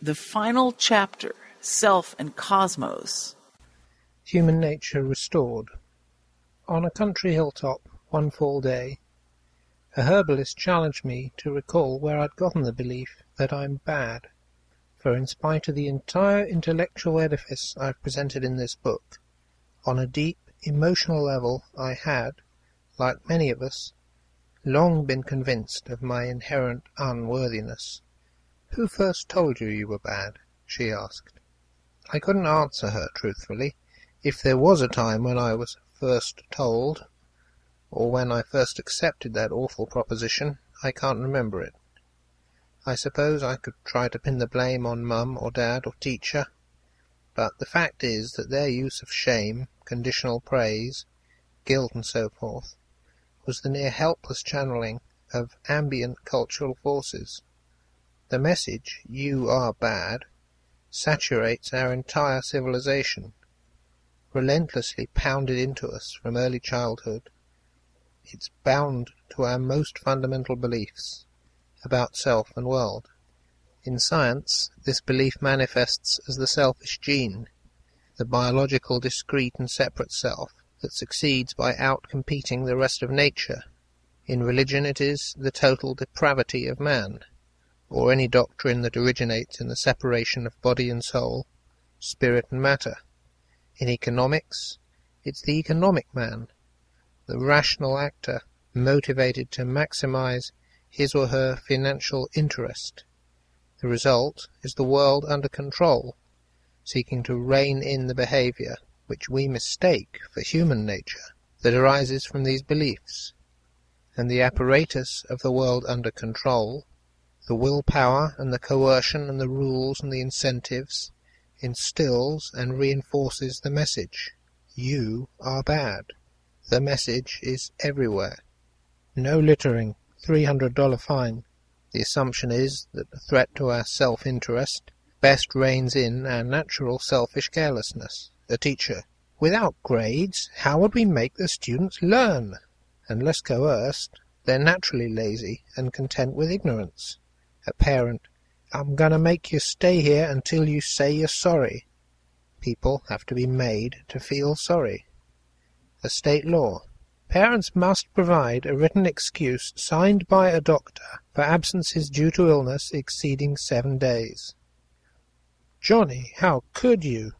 The final chapter, Self and Cosmos. Human Nature Restored. On a country hilltop, one fall day, a herbalist challenged me to recall where I'd gotten the belief that I'm bad, for in spite of the entire intellectual edifice I've presented in this book, on a deep, emotional level I had, like many of us, long been convinced of my inherent unworthiness. "Who first told you you were bad?" she asked. I couldn't answer her truthfully. If there was a time when I was first told, or when I first accepted that awful proposition, I can't remember it. I suppose I could try to pin the blame on Mum or Dad or teacher, but the fact is that their use of shame, conditional praise, guilt and so forth, was the near helpless channeling of ambient cultural forces. The message, "You are bad," saturates our entire civilization, relentlessly pounded into us from early childhood. It's bound to our most fundamental beliefs about self and world. In science, this belief manifests as the selfish gene, the biological discrete and separate self that succeeds by out-competing the rest of nature. In religion it is the total depravity of man, or any doctrine that originates in the separation of body and soul, spirit and matter. In economics, it's the economic man, the rational actor, motivated to maximize his or her financial interest. The result is the world under control, seeking to rein in the behavior, which we mistake for human nature, that arises from these beliefs. And the apparatus of the world under control, the willpower and the coercion and the rules and the incentives, instills and reinforces the message. You are bad. The message is everywhere. No littering, $300 fine. The assumption is that the threat to our self-interest best reins in our natural selfish carelessness. A teacher: "Without grades, how would we make the students learn?" Unless coerced, they're naturally lazy and content with ignorance. A parent: "I'm gonna make you stay here until you say you're sorry." People have to be made to feel sorry. A state law: "Parents must provide a written excuse signed by a doctor for absences due to illness exceeding 7 days." Johnny, how could you?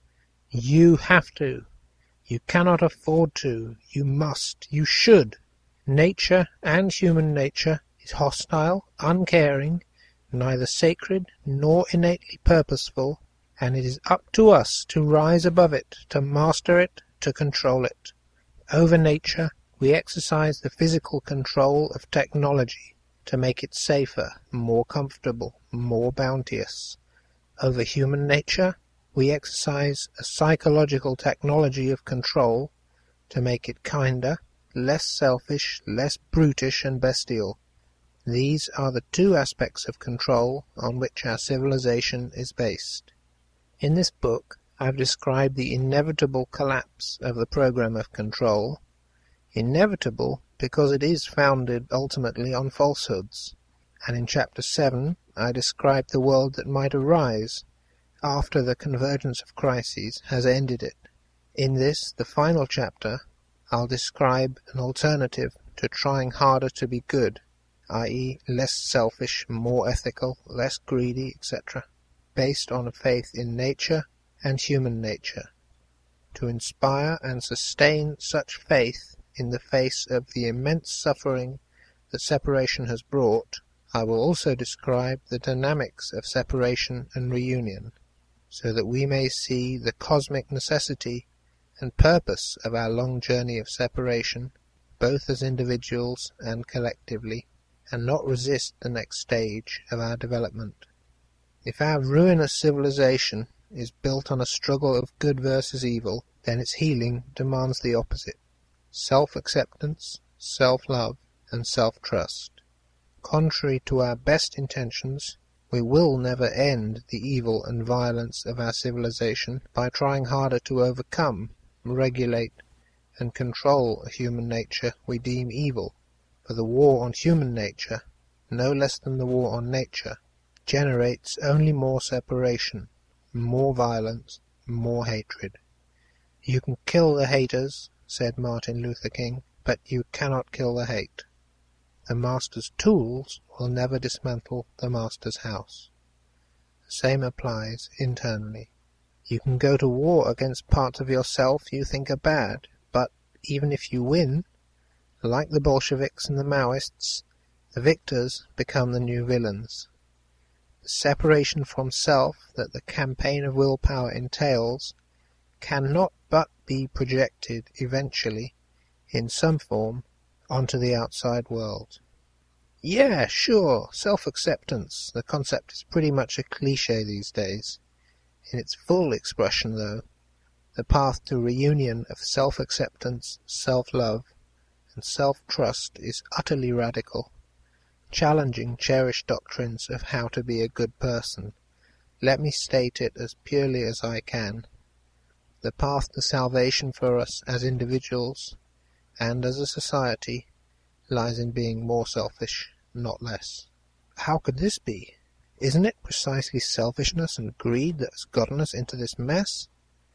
You have to. You cannot afford to. You must. You should. Nature and human nature is hostile, uncaring, neither sacred nor innately purposeful, and it is up to us to rise above it, to master it, to control it. Over nature, we exercise the physical control of technology to make it safer, more comfortable, more bounteous. Over human nature, we exercise a psychological technology of control to make it kinder, less selfish, less brutish and bestial. These are the two aspects of control on which our civilization is based. In this book, I've described the inevitable collapse of the program of control. Inevitable because it is founded ultimately on falsehoods. And in Chapter 7, I described the world that might arise after the convergence of crises has ended it. In this, the final chapter, I'll describe an alternative to trying harder to be good, i.e. less selfish, more ethical, less greedy, etc., based on a faith in nature and human nature. To inspire and sustain such faith in the face of the immense suffering that separation has brought, I will also describe the dynamics of separation and reunion, so that we may see the cosmic necessity and purpose of our long journey of separation, both as individuals and collectively, and not resist the next stage of our development. If our ruinous civilization is built on a struggle of good versus evil, then its healing demands the opposite: self-acceptance, self-love, and self-trust. Contrary to our best intentions, we will never end the evil and violence of our civilization by trying harder to overcome, regulate, and control a human nature we deem evil, for the war on human nature, no less than the war on nature, generates only more separation, more violence, more hatred. You can kill the haters, said Martin Luther King, but you cannot kill the hate. The master's tools will never dismantle the master's house. The same applies internally. You can go to war against parts of yourself you think are bad, but even if you win, like the Bolsheviks and the Maoists, the victors become the new villains. The separation from self that the campaign of willpower entails cannot but be projected eventually, in some form, onto the outside world. Yeah, sure, self-acceptance. The concept is pretty much a cliché these days. In its full expression, though, the path to reunion of self-acceptance, self-love, and self-trust is utterly radical, challenging cherished doctrines of how to be a good person. Let me state it as purely as I can. The path to salvation for us as individuals, and as a society, lies in being more selfish, not less. How could this be? Isn't it precisely selfishness and greed that has gotten us into this mess?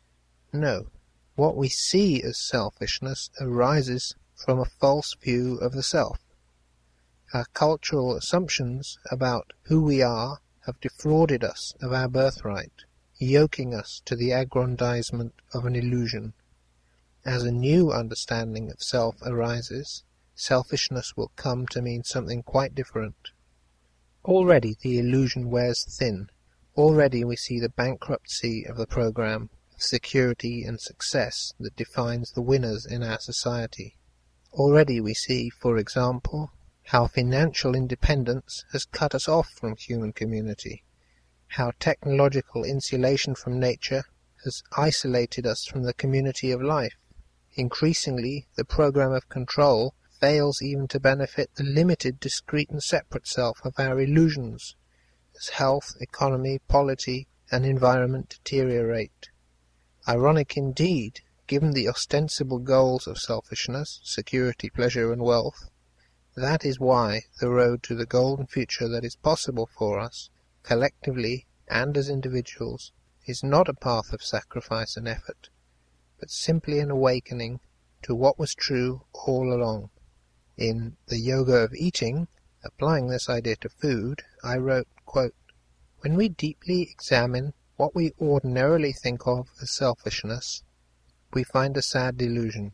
No. What we see as selfishness arises from a false view of the self. Our cultural assumptions about who we are have defrauded us of our birthright, yoking us to the aggrandizement of an illusion. As a new understanding of self arises, selfishness will come to mean something quite different. Already the illusion wears thin. Already we see the bankruptcy of the program of security and success that defines the winners in our society. Already we see, for example, how financial independence has cut us off from human community, how technological insulation from nature has isolated us from the community of life. Increasingly, the program of control fails even to benefit the limited, discrete and separate self of our illusions, as health, economy, polity, and environment deteriorate. Ironic indeed, given the ostensible goals of selfishness, security, pleasure, and wealth. That is why the road to the golden future that is possible for us, collectively and as individuals, is not a path of sacrifice and effort, but simply an awakening to what was true all along. In The Yoga of Eating, applying this idea to food, I wrote, quote, "When we deeply examine what we ordinarily think of as selfishness, we find a sad delusion.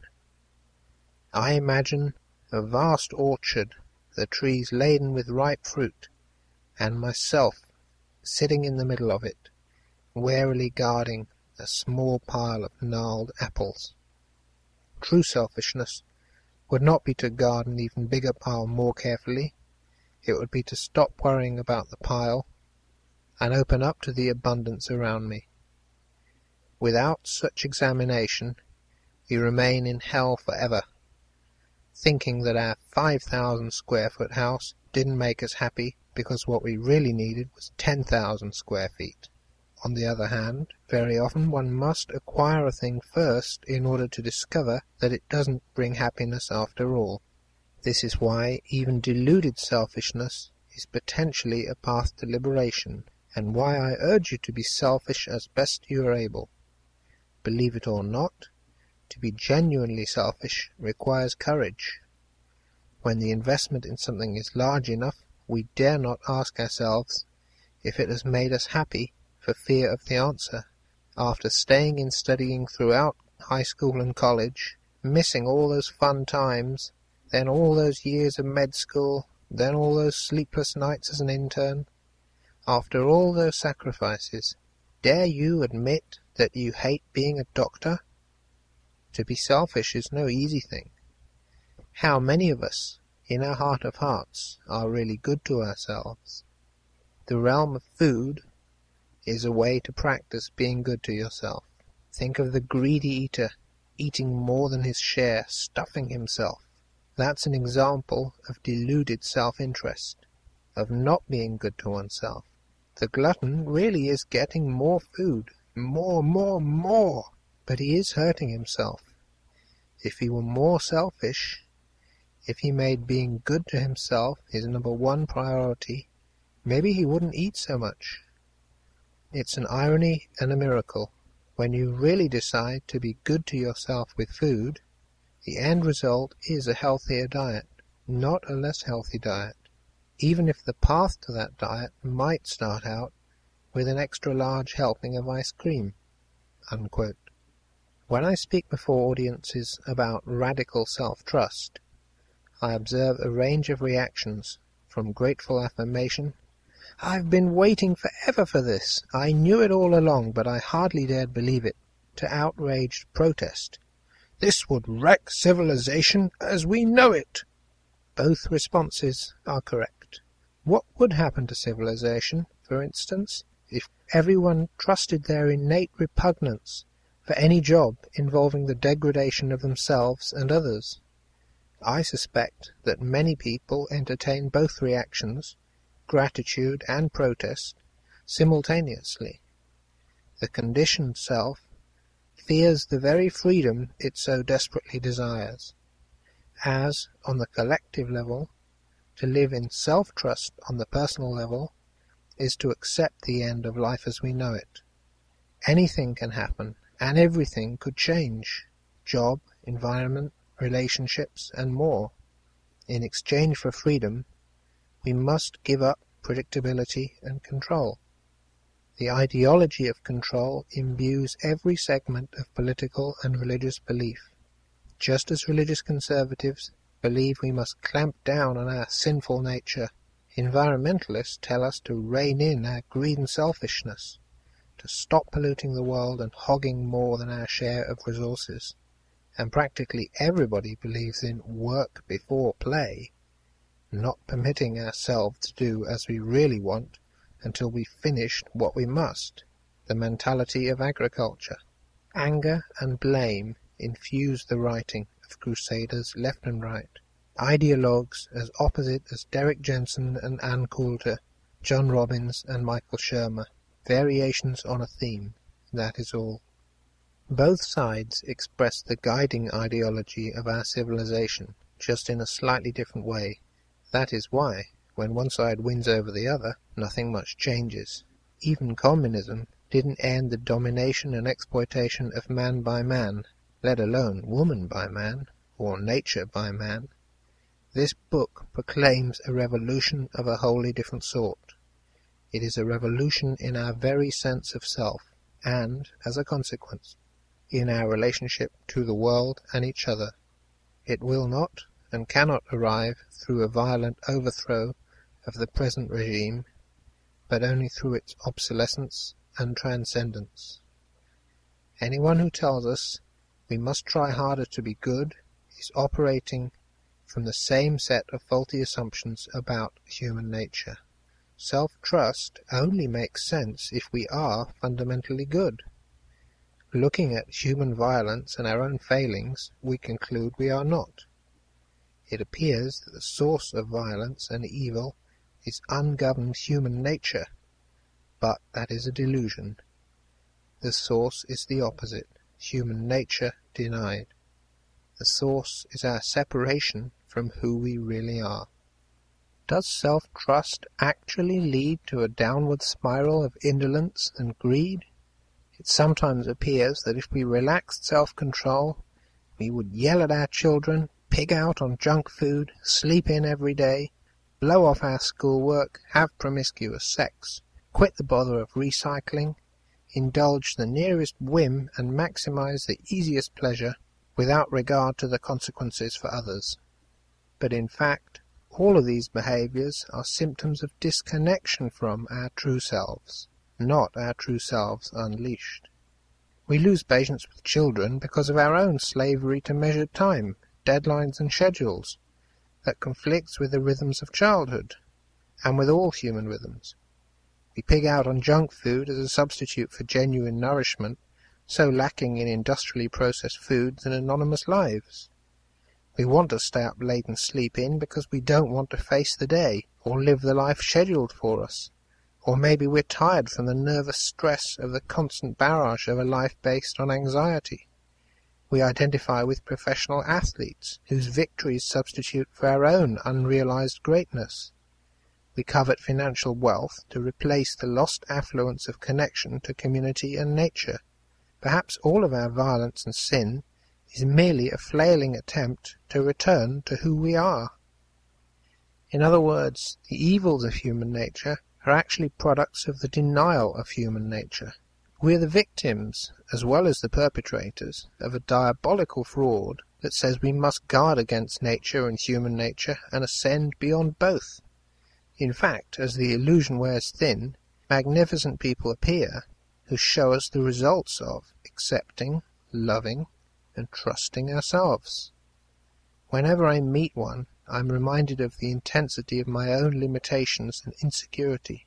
I imagine a vast orchard, the trees laden with ripe fruit, and myself sitting in the middle of it, warily guarding a small pile of gnarled apples. True selfishness would not be to guard an even bigger pile more carefully. It would be to stop worrying about the pile and open up to the abundance around me. Without such examination, we remain in hell forever, thinking that our 5,000 square foot house didn't make us happy because what we really needed was 10,000 square feet. On the other hand, very often one must acquire a thing first in order to discover that it doesn't bring happiness after all. This is why even deluded selfishness is potentially a path to liberation, and why I urge you to be selfish as best you are able. Believe it or not, to be genuinely selfish requires courage. When the investment in something is large enough, we dare not ask ourselves if it has made us happy, for fear of the answer. After staying in studying throughout high school and college, missing all those fun times, then all those years of med school, then all those sleepless nights as an intern, after all those sacrifices, dare you admit that you hate being a doctor? To be selfish is no easy thing. How many of us, in our heart of hearts, are really good to ourselves? The realm of food is a way to practice being good to yourself. Think of the greedy eater, eating more than his share, stuffing himself. That's an example of deluded self-interest, of not being good to oneself. The glutton really is getting more food, more, but he is hurting himself. If he were more selfish, if he made being good to himself his number one priority, maybe he wouldn't eat so much. It's an irony and a miracle. When you really decide to be good to yourself with food, the end result is a healthier diet, not a less healthy diet, even if the path to that diet might start out with an extra large helping of ice cream." Unquote. When I speak before audiences about radical self-trust, I observe a range of reactions, from grateful affirmation, "I've been waiting forever for this. I knew it all along, but I hardly dared believe it," to outraged protest. "This would wreck civilization as we know it." Both responses are correct. What would happen to civilization, for instance, if everyone trusted their innate repugnance for any job involving the degradation of themselves and others? I suspect that many people entertain both reactions, gratitude and protest, simultaneously. The conditioned self fears the very freedom it so desperately desires, as, on the collective level, to live in self-trust on the personal level is to accept the end of life as we know it. Anything can happen, and everything could change: job, environment, relationships, and more. In exchange for freedom, we must give up predictability and control. The ideology of control imbues every segment of political and religious belief. Just as religious conservatives believe we must clamp down on our sinful nature, environmentalists tell us to rein in our greed and selfishness, to stop polluting the world and hogging more than our share of resources. And practically everybody believes in work before play, not permitting ourselves to do as we really want until we've finished what we must, the mentality of agriculture. Anger and blame infuse the writing of crusaders left and right, ideologues as opposite as Derek Jensen and Ann Coulter, John Robbins and Michael Shermer, variations on a theme, that is all. Both sides express the guiding ideology of our civilization, just in a slightly different way. That is why, when one side wins over the other, nothing much changes. Even communism didn't end the domination and exploitation of man by man, let alone woman by man, or nature by man. This book proclaims a revolution of a wholly different sort. It is a revolution in our very sense of self, and, as a consequence, in our relationship to the world and each other. It will not and cannot arrive through a violent overthrow of the present regime, but only through its obsolescence and transcendence. Anyone who tells us we must try harder to be good is operating from the same set of faulty assumptions about human nature. Self-trust only makes sense if we are fundamentally good. Looking at human violence and our own failings, we conclude we are not. It appears that the source of violence and evil is ungoverned human nature, but that is a delusion. The source is the opposite, human nature denied. The source is our separation from who we really are. Does self-trust actually lead to a downward spiral of indolence and greed? It sometimes appears that if we relaxed self-control, we would yell at our children, pig out on junk food, sleep in every day, blow off our schoolwork, have promiscuous sex, quit the bother of recycling, indulge the nearest whim and maximize the easiest pleasure without regard to the consequences for others. But in fact, all of these behaviors are symptoms of disconnection from our true selves, not our true selves unleashed. We lose patience with children because of our own slavery to measured time, deadlines and schedules, that conflicts with the rhythms of childhood, and with all human rhythms. We pig out on junk food as a substitute for genuine nourishment, so lacking in industrially processed foods and anonymous lives. We want to stay up late and sleep in because we don't want to face the day, or live the life scheduled for us. Or maybe we're tired from the nervous stress of the constant barrage of a life based on anxiety. We identify with professional athletes, whose victories substitute for our own unrealized greatness. We covet financial wealth to replace the lost affluence of connection to community and nature. Perhaps all of our violence and sin is merely a flailing attempt to return to who we are. In other words, the evils of human nature are actually products of the denial of human nature. We are the victims, as well as the perpetrators, of a diabolical fraud that says we must guard against nature and human nature and ascend beyond both. In fact, as the illusion wears thin, magnificent people appear who show us the results of accepting, loving, and trusting ourselves. Whenever I meet one, I am reminded of the intensity of my own limitations and insecurity.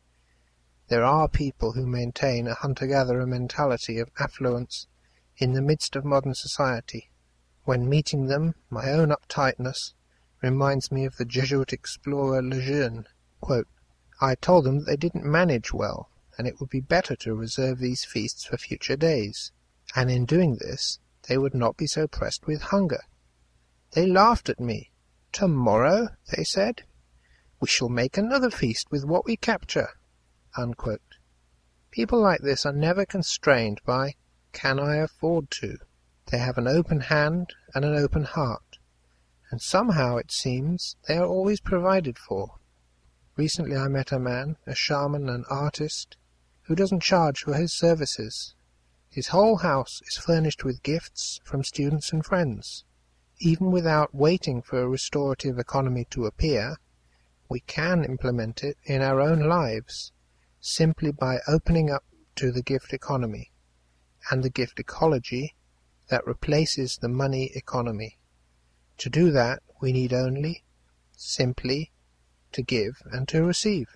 There are people who maintain a hunter-gatherer mentality of affluence in the midst of modern society. When meeting them, my own uptightness reminds me of the Jesuit explorer Lejeune. Quote, I told them that they didn't manage well, and it would be better to reserve these feasts for future days, and in doing this they would not be so pressed with hunger. They laughed at me. Tomorrow, they said, we shall make another feast with what we capture. Unquote. People like this are never constrained by, can I afford to? They have an open hand and an open heart, and somehow it seems they are always provided for. Recently I met a man, a shaman and artist, who doesn't charge for his services. His whole house is furnished with gifts from students and friends. Even without waiting for a restorative economy to appear, we can implement it in our own lives, simply by opening up to the gift economy, and the gift ecology that replaces the money economy. To do that, we need only, simply, to give and to receive.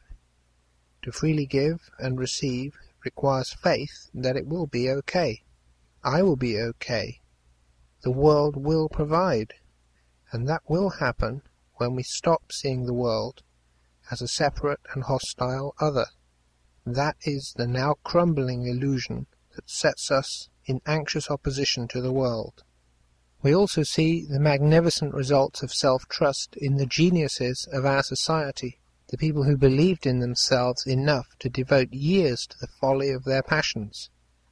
To freely give and receive requires faith that it will be okay. I will be okay. The world will provide, and that will happen when we stop seeing the world as a separate and hostile other. That is the now crumbling illusion that sets us in anxious opposition to the world. We also see the magnificent results of self-trust in the geniuses of our society, the people who believed in themselves enough to devote years to the folly of their passions.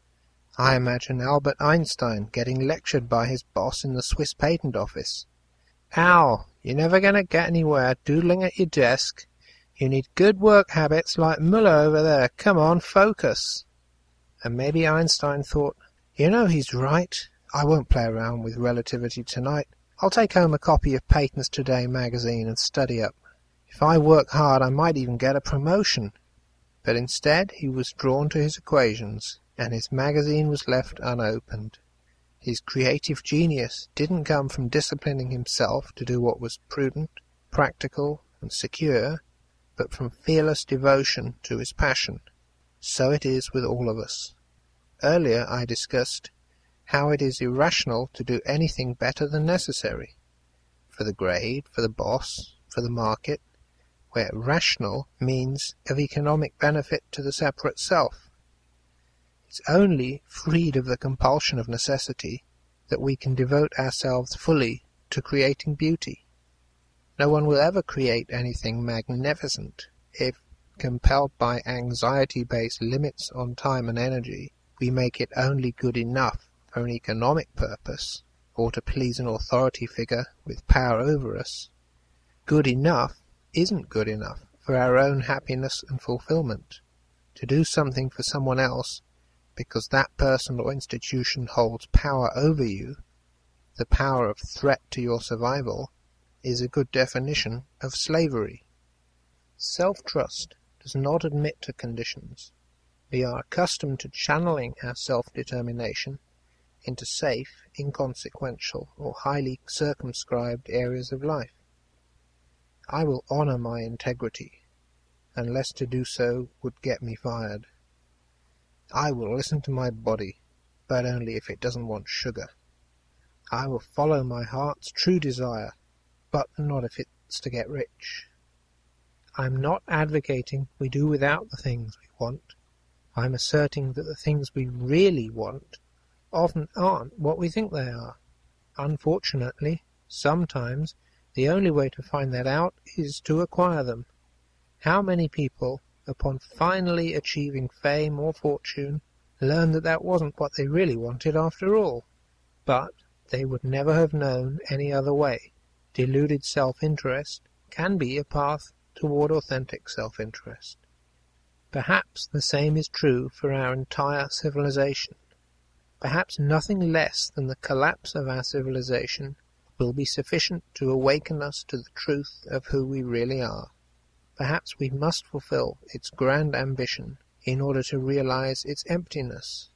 I imagine Albert Einstein getting lectured by his boss in the Swiss Patent Office. Al, you're never going to get anywhere doodling at your desk. You need good work habits like Muller over there. Come on, focus. And maybe Einstein thought, you know, he's right. I won't play around with relativity tonight. I'll take home a copy of Patents Today magazine and study up. If I work hard, I might even get a promotion. But instead, he was drawn to his equations, and his magazine was left unopened. His creative genius didn't come from disciplining himself to do what was prudent, practical, and secure, but from fearless devotion to his passion. So it is with all of us. Earlier I discussed how it is irrational to do anything better than necessary, for the grade, for the boss, for the market, where rational means of economic benefit to the separate self. It's only freed of the compulsion of necessity that we can devote ourselves fully to creating beauty. No one will ever create anything magnificent if, compelled by anxiety-based limits on time and energy, we make it only good enough for an economic purpose, or to please an authority figure with power over us. Good enough isn't good enough for our own happiness and fulfillment. To do something for someone else because that person or institution holds power over you, the power of threat to your survival, is a good definition of slavery. Self-trust does not admit to conditions. We are accustomed to channeling our self-determination into safe, inconsequential, or highly circumscribed areas of life. I will honor my integrity, unless to do so would get me fired. I will listen to my body, but only if it doesn't want sugar. I will follow my heart's true desire, but not if it's to get rich. I'm not advocating we do without the things we want. I'm asserting that the things we really want often aren't what we think they are. Unfortunately, sometimes the only way to find that out is to acquire them. How many people, upon finally achieving fame or fortune, learn that that wasn't what they really wanted after all? But they would never have known any other way. Deluded self-interest can be a path toward authentic self-interest. Perhaps the same is true for our entire civilization. Perhaps nothing less than the collapse of our civilization will be sufficient to awaken us to the truth of who we really are. Perhaps we must fulfill its grand ambition in order to realize its emptiness.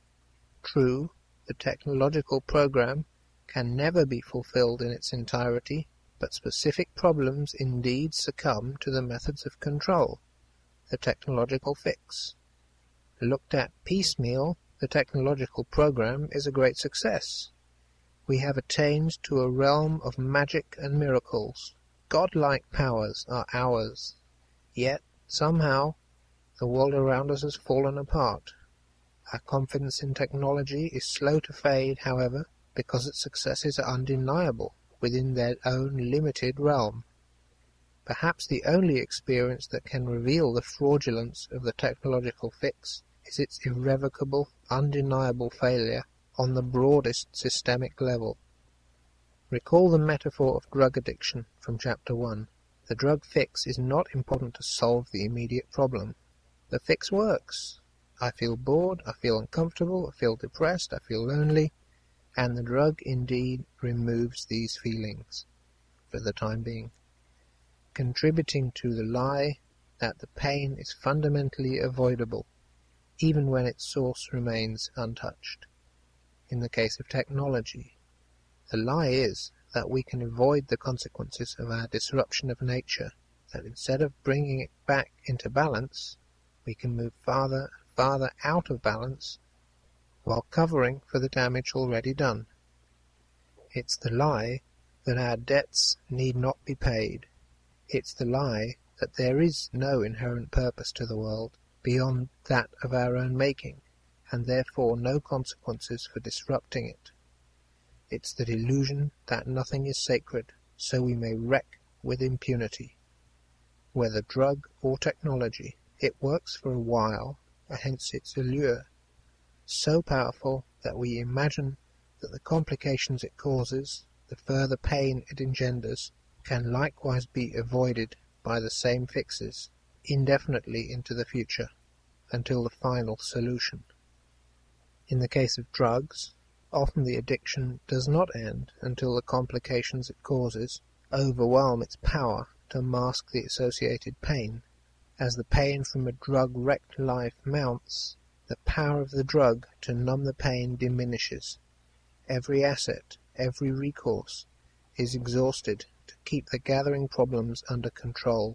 True, the technological program can never be fulfilled in its entirety, but specific problems indeed succumb to the methods of control, the technological fix. Looked at piecemeal, the technological program is a great success. We have attained to a realm of magic and miracles. Godlike powers are ours. Yet, somehow, the world around us has fallen apart. Our confidence in technology is slow to fade, however, because its successes are undeniable within their own limited realm. Perhaps the only experience that can reveal the fraudulence of the technological fix is its irrevocable, undeniable failure on the broadest systemic level. Recall the metaphor of drug addiction from Chapter 1. The drug fix is not important to solve the immediate problem. The fix works. I feel bored, I feel uncomfortable, I feel depressed, I feel lonely, and the drug indeed removes these feelings, for the time being, contributing to the lie that the pain is fundamentally avoidable, even when its source remains untouched. In the case of technology, the lie is that we can avoid the consequences of our disruption of nature, that instead of bringing it back into balance, we can move farther and farther out of balance while covering for the damage already done. It's the lie that our debts need not be paid. It's the lie that there is no inherent purpose to the world beyond that of our own making, and therefore no consequences for disrupting it. It's the delusion that nothing is sacred, so we may wreck with impunity. Whether drug or technology, it works for a while, hence its allure, so powerful that we imagine that the complications it causes, the further pain it engenders, can likewise be avoided by the same fixes, indefinitely into the future, until the final solution. In the case of drugs, often the addiction does not end until the complications it causes overwhelm its power to mask the associated pain. As the pain from a drug-wrecked life mounts, the power of the drug to numb the pain diminishes. Every asset, every recourse, is exhausted to keep the gathering problems under control.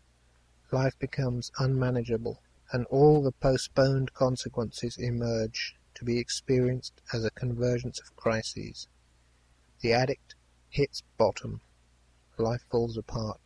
Life becomes unmanageable, and all the postponed consequences emerge, to be experienced as a convergence of crises. The addict hits bottom. Life falls apart.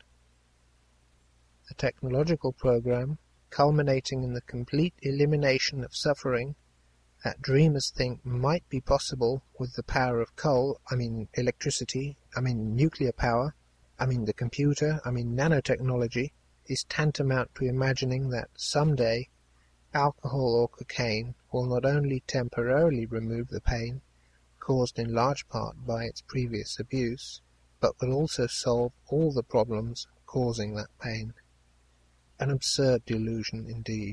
The technological program, culminating in the complete elimination of suffering that dreamers think might be possible with the power of electricity, nuclear power, the computer, nanotechnology, is tantamount to imagining that someday alcohol or cocaine will not only temporarily remove the pain caused in large part by its previous abuse, but will also solve all the problems causing that pain. An absurd delusion indeed.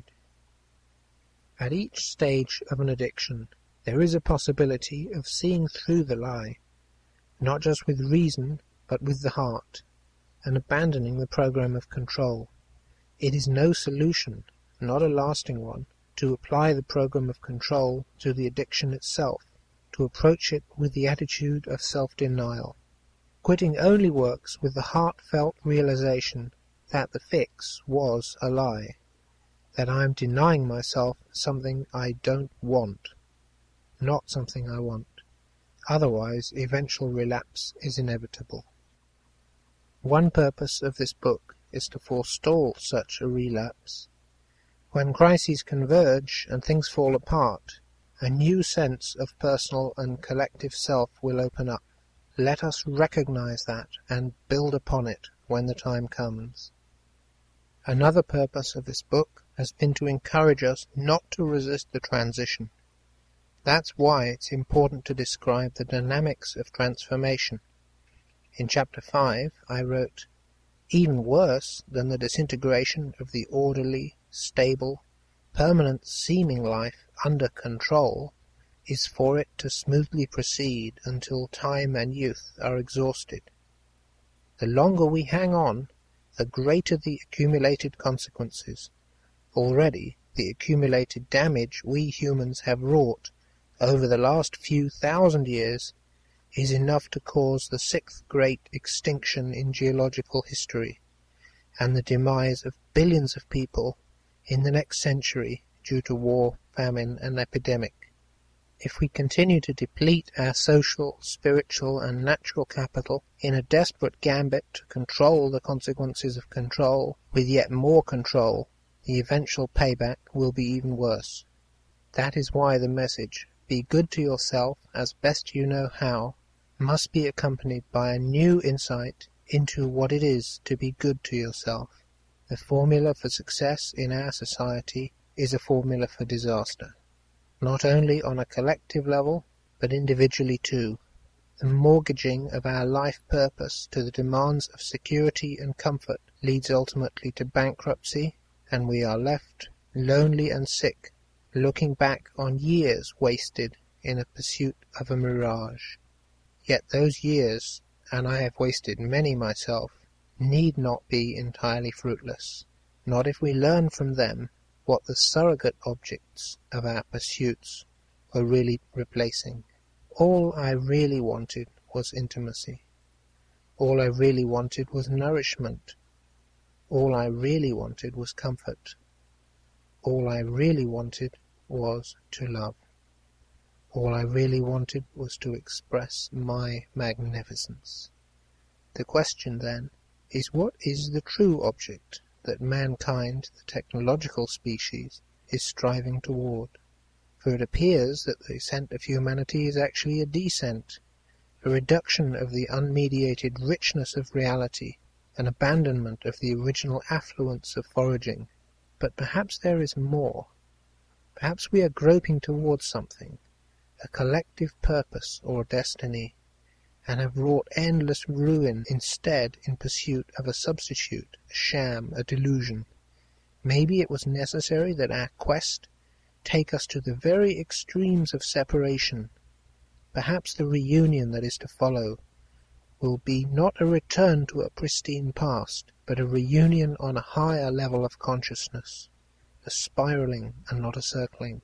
At each stage of an addiction, there is a possibility of seeing through the lie, not just with reason, but with the heart, and abandoning the program of control. It is no solution, not a lasting one, to apply the program of control to the addiction itself, to approach it with the attitude of self-denial. Quitting only works with the heartfelt realization that the fix was a lie, that I am denying myself something I don't want, not something I want. Otherwise, eventual relapse is inevitable. One purpose of this book is to forestall such a relapse. When crises converge and things fall apart, a new sense of personal and collective self will open up. Let us recognize that and build upon it when the time comes. Another purpose of this book has been to encourage us not to resist the transition. That's why it's important to describe the dynamics of transformation. In Chapter 5, I wrote, "Even worse than the disintegration of the orderly, stable, permanent seeming life under control is for it to smoothly proceed until time and youth are exhausted. The longer we hang on, the greater the accumulated consequences. Already, the accumulated damage we humans have wrought over the last few thousand years is enough to cause the sixth great extinction in geological history, and the demise of billions of people in the next century due to war, famine, and epidemic. If we continue to deplete our social, spiritual, and natural capital in a desperate gambit to control the consequences of control with yet more control, the eventual payback will be even worse. That is why the message, 'Be good to yourself as best you know how,' must be accompanied by a new insight into what it is to be good to yourself. The formula for success in our society is a formula for disaster, not only on a collective level, but individually too. The mortgaging of our life purpose to the demands of security and comfort leads ultimately to bankruptcy, and we are left, lonely and sick, looking back on years wasted in a pursuit of a mirage. Yet those years, and I have wasted many myself, need not be entirely fruitless, not if we learn from them what the surrogate objects of our pursuits were really replacing. All I really wanted was intimacy. All I really wanted was nourishment. All I really wanted was comfort. All I really wanted was to love. All I really wanted was to express my magnificence. The question, then, is what is the true object that mankind, the technological species, is striving toward? For it appears that the ascent of humanity is actually a descent, a reduction of the unmediated richness of reality, an abandonment of the original affluence of foraging. But perhaps there is more. Perhaps we are groping towards something, a collective purpose or destiny, and have wrought endless ruin instead in pursuit of a substitute, a sham, a delusion. Maybe it was necessary that our quest take us to the very extremes of separation. Perhaps the reunion that is to follow will be not a return to a pristine past, but a reunion on a higher level of consciousness, a spiraling and not a circling.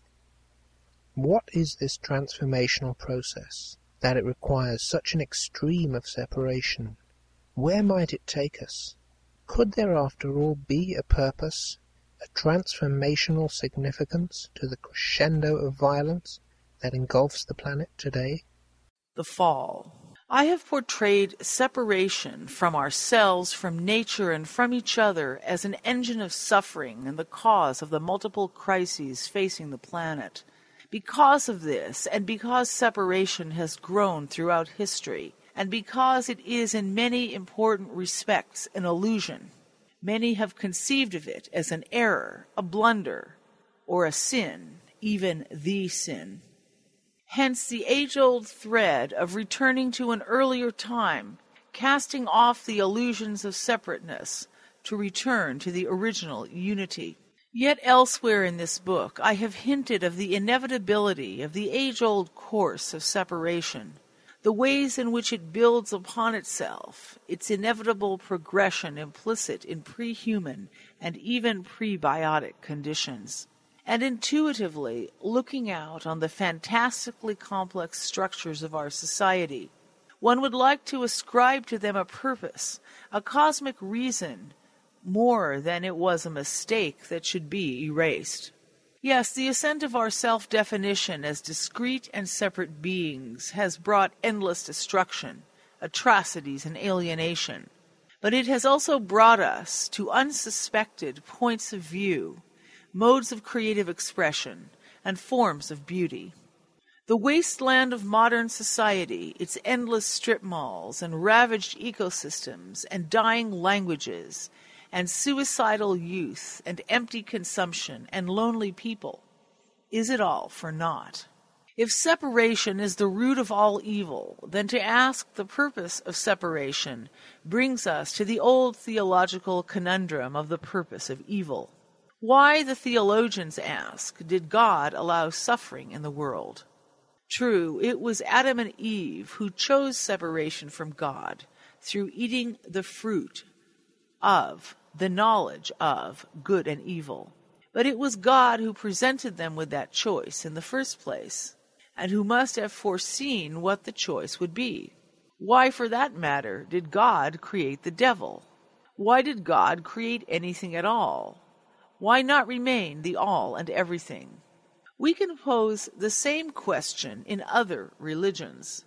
What is this transformational process, that it requires such an extreme of separation? Where might it take us? Could there after all be a purpose, a transformational significance to the crescendo of violence that engulfs the planet today? The Fall. I have portrayed separation from ourselves, from nature, and from each other as an engine of suffering and the cause of the multiple crises facing the planet. Because of this, and because separation has grown throughout history, and because it is in many important respects an illusion, many have conceived of it as an error, a blunder, or a sin, even the sin. Hence the age-old thread of returning to an earlier time, casting off the illusions of separateness, to return to the original unity. Yet elsewhere in this book I have hinted of the inevitability of the age-old course of separation, the ways in which it builds upon itself, its inevitable progression implicit in pre-human and even prebiotic conditions. And intuitively looking out on the fantastically complex structures of our society, one would like to ascribe to them a purpose, a cosmic reason, more than it was a mistake that should be erased. Yes, the ascent of our self-definition as discrete and separate beings has brought endless destruction, atrocities, and alienation. But it has also brought us to unsuspected points of view, modes of creative expression, and forms of beauty. The wasteland of modern society, its endless strip malls and ravaged ecosystems and dying languages, and suicidal youth and empty consumption and lonely people? Is it all for naught? If separation is the root of all evil, then to ask the purpose of separation brings us to the old theological conundrum of the purpose of evil. Why, the theologians ask, did God allow suffering in the world? True, it was Adam and Eve who chose separation from God through eating the fruit of the knowledge of good and evil. But it was God who presented them with that choice in the first place, and who must have foreseen what the choice would be. Why, for that matter, did God create the devil? Why did God create anything at all? Why not remain the all and everything? We can pose the same question in other religions.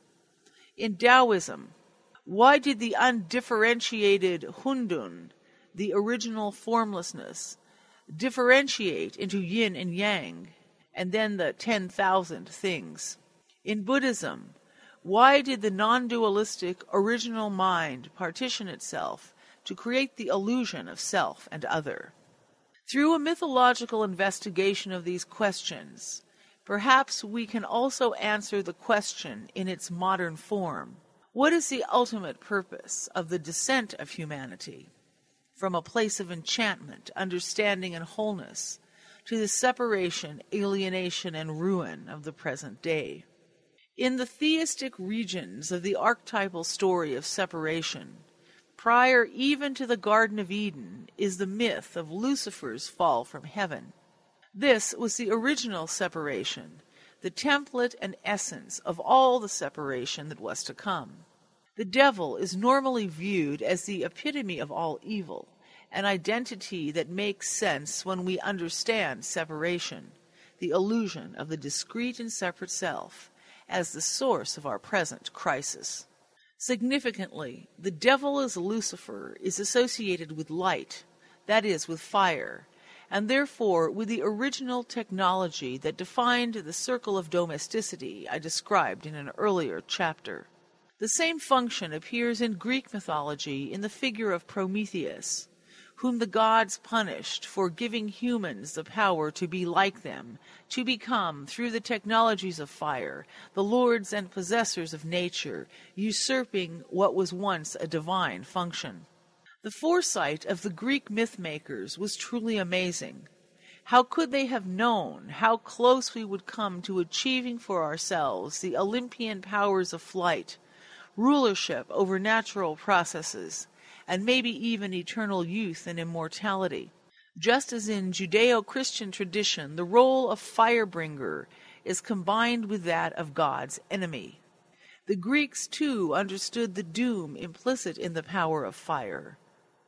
In Taoism, why did the undifferentiated Hundun, the original formlessness, differentiate into yin and yang, and then the 10,000 things? In Buddhism, why did the non-dualistic original mind partition itself to create the illusion of self and other? Through a mythological investigation of these questions, perhaps we can also answer the question in its modern form. What is the ultimate purpose of the descent of humanity from a place of enchantment, understanding, and wholeness to the separation, alienation, and ruin of the present day? In the theistic regions of the archetypal story of separation, prior even to the Garden of Eden, is the myth of Lucifer's fall from heaven. This was the original separation, the template and essence of all the separation that was to come. The devil is normally viewed as the epitome of all evil, an identity that makes sense when we understand separation, the illusion of the discrete and separate self, as the source of our present crisis. Significantly, the devil as Lucifer is associated with light, that is, with fire, and therefore with the original technology that defined the circle of domesticity I described in an earlier chapter. The same function appears in Greek mythology in the figure of Prometheus, whom the gods punished for giving humans the power to be like them, to become, through the technologies of fire, the lords and possessors of nature, usurping what was once a divine function. The foresight of the Greek myth-makers was truly amazing. How could they have known how close we would come to achieving for ourselves the Olympian powers of flight, rulership over natural processes, and maybe even eternal youth and immortality? Just as in Judeo-Christian tradition, the role of firebringer is combined with that of God's enemy. The Greeks, too, understood the doom implicit in the power of fire,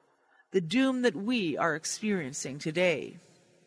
the doom that we are experiencing today.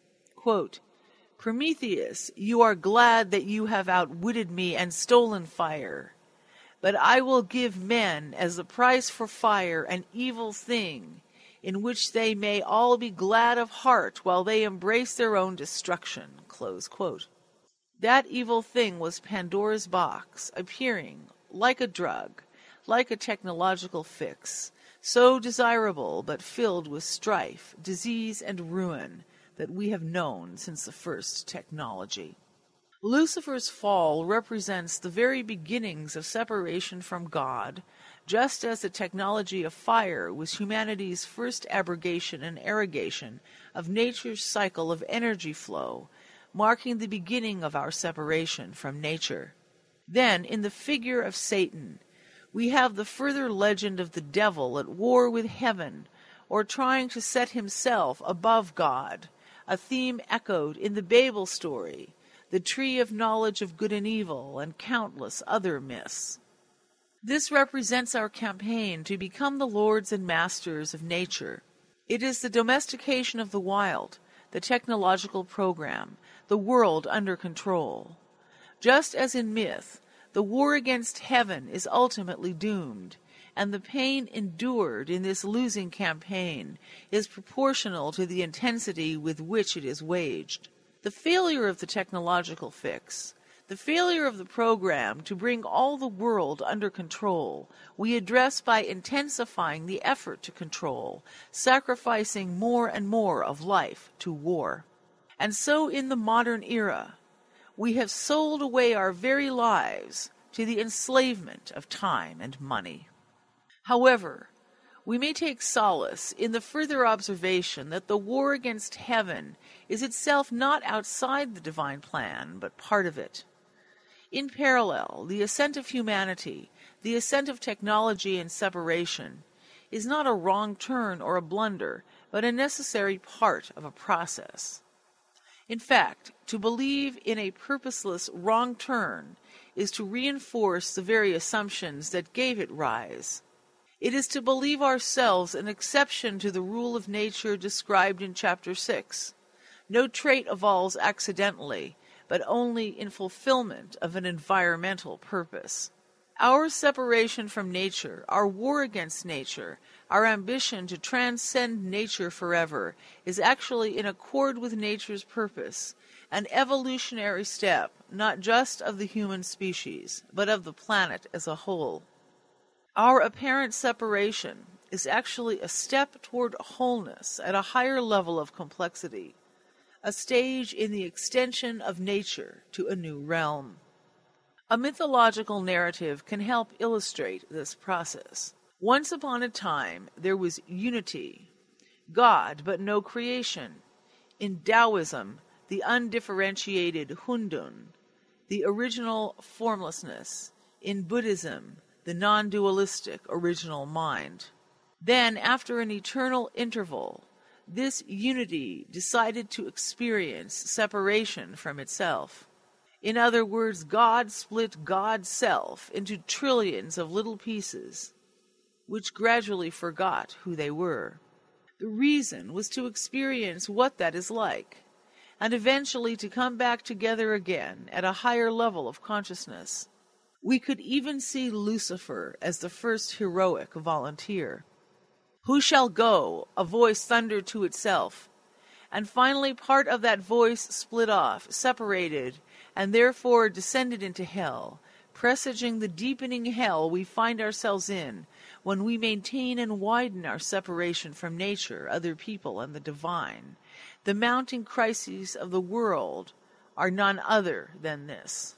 Quote, "Prometheus, you are glad that you have outwitted me and stolen fire. But I will give men as the price for fire an evil thing, in which they may all be glad of heart while they embrace their own destruction." Close quote. That evil thing was Pandora's box, appearing like a drug, like a technological fix, so desirable but filled with strife, disease, and ruin that we have known since the first technology. Lucifer's fall represents the very beginnings of separation from God, just as the technology of fire was humanity's first abrogation and arrogation of nature's cycle of energy flow, marking the beginning of our separation from nature. Then, in the figure of Satan, we have the further legend of the devil at war with heaven, or trying to set himself above God, a theme echoed in the Babel story, the tree of knowledge of good and evil, and countless other myths. This represents our campaign to become the lords and masters of nature. It is the domestication of the wild, the technological program, the world under control. Just as in myth, the war against heaven is ultimately doomed, and the pain endured in this losing campaign is proportional to the intensity with which it is waged. The failure of the technological fix, The failure of the program to bring all the world under control we address by intensifying the effort to control, sacrificing more and more of life to war. And so in the modern era, we have sold away our very lives to the enslavement of time and money. However, we may take solace in the further observation that the war against heaven is itself not outside the divine plan, but part of it. In parallel, the ascent of humanity, the ascent of technology and separation, is not a wrong turn or a blunder, but a necessary part of a process. In fact, to believe in a purposeless wrong turn is to reinforce the very assumptions that gave it rise. It is to believe ourselves an exception to the rule of nature described in Chapter 6. No trait evolves accidentally, but only in fulfillment of an environmental purpose. Our separation from nature, our war against nature, our ambition to transcend nature forever is actually in accord with nature's purpose, an evolutionary step not just of the human species, but of the planet as a whole. Our apparent separation is actually a step toward wholeness at a higher level of complexity, a stage in the extension of nature to a new realm. A mythological narrative can help illustrate this process. Once upon a time, there was unity, God but no creation. In Taoism, the undifferentiated Hundun, the original formlessness. In Buddhism, the non-dualistic original mind. Then, after an eternal interval, this unity decided to experience separation from itself. In other words, God split God's self into trillions of little pieces, which gradually forgot who they were. The reason was to experience what that is like, and eventually to come back together again at a higher level of consciousness. We could even see Lucifer as the first heroic volunteer. Who shall go? A voice thundered to itself. And finally part of that voice split off, separated, and therefore descended into hell, presaging the deepening hell we find ourselves in when we maintain and widen our separation from nature, other people, and the divine. The mounting crises of the world are none other than this.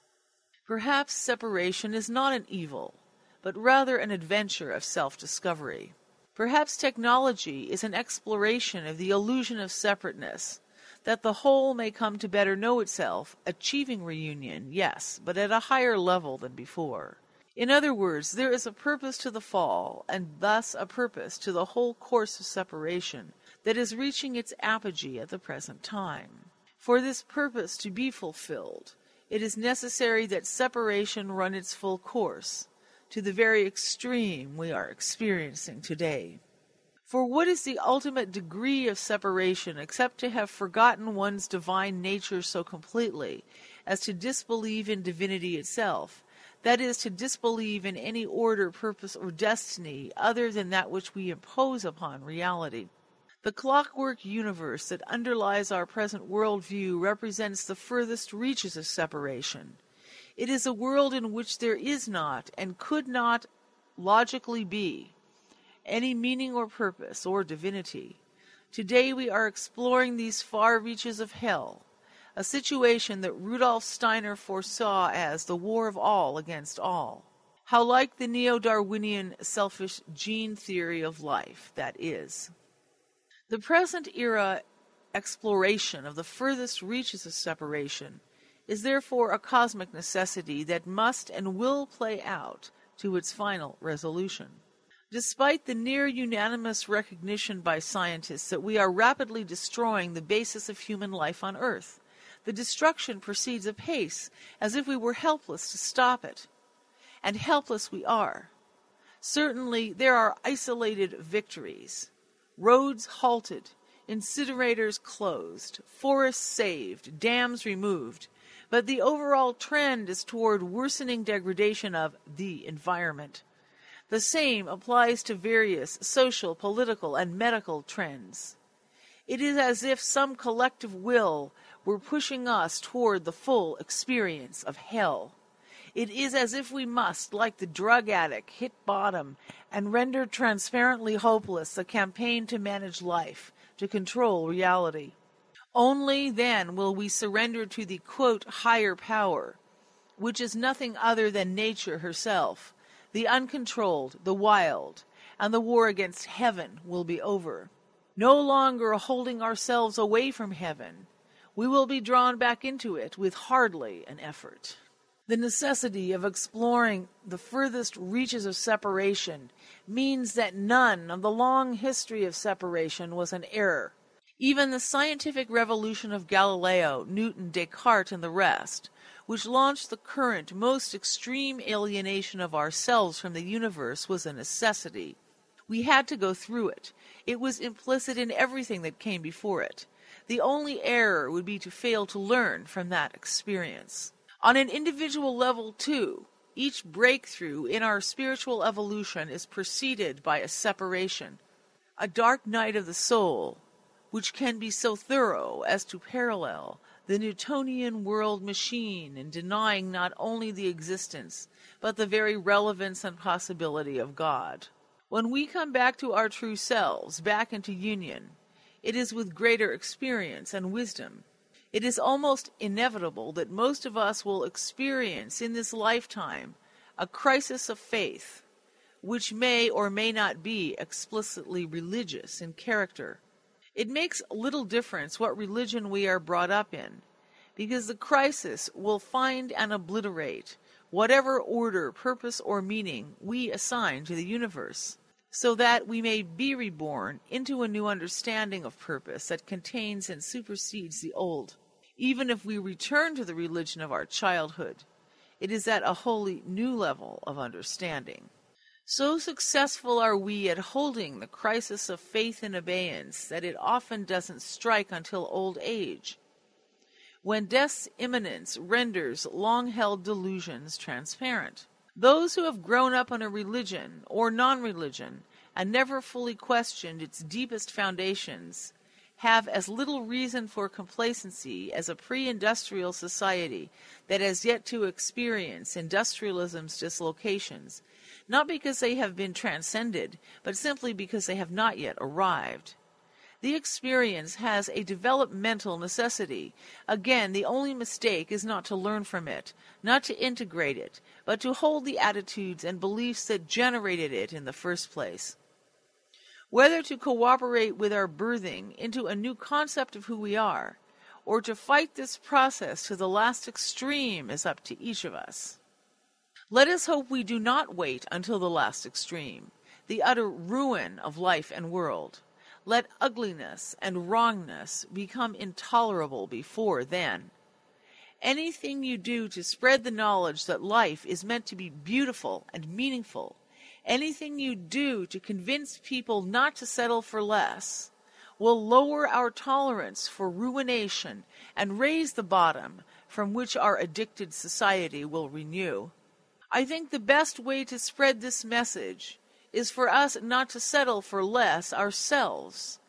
Perhaps separation is not an evil, but rather an adventure of self-discovery. Perhaps technology is an exploration of the illusion of separateness, that the whole may come to better know itself, achieving reunion, yes, but at a higher level than before. In other words, there is a purpose to the fall, and thus a purpose to the whole course of separation that is reaching its apogee at the present time. For this purpose to be fulfilled, it is necessary that separation run its full course, to the very extreme we are experiencing today. For what is the ultimate degree of separation except to have forgotten one's divine nature so completely as to disbelieve in divinity itself, that is, to disbelieve in any order, purpose, or destiny other than that which we impose upon reality? The clockwork universe that underlies our present worldview represents the furthest reaches of separation. It is a world in which there is not, and could not logically be, any meaning or purpose or divinity. Today we are exploring these far reaches of hell, a situation that Rudolf Steiner foresaw as the war of all against all. How like the neo-Darwinian selfish gene theory of life that is. The present era exploration of the furthest reaches of separation is therefore a cosmic necessity that must and will play out to its final resolution. Despite the near-unanimous recognition by scientists that we are rapidly destroying the basis of human life on Earth, the destruction proceeds apace as if we were helpless to stop it. And helpless we are. Certainly there are isolated victories. Roads halted, incinerators closed, forests saved, dams removed, but the overall trend is toward worsening degradation of the environment. The same applies to various social, political, and medical trends. It is as if some collective will were pushing us toward the full experience of hell. It is as if we must, like the drug addict, hit bottom and render transparently hopeless the campaign to manage life, to control reality. Only then will we surrender to the, quote, higher power, which is nothing other than nature herself, the uncontrolled, the wild, and the war against heaven will be over. No longer holding ourselves away from heaven, we will be drawn back into it with hardly an effort. The necessity of exploring the furthest reaches of separation means that none of the long history of separation was an error. Even the scientific revolution of Galileo, Newton, Descartes, and the rest, which launched the current, most extreme alienation of ourselves from the universe, was a necessity. We had to go through it. It was implicit in everything that came before it. The only error would be to fail to learn from that experience. On an individual level, too, each breakthrough in our spiritual evolution is preceded by a separation, a dark night of the soul, which can be so thorough as to parallel the Newtonian world machine in denying not only the existence, but the very relevance and possibility of God. When we come back to our true selves, back into union, it is with greater experience and wisdom. It is almost inevitable that most of us will experience in this lifetime a crisis of faith, which may or may not be explicitly religious in character. It makes little difference what religion we are brought up in, because the crisis will find and obliterate whatever order, purpose, or meaning we assign to the universe, so that we may be reborn into a new understanding of purpose that contains and supersedes the old. Even if we return to the religion of our childhood, it is at a wholly new level of understanding. So successful are we at holding the crisis of faith in abeyance that it often doesn't strike until old age, when death's imminence renders long-held delusions transparent. Those who have grown up in a religion or non-religion and never fully questioned its deepest foundations have as little reason for complacency as a pre-industrial society that has yet to experience industrialism's dislocations, not because they have been transcended, but simply because they have not yet arrived. The experience has a developmental necessity. Again, the only mistake is not to learn from it, not to integrate it, but to hold the attitudes and beliefs that generated it in the first place. Whether to cooperate with our birthing into a new concept of who we are, or to fight this process to the last extreme is up to each of us. Let us hope we do not wait until the last extreme, the utter ruin of life and world. Let ugliness and wrongness become intolerable before then. Anything you do to spread the knowledge that life is meant to be beautiful and meaningful, anything you do to convince people not to settle for less, will lower our tolerance for ruination and raise the bottom from which our addicted society will renew. I think the best way to spread this message is for us not to settle for less ourselves.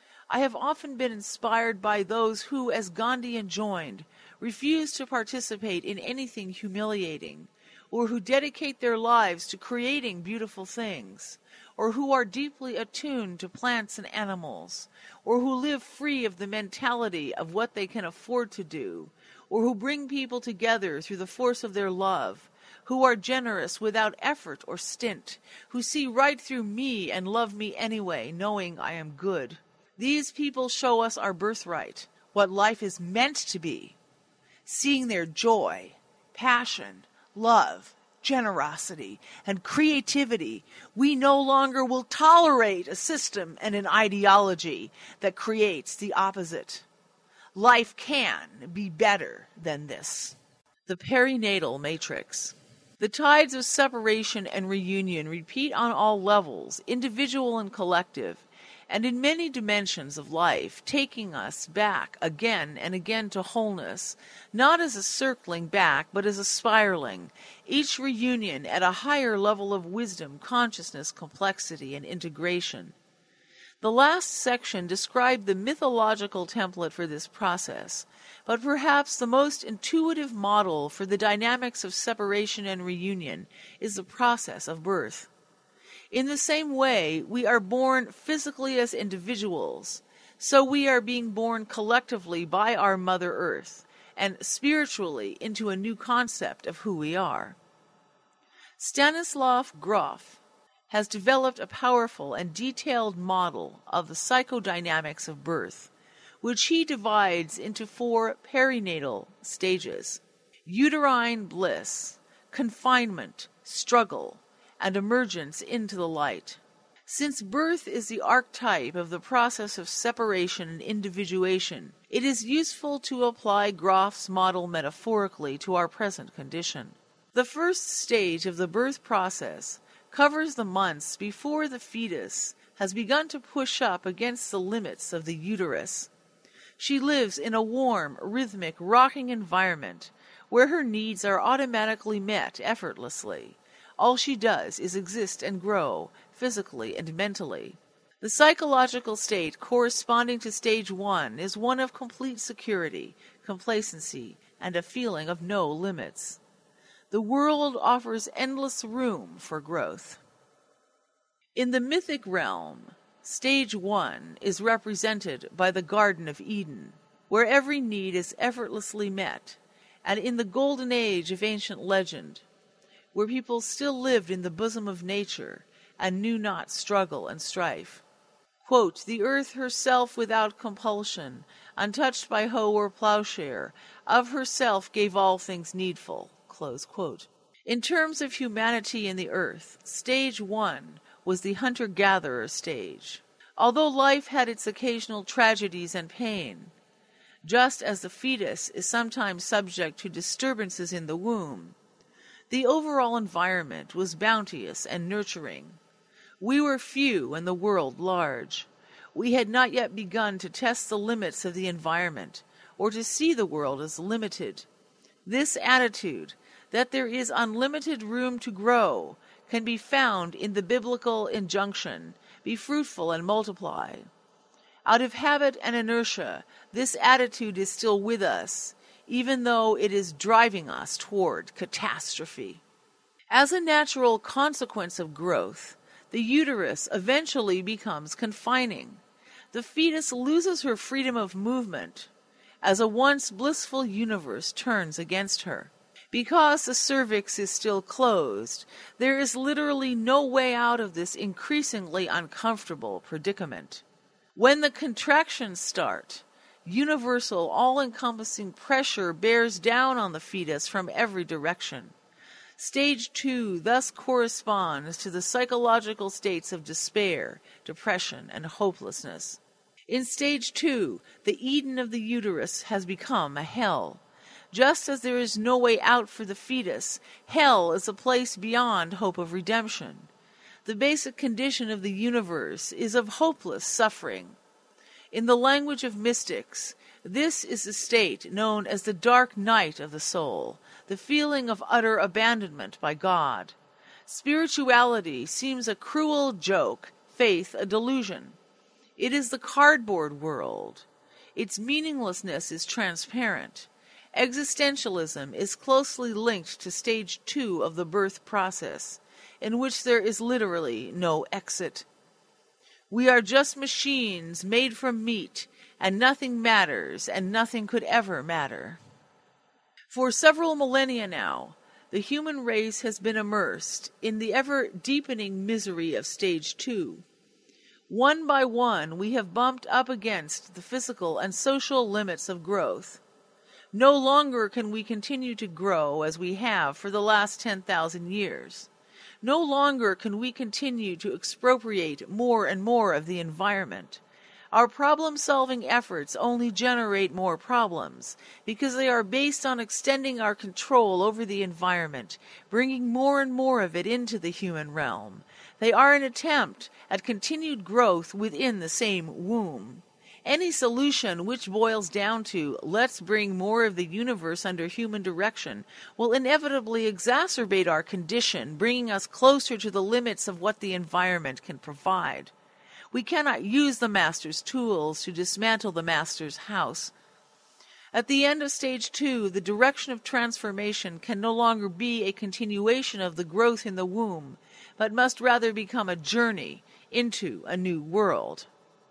I have often been inspired by those who, as Gandhi enjoined, refuse to participate in anything humiliating, or who dedicate their lives to creating beautiful things, or who are deeply attuned to plants and animals, or who live free of the mentality of what they can afford to do, or who bring people together through the force of their love, who are generous without effort or stint, who see right through me and love me anyway, knowing I am good. These people show us our birthright, what life is meant to be. Seeing their joy, passion, love, generosity, and creativity, we no longer will tolerate a system and an ideology that creates the opposite. Life can be better than this. The perinatal matrix. The tides of separation and reunion repeat on all levels, individual and collective, and in many dimensions of life, taking us back again and again to wholeness, not as a circling back, but as a spiraling, each reunion at a higher level of wisdom, consciousness, complexity, and integration. The last section described the mythological template for this process, but perhaps the most intuitive model for the dynamics of separation and reunion is the process of birth. In the same way, we are born physically as individuals, so we are being born collectively by our Mother Earth, and spiritually into a new concept of who we are. Stanislav Grof has developed a powerful and detailed model of the psychodynamics of birth, which he divides into 4 perinatal stages: uterine bliss, confinement, struggle, and emergence into the light. Since birth is the archetype of the process of separation and individuation, it is useful to apply Grof's model metaphorically to our present condition. The first stage of the birth process covers the months before the fetus has begun to push up against the limits of the uterus. She lives in a warm, rhythmic, rocking environment where her needs are automatically met effortlessly. All she does is exist and grow, physically and mentally. The psychological state corresponding to stage 1 is one of complete security, complacency, and a feeling of no limits. The world offers endless room for growth. In the mythic realm, stage 1 is represented by the Garden of Eden, where every need is effortlessly met, and in the golden age of ancient legend, where people still lived in the bosom of nature and knew not struggle and strife. Quote, "The earth herself without compulsion, untouched by hoe or plowshare, of herself gave all things needful." Close quote. In terms of humanity in the earth, stage 1 was the hunter-gatherer stage. Although life had its occasional tragedies and pain, just as the fetus is sometimes subject to disturbances in the womb, the overall environment was bounteous and nurturing. We were few and the world large. We had not yet begun to test the limits of the environment or to see the world as limited. This attitude, that there is unlimited room to grow, can be found in the biblical injunction, "Be fruitful and multiply." Out of habit and inertia, this attitude is still with us, even though it is driving us toward catastrophe. As a natural consequence of growth, the uterus eventually becomes confining. The fetus loses her freedom of movement as a once blissful universe turns against her. Because the cervix is still closed, there is literally no way out of this increasingly uncomfortable predicament. When the contractions start, universal, all-encompassing pressure bears down on the fetus from every direction. Stage 2 thus corresponds to the psychological states of despair, depression, and hopelessness. In stage 2, the Eden of the uterus has become a hell. Just as there is no way out for the fetus, hell is a place beyond hope of redemption. The basic condition of the universe is of hopeless suffering. In the language of mystics, this is the state known as the dark night of the soul, the feeling of utter abandonment by God. Spirituality seems a cruel joke, faith a delusion. It is the cardboard world. Its meaninglessness is transparent. Existentialism is closely linked to stage 2 of the birth process, in which there is literally no exit. We are just machines made from meat, and nothing matters, and nothing could ever matter. For several millennia now, the human race has been immersed in the ever-deepening misery of stage 2. One by one, we have bumped up against the physical and social limits of growth. No longer can we continue to grow as we have for the last 10,000 years. No longer can we continue to expropriate more and more of the environment. Our problem-solving efforts only generate more problems because they are based on extending our control over the environment, bringing more and more of it into the human realm. They are an attempt at continued growth within the same womb. Any solution which boils down to, let's bring more of the universe under human direction, will inevitably exacerbate our condition, bringing us closer to the limits of what the environment can provide. We cannot use the master's tools to dismantle the master's house. At the end of stage 2, the direction of transformation can no longer be a continuation of the growth in the womb, but must rather become a journey into a new world.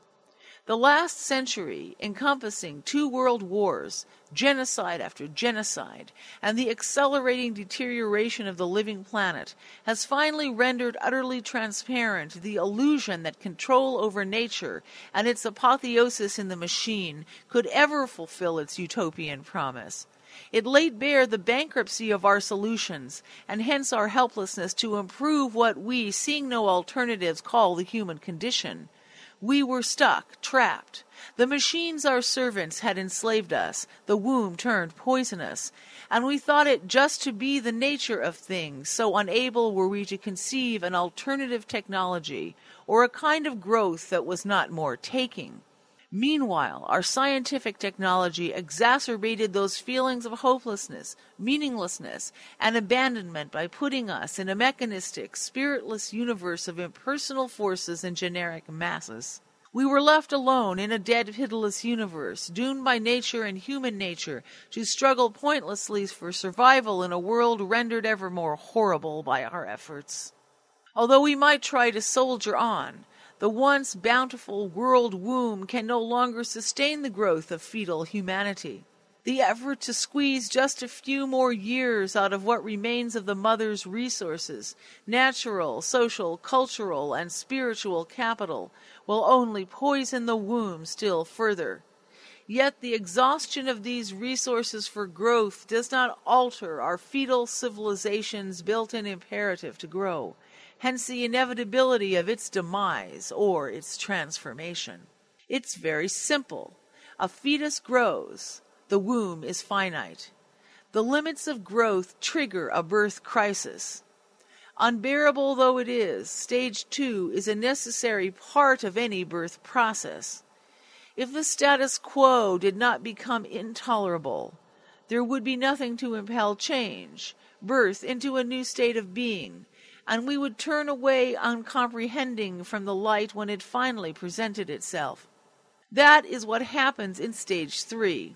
The last century, encompassing 2 world wars, genocide after genocide, and the accelerating deterioration of the living planet, has finally rendered utterly transparent the illusion that control over nature and its apotheosis in the machine could ever fulfill its utopian promise. It laid bare the bankruptcy of our solutions, and hence our helplessness to improve what we, seeing no alternatives, call the human condition. We were stuck, trapped. The machines, our servants, had enslaved us. The womb turned poisonous. And we thought it just to be the nature of things, so unable were we to conceive an alternative technology, or a kind of growth that was not more taking. Meanwhile, our scientific technology exacerbated those feelings of hopelessness, meaninglessness, and abandonment by putting us in a mechanistic, spiritless universe of impersonal forces and generic masses. We were left alone in a dead, pitiless universe, doomed by nature and human nature to struggle pointlessly for survival in a world rendered ever more horrible by our efforts. Although we might try to soldier on, the once bountiful world womb can no longer sustain the growth of fetal humanity. The effort to squeeze just a few more years out of what remains of the mother's resources, natural, social, cultural, and spiritual capital, will only poison the womb still further. Yet the exhaustion of these resources for growth does not alter our fetal civilization's built-in imperative to grow, hence the inevitability of its demise or its transformation. It's very simple. A fetus grows. The womb is finite. The limits of growth trigger a birth crisis. Unbearable though it is, stage 2 is a necessary part of any birth process. If the status quo did not become intolerable, there would be nothing to impel change, birth into a new state of being, and we would turn away uncomprehending from the light when it finally presented itself. That is what happens in stage 3.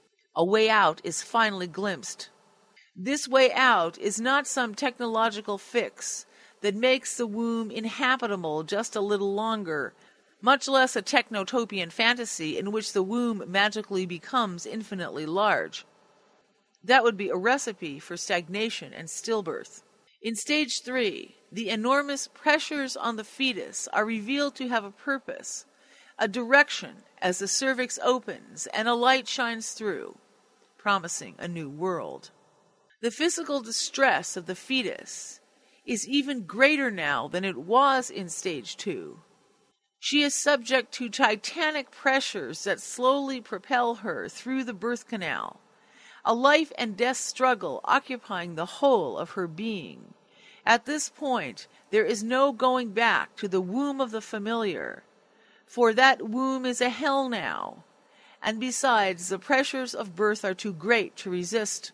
A way out is finally glimpsed. This way out is not some technological fix that makes the womb inhabitable just a little longer, much less a technotopian fantasy in which the womb magically becomes infinitely large. That would be a recipe for stagnation and stillbirth. In stage 3, the enormous pressures on the fetus are revealed to have a purpose, a direction as the cervix opens and a light shines through, promising a new world. The physical distress of the fetus is even greater now than it was in stage 2. She is subject to titanic pressures that slowly propel her through the birth canal, a life and death struggle occupying the whole of her being. At this point, there is no going back to the womb of the familiar, for that womb is a hell now, and besides, the pressures of birth are too great to resist.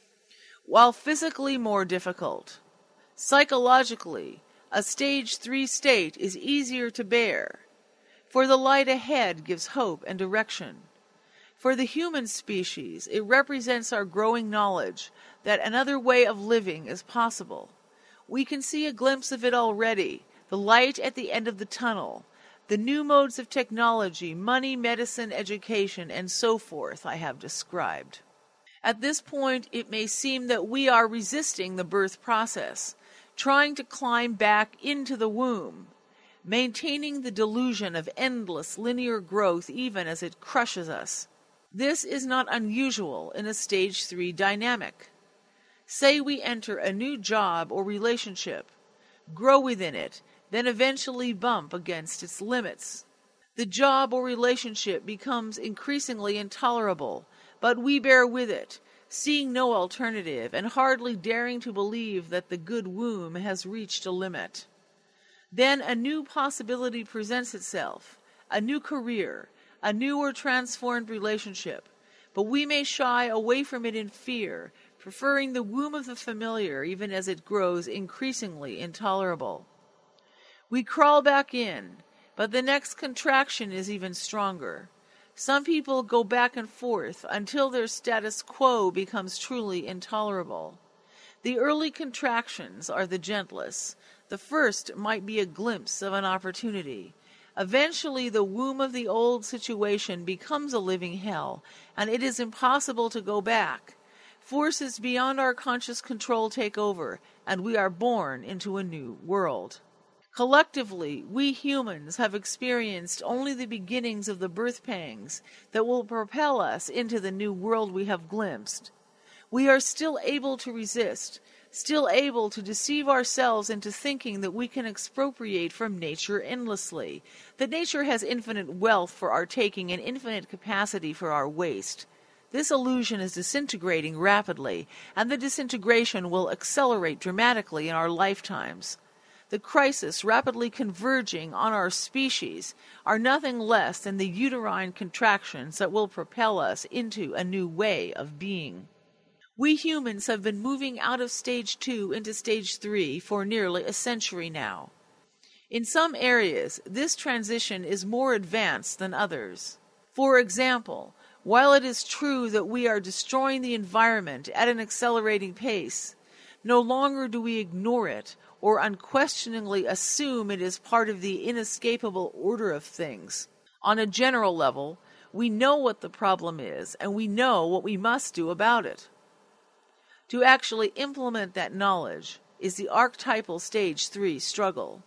While physically more difficult, psychologically, a stage 3 state is easier to bear, for the light ahead gives hope and direction. For the human species, it represents our growing knowledge that another way of living is possible. We can see a glimpse of it already, the light at the end of the tunnel, the new modes of technology, money, medicine, education, and so forth I have described. At this point, it may seem that we are resisting the birth process, trying to climb back into the womb, maintaining the delusion of endless linear growth even as it crushes us. This is not unusual in a stage 3 dynamic. Say we enter a new job or relationship, grow within it, then eventually bump against its limits. The job or relationship becomes increasingly intolerable, but we bear with it, seeing no alternative and hardly daring to believe that the good womb has reached a limit. Then a new possibility presents itself, a new career, a new or transformed relationship, but we may shy away from it in fear, preferring the womb of the familiar even as it grows increasingly intolerable. We crawl back in, But the next contraction is even stronger. Some people go back and forth until their status quo becomes truly intolerable. The early contractions are the gentlest. The first might be a glimpse of an opportunity. Eventually, the womb of the old situation becomes a living hell, and it is impossible to go back. Forces beyond our conscious control take over, and we are born into a new world. Collectively, we humans have experienced only the beginnings of the birth pangs that will propel us into the new world we have glimpsed. We are still able to resist, still able to deceive ourselves into thinking that we can expropriate from nature endlessly, that nature has infinite wealth for our taking and infinite capacity for our waste. This illusion is disintegrating rapidly, and the disintegration will accelerate dramatically in our lifetimes. The crisis rapidly converging on our species are nothing less than the uterine contractions that will propel us into a new way of being. We humans have been moving out of stage 2 into stage 3 for nearly a century now. In some areas, this transition is more advanced than others. For example, while it is true that we are destroying the environment at an accelerating pace, no longer do we ignore it or unquestioningly assume it is part of the inescapable order of things. On a general level, we know what the problem is, and we know what we must do about it. To actually implement that knowledge is the archetypal stage 3 struggle.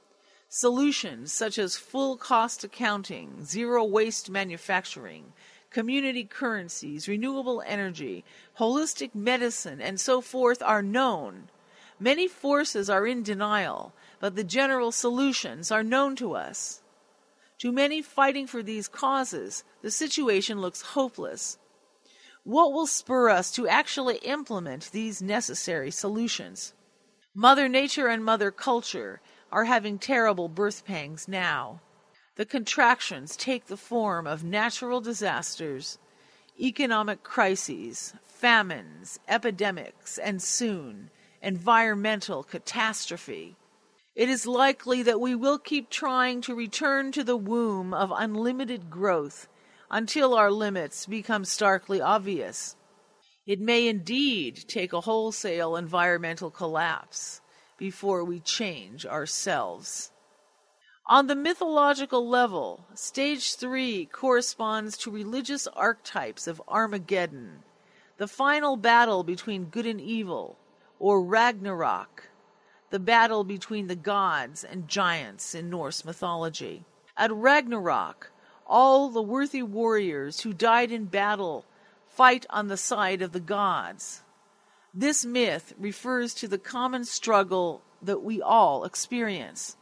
Solutions such as full cost accounting, zero waste manufacturing, community currencies, renewable energy, holistic medicine, and so forth are known. Many forces are in denial, but the general solutions are known to us. To many fighting for these causes, the situation looks hopeless. What will spur us to actually implement these necessary solutions? Mother Nature and Mother Culture are having terrible birth pangs now. The contractions take the form of natural disasters, economic crises, famines, epidemics, and soon, environmental catastrophe. It is likely that we will keep trying to return to the womb of unlimited growth until our limits become starkly obvious. It may indeed take a wholesale environmental collapse before we change ourselves. On the mythological level, stage 3 corresponds to religious archetypes of Armageddon, the final battle between good and evil, or Ragnarok, the battle between the gods and giants in Norse mythology. At Ragnarok, all the worthy warriors who died in battle fight on the side of the gods. This myth refers to the common struggle that we all experience.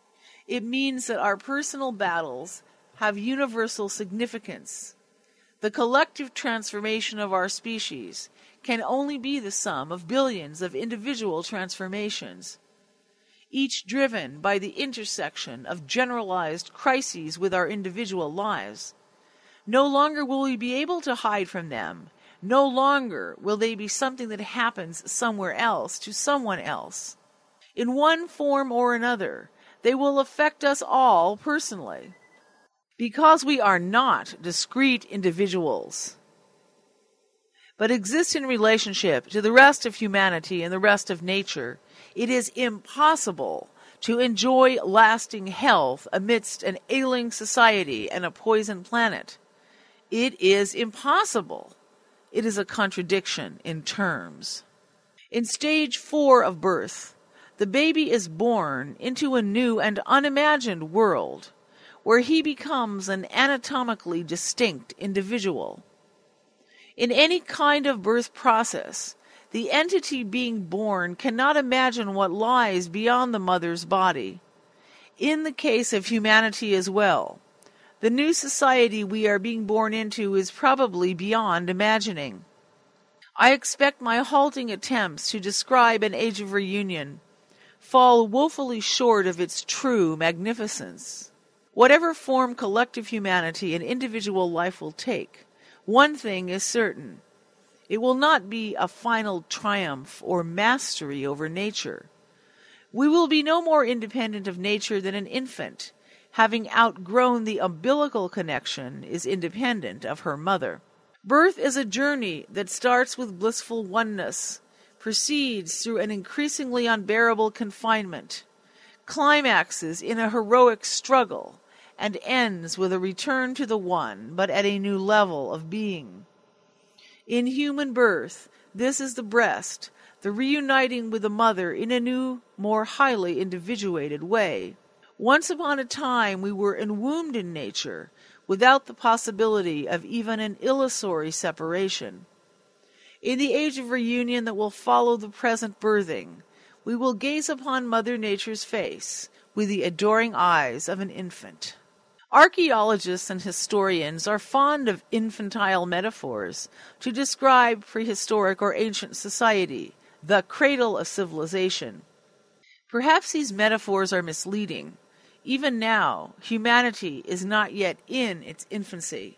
It means that our personal battles have universal significance. The collective transformation of our species can only be the sum of billions of individual transformations, each driven by the intersection of generalized crises with our individual lives. No longer will we be able to hide from them. No longer will they be something that happens somewhere else to someone else. In one form or another, they will affect us all personally. Because we are not discrete individuals, but exist in relationship to the rest of humanity and the rest of nature, it is impossible to enjoy lasting health amidst an ailing society and a poisoned planet. It is impossible. It is a contradiction in terms. In stage 4 of birth, the baby is born into a new and unimagined world where he becomes an anatomically distinct individual. In any kind of birth process, the entity being born cannot imagine what lies beyond the mother's body. In the case of humanity as well, the new society we are being born into is probably beyond imagining. I expect my halting attempts to describe an age of reunion fall woefully short of its true magnificence. Whatever form collective humanity and individual life will take, one thing is certain. It will not be a final triumph or mastery over nature. We will be no more independent of nature than an infant, having outgrown the umbilical connection, is independent of her mother. Birth is a journey that starts with blissful oneness, proceeds through an increasingly unbearable confinement, climaxes in a heroic struggle, and ends with a return to the one, but at a new level of being. In human birth, this is the breast, the reuniting with the mother in a new, more highly individuated way. Once upon a time we were enwombed in nature, without the possibility of even an illusory separation. In the age of reunion that will follow the present birthing, we will gaze upon Mother Nature's face with the adoring eyes of an infant. Archaeologists and historians are fond of infantile metaphors to describe prehistoric or ancient society, the cradle of civilization. Perhaps these metaphors are misleading. Even now, humanity is not yet in its infancy.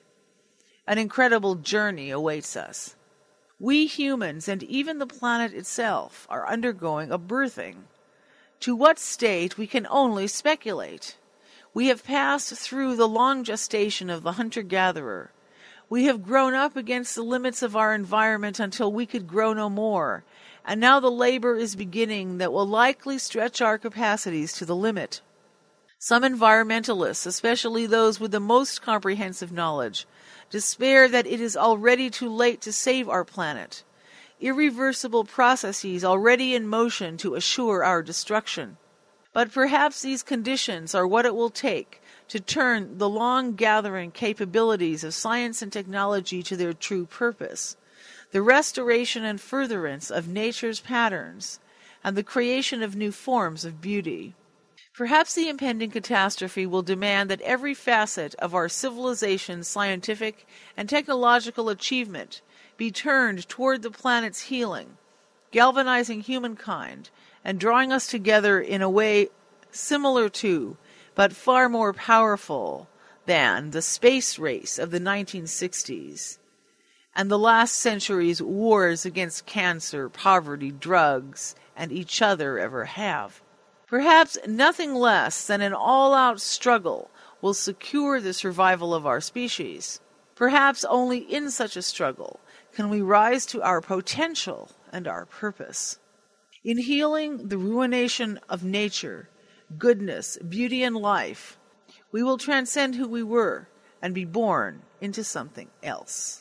An incredible journey awaits us. We humans and even the planet itself are undergoing a birthing. To what state we can only speculate. We have passed through the long gestation of the hunter-gatherer. We have grown up against the limits of our environment until we could grow no more, and now the labor is beginning that will likely stretch our capacities to the limit. Some environmentalists, especially those with the most comprehensive knowledge, despair that it is already too late to save our planet. Irreversible processes already in motion to assure our destruction. But perhaps these conditions are what it will take to turn the long-gathering capabilities of science and technology to their true purpose, the restoration and furtherance of nature's patterns, and the creation of new forms of beauty. Perhaps the impending catastrophe will demand that every facet of our civilization's scientific and technological achievement be turned toward the planet's healing, galvanizing humankind and drawing us together in a way similar to, but far more powerful than, the space race of the 1960s and the last century's wars against cancer, poverty, drugs, and each other ever have. Perhaps nothing less than an all-out struggle will secure the survival of our species. Perhaps only in such a struggle can we rise to our potential and our purpose. In healing the ruination of nature, goodness, beauty, and life, we will transcend who we were and be born into something else.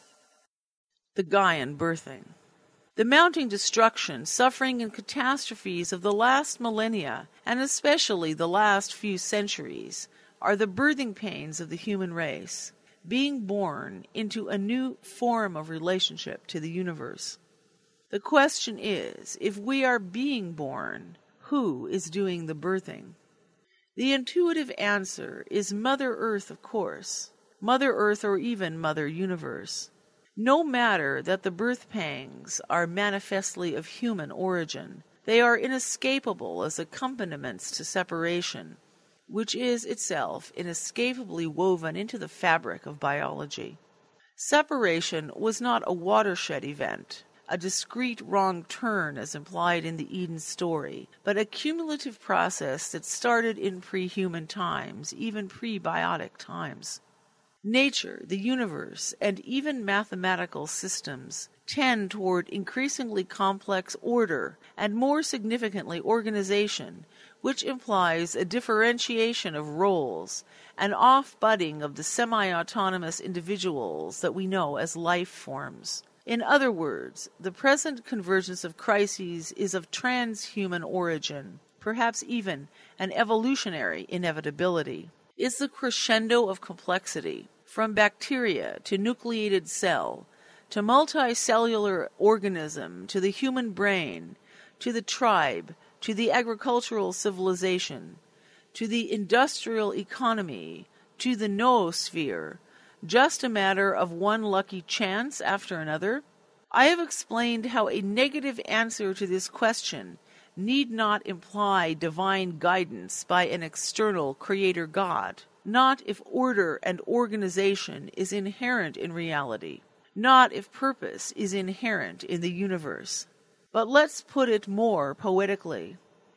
The Gaian birthing. The mounting destruction, suffering, and catastrophes of the last millennia, and especially the last few centuries, are the birthing pains of the human race, being born into a new form of relationship to the universe. The question is, if we are being born, who is doing the birthing? The intuitive answer is Mother Earth, of course. Mother Earth, or even Mother Universe. No matter that the birth pangs are manifestly of human origin, they are inescapable as accompaniments to separation, which is itself inescapably woven into the fabric of biology. Separation was not a watershed event, a discrete wrong turn as implied in the Eden story, but a cumulative process that started in pre-human times, even pre-biotic times. Nature, the universe, and even mathematical systems tend toward increasingly complex order and, more significantly, organization, which implies a differentiation of roles, an off-budding of the semi-autonomous individuals that we know as life forms. In other words, the present convergence of crises is of transhuman origin, perhaps even an evolutionary inevitability. Is the crescendo of complexity, from bacteria to nucleated cell, to multicellular organism, to the human brain, to the tribe, to the agricultural civilization, to the industrial economy, to the noosphere, just a matter of one lucky chance after another? I have explained how a negative answer to this question need not imply divine guidance by an external creator God, not if order and organization is inherent in reality, not if purpose is inherent in the universe. But let's put it more poetically.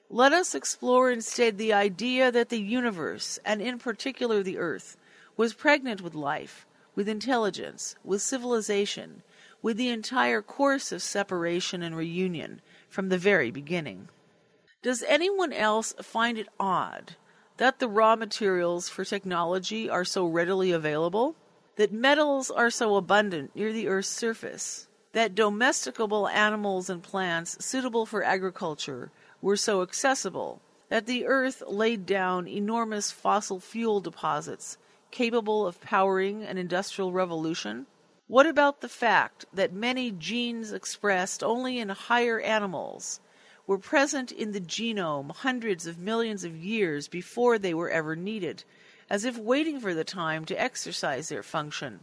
Let us explore instead the idea that the universe, and in particular the earth, was pregnant with life, with intelligence, with civilization, with the entire course of separation and reunion from the very beginning. Does anyone else find it odd that the raw materials for technology are so readily available, that metals are so abundant near the Earth's surface, that domesticable animals and plants suitable for agriculture were so accessible, that the Earth laid down enormous fossil fuel deposits capable of powering an industrial revolution? What about the fact that many genes expressed only in higher animals were present in the genome hundreds of millions of years before they were ever needed, as if waiting for the time to exercise their function?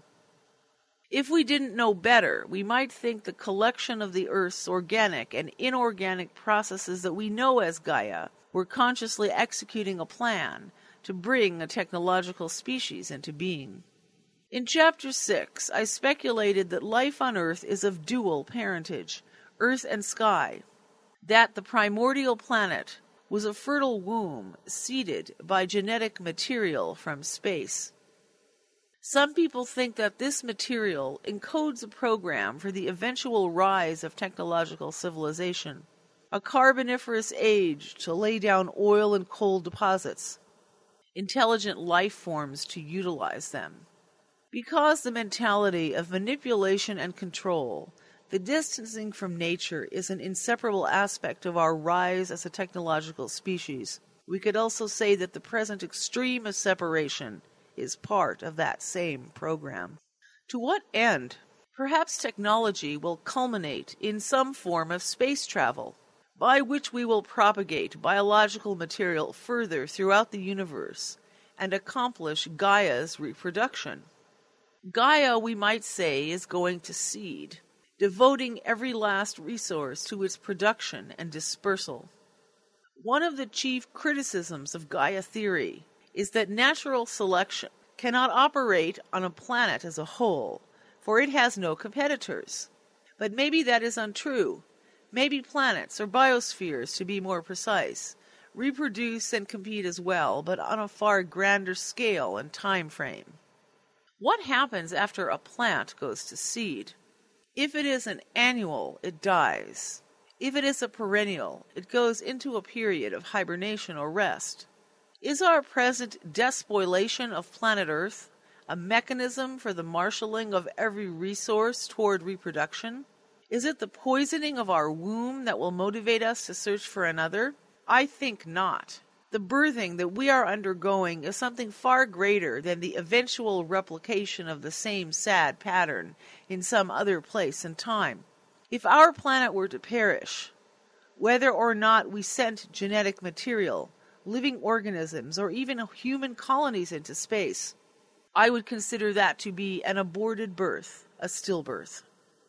If we didn't know better, we might think the collection of the Earth's organic and inorganic processes that we know as Gaia were consciously executing a plan to bring a technological species into being. In Chapter 6, I speculated that life on Earth is of dual parentage, earth and sky, that the primordial planet was a fertile womb seeded by genetic material from space. Some people think that this material encodes a program for the eventual rise of technological civilization, a carboniferous age to lay down oil and coal deposits, intelligent life forms to utilize them. Because the mentality of manipulation and control, the distancing from nature, is an inseparable aspect of our rise as a technological species, we could also say that the present extreme of separation is part of that same program. To what end? Perhaps technology will culminate in some form of space travel, by which we will propagate biological material further throughout the universe and accomplish Gaia's reproduction. Gaia, we might say, is going to seed, devoting every last resource to its production and dispersal. One of the chief criticisms of Gaia theory is that natural selection cannot operate on a planet as a whole, for it has no competitors. But maybe that is untrue. Maybe planets, or biospheres to be more precise, reproduce and compete as well, but on a far grander scale and time frame. What happens after a plant goes to seed? If it is an annual, it dies. If it is a perennial, it goes into a period of hibernation or rest. Is our present despoilation of planet Earth a mechanism for the marshalling of every resource toward reproduction? Is it the poisoning of our womb that will motivate us to search for another? I think not. The birthing that we are undergoing is something far greater than the eventual replication of the same sad pattern in some other place and time. If our planet were to perish, whether or not we sent genetic material, living organisms, or even human colonies into space, I would consider that to be an aborted birth, a stillbirth.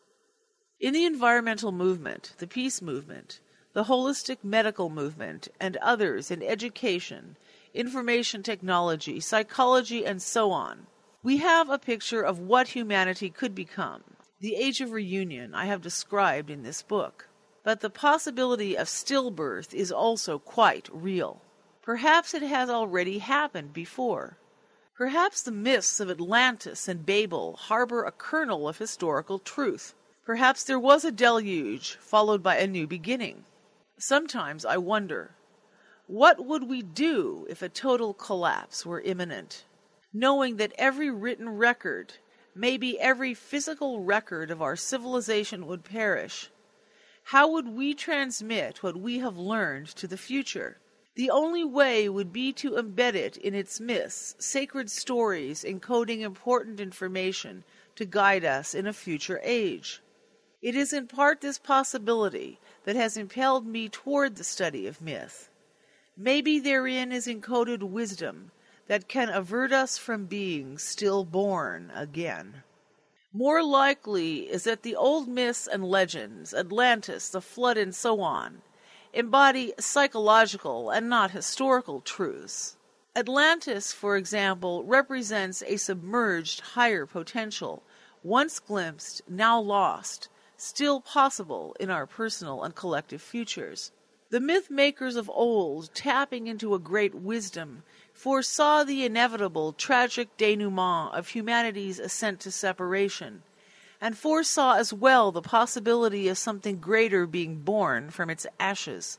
In the environmental movement, the peace movement, the holistic medical movement, and others in education, information technology, psychology, and so on, we have a picture of what humanity could become, the age of reunion I have described in this book. But the possibility of stillbirth is also quite real. Perhaps it has already happened before. Perhaps the myths of Atlantis and Babel harbor a kernel of historical truth. Perhaps there was a deluge followed by a new beginning. Sometimes I wonder, what would we do if a total collapse were imminent, knowing that every written record, maybe every physical record of our civilization would perish? How would we transmit what we have learned to the future? The only way would be to embed it in its myths, sacred stories encoding important information to guide us in a future age. It is in part this possibility that has impelled me toward the study of myth. Maybe therein is encoded wisdom that can avert us from being stillborn again. More likely is that the old myths and legends, Atlantis, the flood, and so on, embody psychological and not historical truths. Atlantis, for example, represents a submerged higher potential, once glimpsed, now lost, still possible in our personal and collective futures. The The myth-makers of old, tapping into a great wisdom, foresaw the inevitable tragic denouement of humanity's ascent to separation, and foresaw as well the possibility of something greater being born from its ashes.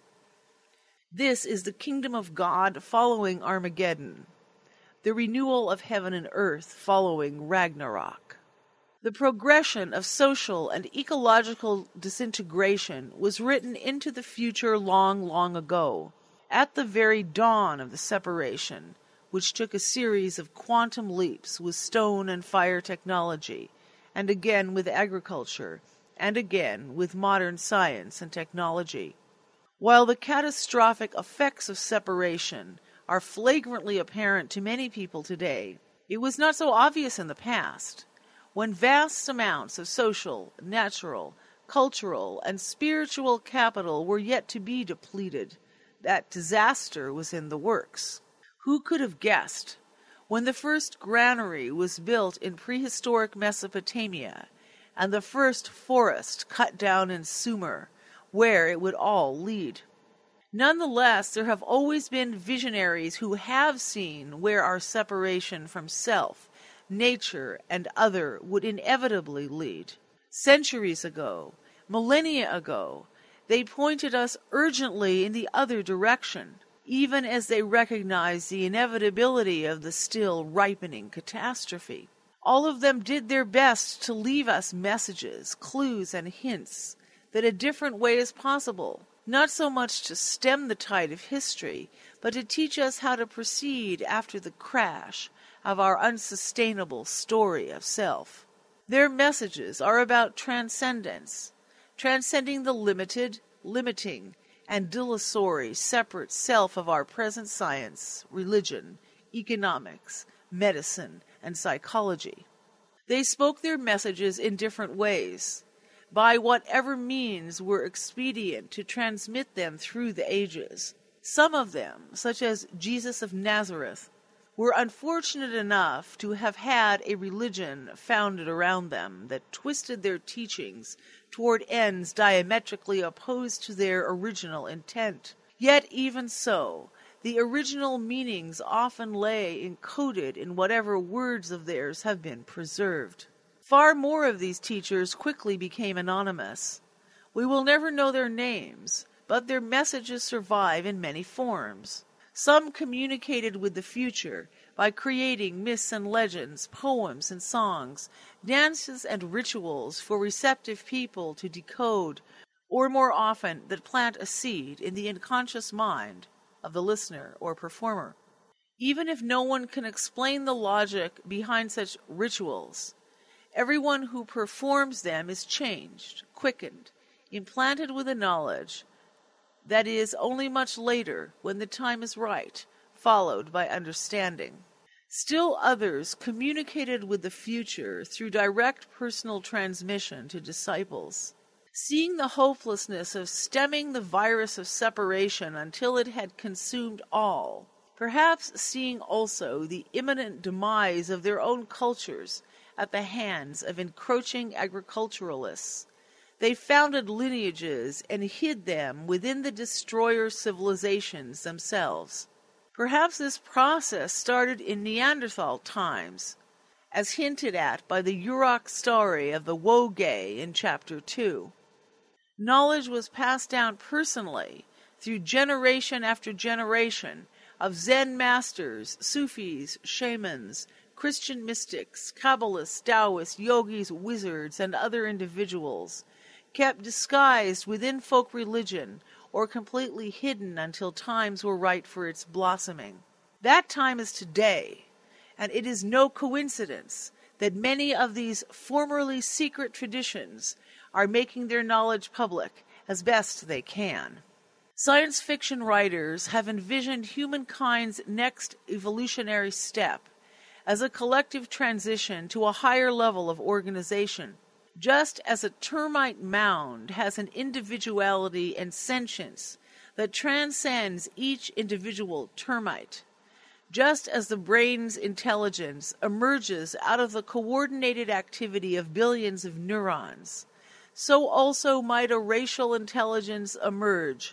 This is the kingdom of God following Armageddon, the renewal of heaven and earth following Ragnarok. The progression of social and ecological disintegration was written into the future long, long ago, at the very dawn of the separation, which took a series of quantum leaps with stone and fire technology, and again with agriculture, and again with modern science and technology. While the catastrophic effects of separation are flagrantly apparent to many people today, it was not so obvious in the past, when vast amounts of social, natural, cultural, and spiritual capital were yet to be depleted. That disaster was in the works. Who could have guessed, when the first granary was built in prehistoric Mesopotamia, and the first forest cut down in Sumer, where it would all lead? Nonetheless, there have always been visionaries who have seen where our separation from self, nature, and other would inevitably lead. Centuries ago, millennia ago, they pointed us urgently in the other direction, even as they recognized the inevitability of the still ripening catastrophe. All of them did their best to leave us messages, clues, and hints that a different way is possible, not so much to stem the tide of history, but to teach us how to proceed after the crash of our unsustainable story of self. Their messages are about transcendence, transcending the limited, limiting, and dilatory separate self of our present science, religion, economics, medicine, and psychology. They spoke their messages in different ways, by whatever means were expedient to transmit them through the ages. Some of them, such as Jesus of Nazareth, were unfortunate enough to have had a religion founded around them that twisted their teachings toward ends diametrically opposed to their original intent. Yet even so, the original meanings often lay encoded in whatever words of theirs have been preserved. Far more of these teachers quickly became anonymous. We will never know their names, but their messages survive in many forms. Some communicated with the future by creating myths and legends, poems and songs, dances and rituals for receptive people to decode, or more often that plant a seed in the unconscious mind of the listener or performer. Even if no one can explain the logic behind such rituals, everyone who performs them is changed, quickened, implanted with a knowledge that is only much later, when the time is right, followed by understanding. Still others communicated with the future through direct personal transmission to disciples. Seeing the hopelessness of stemming the virus of separation until it had consumed all, perhaps seeing also the imminent demise of their own cultures at the hands of encroaching agriculturalists, they founded lineages and hid them within the destroyer civilizations themselves. Perhaps this process started in Neanderthal times, as hinted at by the Yurok story of the Woge in Chapter 2. Knowledge was passed down personally through generation after generation of Zen masters, Sufis, shamans, Christian mystics, Kabbalists, Taoists, yogis, wizards, and other individuals, kept disguised within folk religion or completely hidden until times were right for its blossoming. That time is today, and it is no coincidence that many of these formerly secret traditions are making their knowledge public as best they can. Science fiction writers have envisioned humankind's next evolutionary step as a collective transition to a higher level of organization. Just as a termite mound has an individuality and sentience that transcends each individual termite, just as the brain's intelligence emerges out of the coordinated activity of billions of neurons, so also might a racial intelligence emerge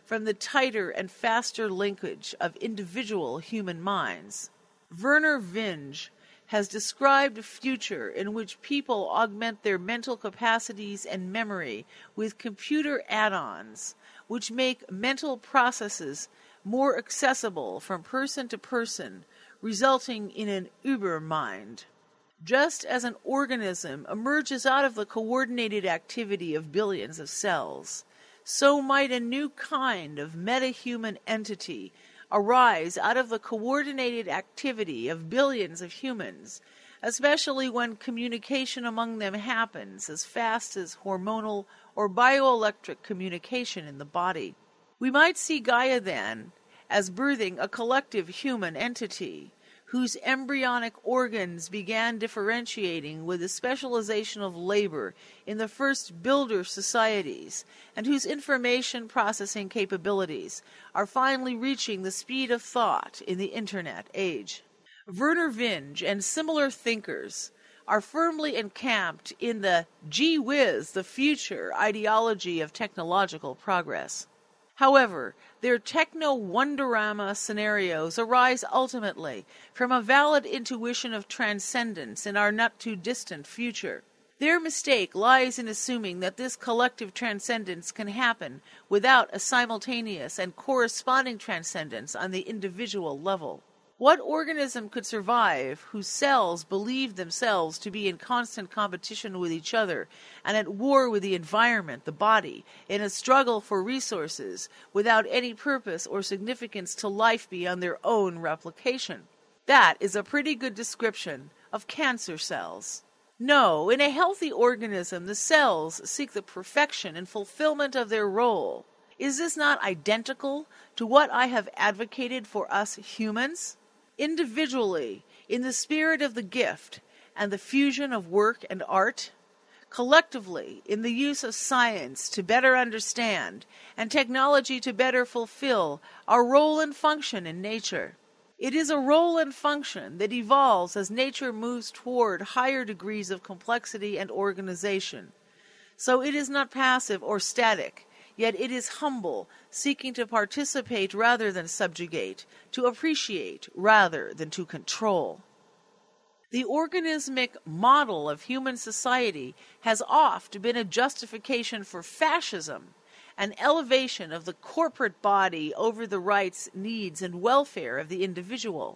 from the tighter and faster linkage of individual human minds. Vernor Vinge has described a future in which people augment their mental capacities and memory with computer add-ons, which make mental processes more accessible from person to person, resulting in an Übermind. Just as an organism emerges out of the coordinated activity of billions of cells, so might a new kind of metahuman entity arise out of the coordinated activity of billions of humans, especially when communication among them happens as fast as hormonal or bioelectric communication in the body. We might see Gaia, then, as birthing a collective human entity, whose embryonic organs began differentiating with the specialization of labor in the first builder societies, and whose information processing capabilities are finally reaching the speed of thought in the Internet age. Vernor Vinge and similar thinkers are firmly encamped in the "gee whiz, the future" ideology of technological progress. However, their techno-wonderama scenarios arise ultimately from a valid intuition of transcendence in our not-too-distant future. Their mistake lies in assuming that this collective transcendence can happen without a simultaneous and corresponding transcendence on the individual level. What organism could survive whose cells believe themselves to be in constant competition with each other and at war with the environment, the body, in a struggle for resources without any purpose or significance to life beyond their own replication? That is a pretty good description of cancer cells. No, in a healthy organism, the cells seek the perfection and fulfillment of their role. Is this not identical to what I have advocated for us humans? Individually, in the spirit of the gift and the fusion of work and art, collectively, in the use of science to better understand and technology to better fulfill our role and function in nature. It is a role and function that evolves as nature moves toward higher degrees of complexity and organization. So it is not passive or static, yet it is humble, seeking to participate rather than subjugate, to appreciate rather than to control. The organismic model of human society has oft been a justification for fascism, an elevation of the corporate body over the rights, needs, and welfare of the individual.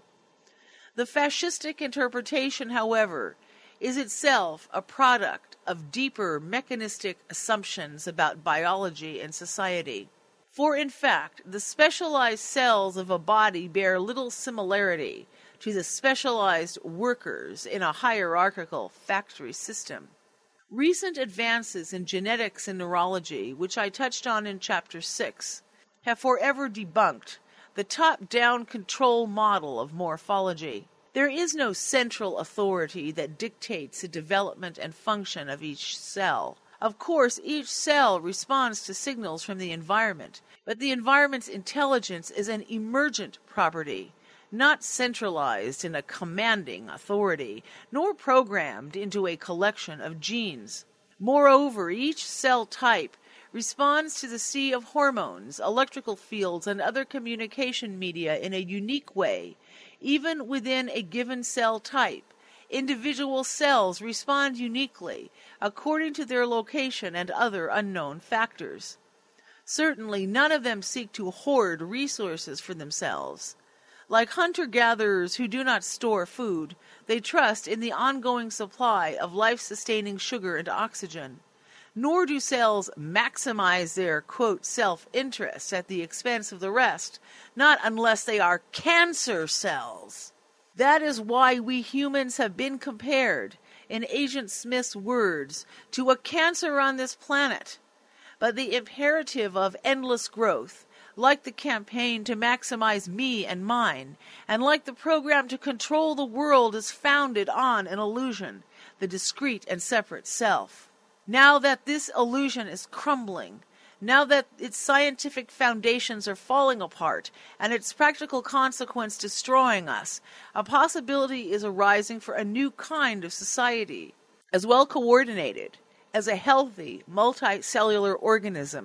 The fascistic interpretation, however, is itself a product of deeper mechanistic assumptions about biology and society. For in fact, the specialized cells of a body bear little similarity to the specialized workers in a hierarchical factory system. Recent advances in genetics and neurology, which I touched on in Chapter 6, have forever debunked the top-down control model of morphology. There is no central authority that dictates the development and function of each cell. Of course, each cell responds to signals from the environment, but the environment's intelligence is an emergent property, not centralized in a commanding authority, nor programmed into a collection of genes. Moreover, each cell type responds to the sea of hormones, electrical fields, and other communication media in a unique way. Even within a given cell type, individual cells respond uniquely according to their location and other unknown factors. Certainly, none of them seek to hoard resources for themselves. Like hunter-gatherers who do not store food, they trust in the ongoing supply of life-sustaining sugar and oxygen. Nor do cells maximize their, quote, self-interest at the expense of the rest, not unless they are cancer cells. That is why we humans have been compared, in Agent Smith's words, to a cancer on this planet. But the imperative of endless growth, like the campaign to maximize me and mine, and like the program to control the world, is founded on an illusion, the discrete and separate self. Now that this illusion is crumbling, now that its scientific foundations are falling apart and its practical consequence destroying us, a possibility is arising for a new kind of society, as well coordinated as a healthy multicellular organism.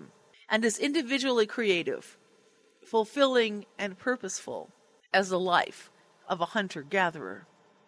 and as individually creative, fulfilling, and purposeful as the life of a hunter-gatherer.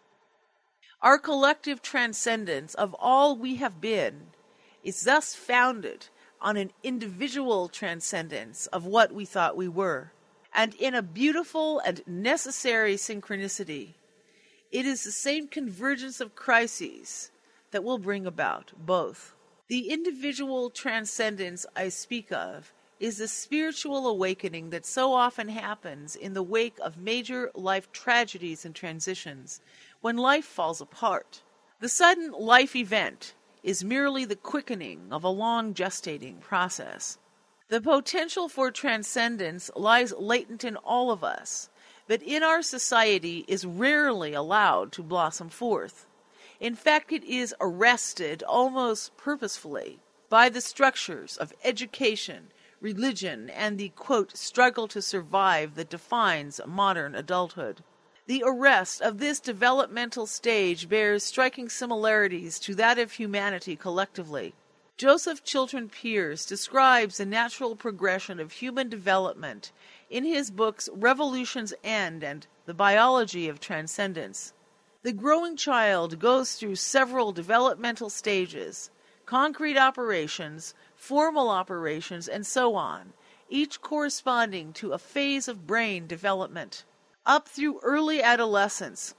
Our collective transcendence of all we have been is thus founded on an individual transcendence of what we thought we were, and in a beautiful and necessary synchronicity. It is the same convergence of crises that will bring about both. The individual transcendence I speak of is the spiritual awakening that so often happens in the wake of major life tragedies and transitions, when life falls apart. The sudden life event is merely the quickening of a long gestating process. The potential for transcendence lies latent in all of us, but in our society is rarely allowed to blossom forth. In fact, it is arrested almost purposefully by the structures of education, religion, and the, quote, struggle to survive that defines modern adulthood. The arrest of this developmental stage bears striking similarities to that of humanity collectively. Joseph Chilton Pearce describes the natural progression of human development in his books Revolution's End and The Biology of Transcendence. The growing child goes through several developmental stages, concrete operations, formal operations, and so on, each corresponding to a phase of brain development. Up through early adolescence,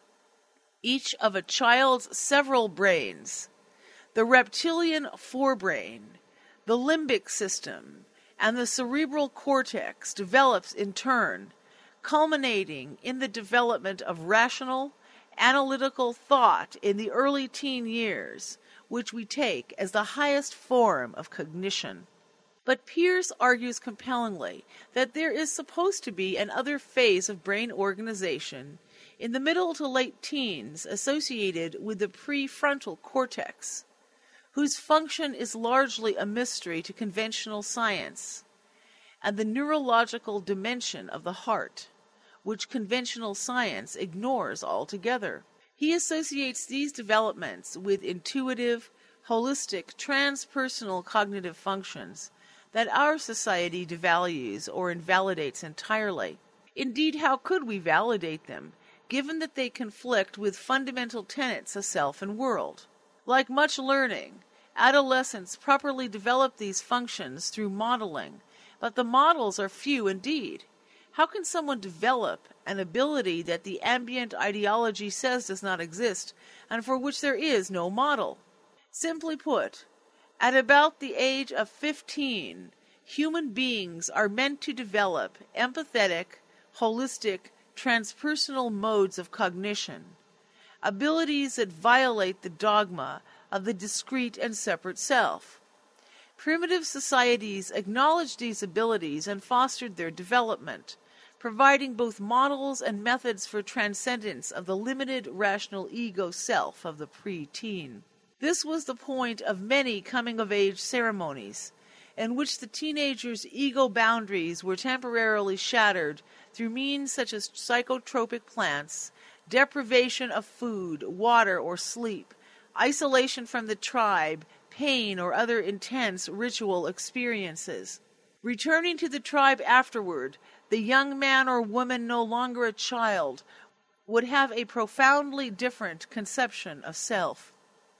each of a child's several brains, the reptilian forebrain, the limbic system, and the cerebral cortex develops in turn, culminating in the development of rational, analytical thought in the early teen years, which we take as the highest form of cognition. But Pearce argues compellingly that there is supposed to be another phase of brain organization in the middle to late teens associated with the prefrontal cortex, whose function is largely a mystery to conventional science, and the neurological dimension of the heart, which conventional science ignores altogether. He associates these developments with intuitive, holistic, transpersonal cognitive functions that our society devalues or invalidates entirely. Indeed, how could we validate them, given that they conflict with fundamental tenets of self and world? Like much learning, adolescents properly develop these functions through modeling, but the models are few indeed. How can someone develop an ability that the ambient ideology says does not exist, and for which there is no model? Simply put, at about the age of 15, human beings are meant to develop empathetic, holistic, transpersonal modes of cognition, abilities that violate the dogma of the discrete and separate self. Primitive societies acknowledged these abilities and fostered their development, providing both models and methods for transcendence of the limited rational ego self of the pre-teen. This was the point of many coming-of-age ceremonies, in which the teenager's ego boundaries were temporarily shattered through means such as psychotropic plants, deprivation of food, water, or sleep, isolation from the tribe, pain, or other intense ritual experiences. Returning to the tribe afterward, the young man or woman, no longer a child, would have a profoundly different conception of self.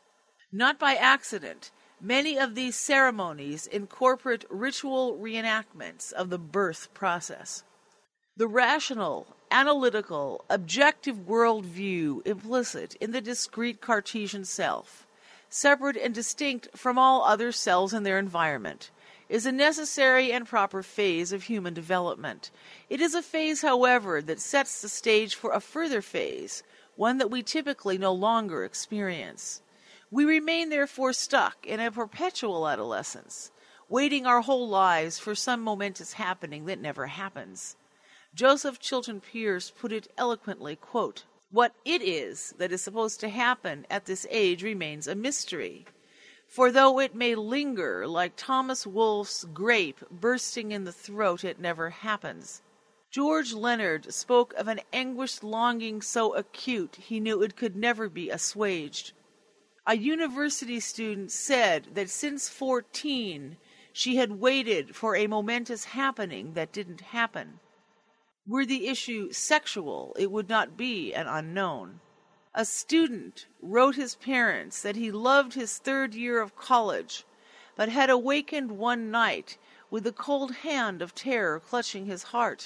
Not by accident, many of these ceremonies incorporate ritual reenactments of the birth process. The rational, analytical, objective worldview implicit in the discrete Cartesian self, separate and distinct from all other cells in their environment, is a necessary and proper phase of human development. It is a phase, however, that sets the stage for a further phase, one that we typically no longer experience. We remain therefore stuck in a perpetual adolescence, waiting our whole lives for some momentous happening that never happens. Joseph Chilton Pearce put it eloquently, quote, "What it is that is supposed to happen at this age remains a mystery. For though it may linger like Thomas Wolfe's grape bursting in the throat, it never happens." George Leonard spoke of an anguished longing so acute he knew it could never be assuaged. A university student said that since 14, She had waited for a momentous happening that didn't happen. Were the issue sexual, it would not be an unknown. A student wrote his parents that he loved his 3rd year of college, but had awakened one night with the cold hand of terror clutching his heart.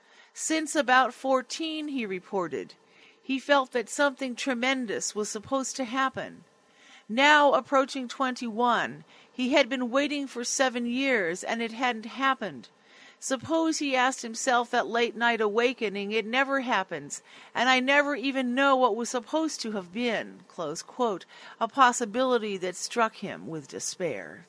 Since about 14, he reported, he felt that something tremendous was supposed to happen. Now approaching 21, he had been waiting for 7 years, and it hadn't happened. Suppose, he asked himself, that late-night awakening, it never happens, and I never even know what was supposed to have been, close quote, a possibility that struck him with despair.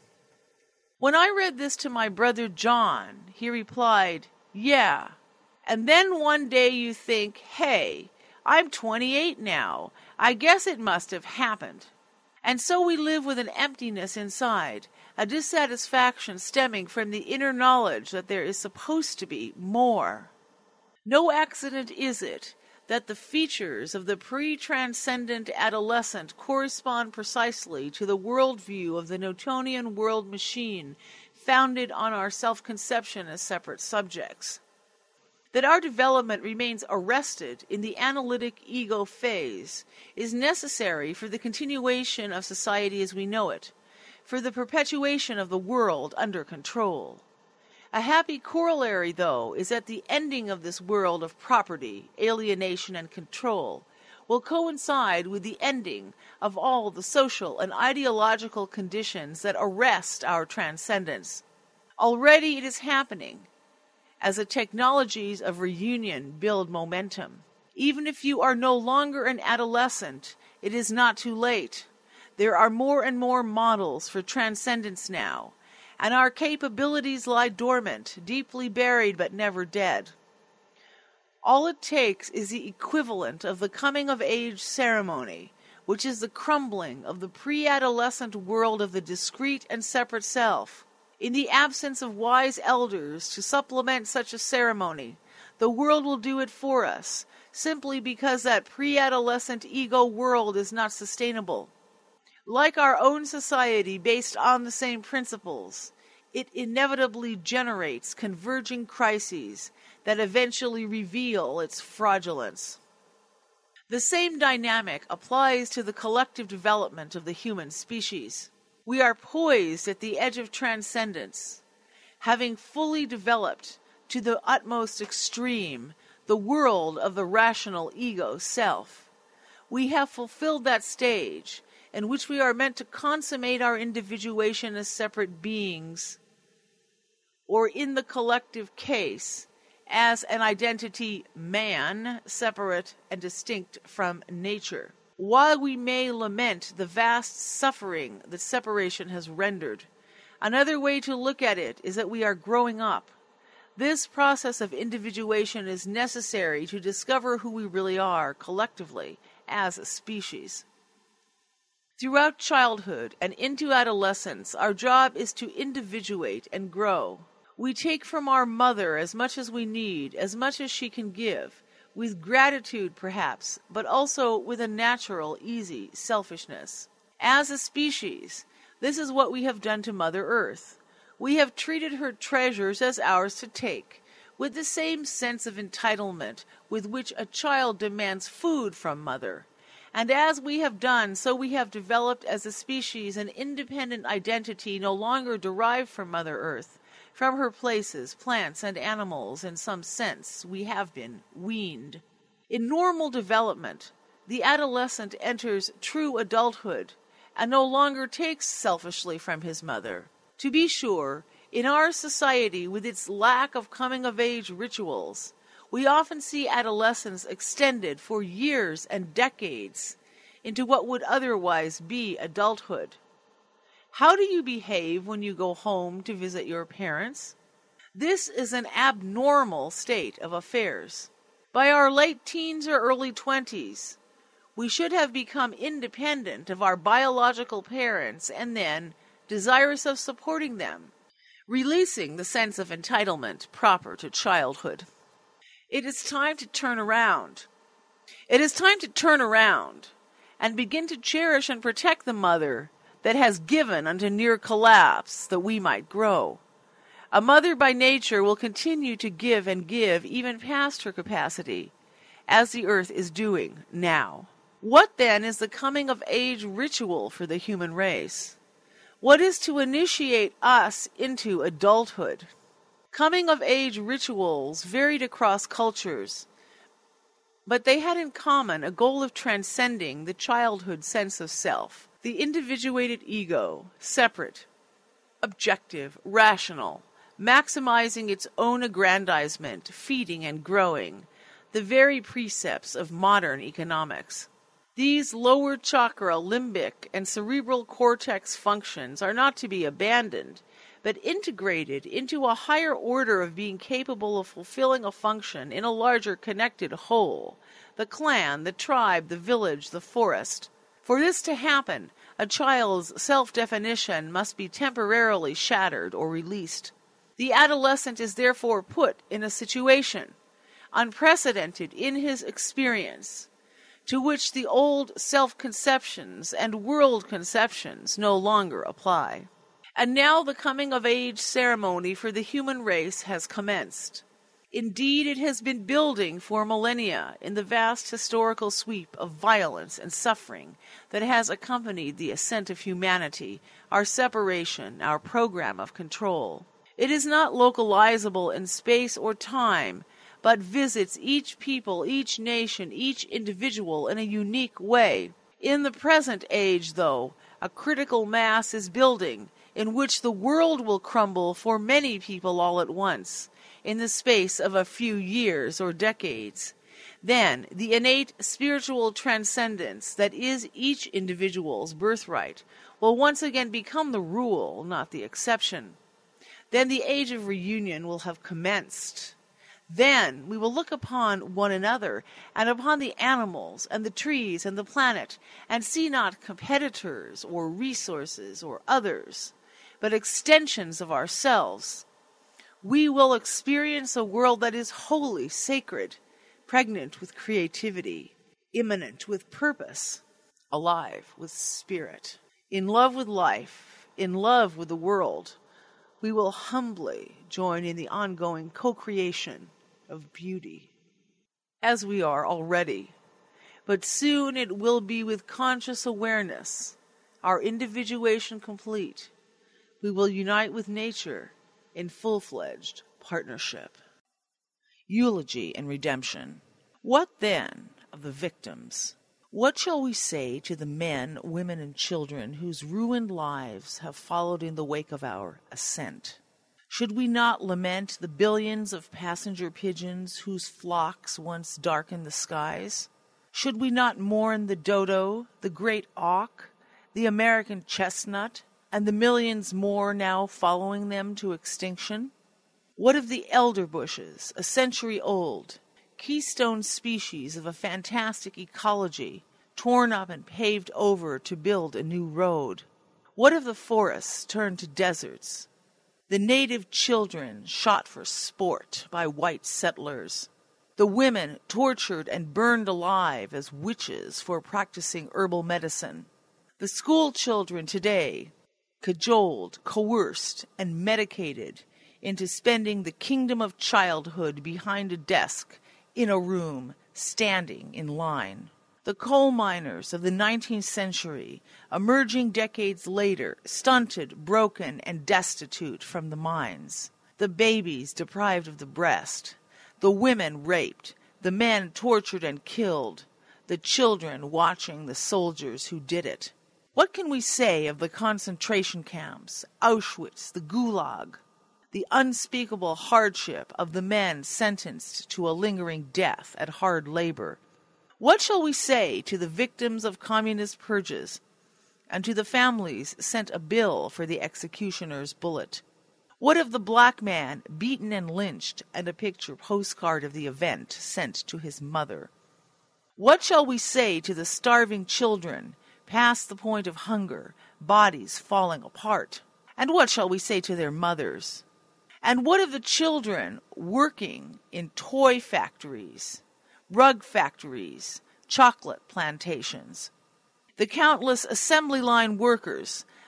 When I read this to my brother John, he replied, "Yeah." And then one day you think, hey, I'm 28 now. I guess it must have happened. And so we live with an emptiness inside, a dissatisfaction stemming from the inner knowledge that there is supposed to be more. No accident is it that the features of the pre-transcendent adolescent correspond precisely to the worldview of the Newtonian world machine founded on our self-conception as separate subjects. That our development remains arrested in the analytic ego phase is necessary for the continuation of society as we know it, for the perpetuation of the world under control. A happy corollary, though, is that the ending of this world of property, alienation, and control will coincide with the ending of all the social and ideological conditions that arrest our transcendence. Already it is happening, as the technologies of reunion build momentum. Even if you are no longer an adolescent, it is not too late. There are more and more models for transcendence now, and our capabilities lie dormant, deeply buried but never dead. All it takes is the equivalent of the coming-of-age ceremony, which is the crumbling of the pre-adolescent world of the discrete and separate self. In the absence of wise elders to supplement such a ceremony, the world will do it for us, simply because that pre-adolescent ego world is not sustainable. Like our own society based on the same principles, it inevitably generates converging crises that eventually reveal its fraudulence. The same dynamic applies to the collective development of the human species. We are poised at the edge of transcendence, having fully developed to the utmost extreme the world of the rational ego self. We have fulfilled that stage in which we are meant to consummate our individuation as separate beings, or in the collective case, as an identity man, separate and distinct from nature. While we may lament the vast suffering that separation has rendered, another way to look at it is that we are growing up. This process of individuation is necessary to discover who we really are collectively as a species. Throughout childhood and into adolescence, our job is to individuate and grow. We take from our mother as much as we need, as much as she can give, with gratitude perhaps, but also with a natural, easy selfishness. As a species, this is what we have done to Mother Earth. We have treated her treasures as ours to take, with the same sense of entitlement with which a child demands food from Mother. And as we have done, so we have developed as a species an independent identity no longer derived from Mother Earth. From her places, plants, and animals, in some sense, we have been weaned. In normal development, the adolescent enters true adulthood and no longer takes selfishly from his mother. To be sure, in our society, with its lack of coming-of-age rituals, we often see adolescence extended for years and decades into what would otherwise be adulthood. How do you behave when you go home to visit your parents? This is an abnormal state of affairs. By our late teens or early 20s, we should have become independent of our biological parents and then desirous of supporting them, releasing the sense of entitlement proper to childhood. It is time to turn around. It is time to turn around and begin to cherish and protect the mother that has given unto near collapse that we might grow. A mother by nature will continue to give and give even past her capacity, as the earth is doing now. What then is the coming of age ritual for the human race? What is to initiate us into adulthood? Coming of age rituals varied across cultures, but they had in common a goal of transcending the childhood sense of self, the individuated ego, separate, objective, rational, maximizing its own aggrandizement, feeding and growing, the very precepts of modern economics. These lower chakra, limbic, and cerebral cortex functions are not to be abandoned, but integrated into a higher order of being capable of fulfilling a function in a larger connected whole, the clan, the tribe, the village, the forest. For this to happen, a child's self-definition must be temporarily shattered or released. The adolescent is therefore put in a situation, unprecedented in his experience, to which the old self-conceptions and world conceptions no longer apply. And now the coming-of-age ceremony for the human race has commenced. Indeed, it has been building for millennia in the vast historical sweep of violence and suffering that has accompanied the ascent of humanity, our separation, our program of control. It is not localizable in space or time, but visits each people, each nation, each individual in a unique way. In the present age, though, a critical mass is building, in which the world will crumble for many people all at once, in the space of a few years or decades. Then the innate spiritual transcendence that is each individual's birthright will once again become the rule, not the exception. Then the age of reunion will have commenced. Then we will look upon one another, and upon the animals, and the trees, and the planet, and see not competitors, or resources, or others, but extensions of ourselves. We will experience a world that is wholly sacred, pregnant with creativity, immanent with purpose, alive with spirit, in love with life, in love with the world. We will humbly join in the ongoing co-creation of beauty, as we are already. But soon it will be with conscious awareness, our individuation complete. We will unite with nature in full-fledged partnership. Eulogy and redemption. What then of the victims? What shall we say to the men, women, and children whose ruined lives have followed in the wake of our ascent? Should we not lament the billions of passenger pigeons whose flocks once darkened the skies? Should we not mourn the dodo, the great auk, the American chestnut, and the millions more now following them to extinction? What of the elder bushes, a century old, keystone species of a fantastic ecology, torn up and paved over to build a new road? What of the forests turned to deserts, the native children shot for sport by white settlers, the women tortured and burned alive as witches for practicing herbal medicine, the school children today cajoled, coerced, and medicated into spending the kingdom of childhood behind a desk, in a room, standing in line. The coal miners of the 19th century, emerging decades later, stunted, broken, and destitute from the mines. The babies deprived of the breast. The women raped. The men tortured and killed. The children watching the soldiers who did it. What can we say of the concentration camps, Auschwitz, the Gulag, the unspeakable hardship of the men sentenced to a lingering death at hard labor? What shall we say to the victims of communist purges, and to the families sent a bill for the executioner's bullet? What of the black man beaten and lynched, and a picture postcard of the event sent to his mother? What shall we say to the starving children past the point of hunger, bodies falling apart? And what shall we say to their mothers? And what of the children working in toy factories, rug factories, chocolate plantations? The countless assembly line workers,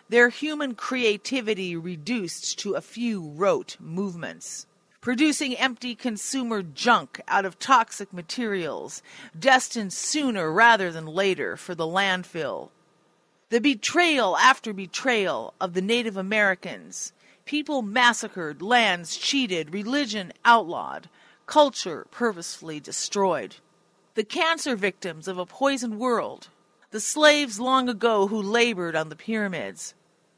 their human creativity reduced to a few rote movements, producing empty consumer junk out of toxic materials, destined sooner rather than later for the landfill. The betrayal after betrayal of the Native Americans, people massacred, lands cheated, religion outlawed, culture purposefully destroyed. The cancer victims of a poisoned world, the slaves long ago who labored on the pyramids.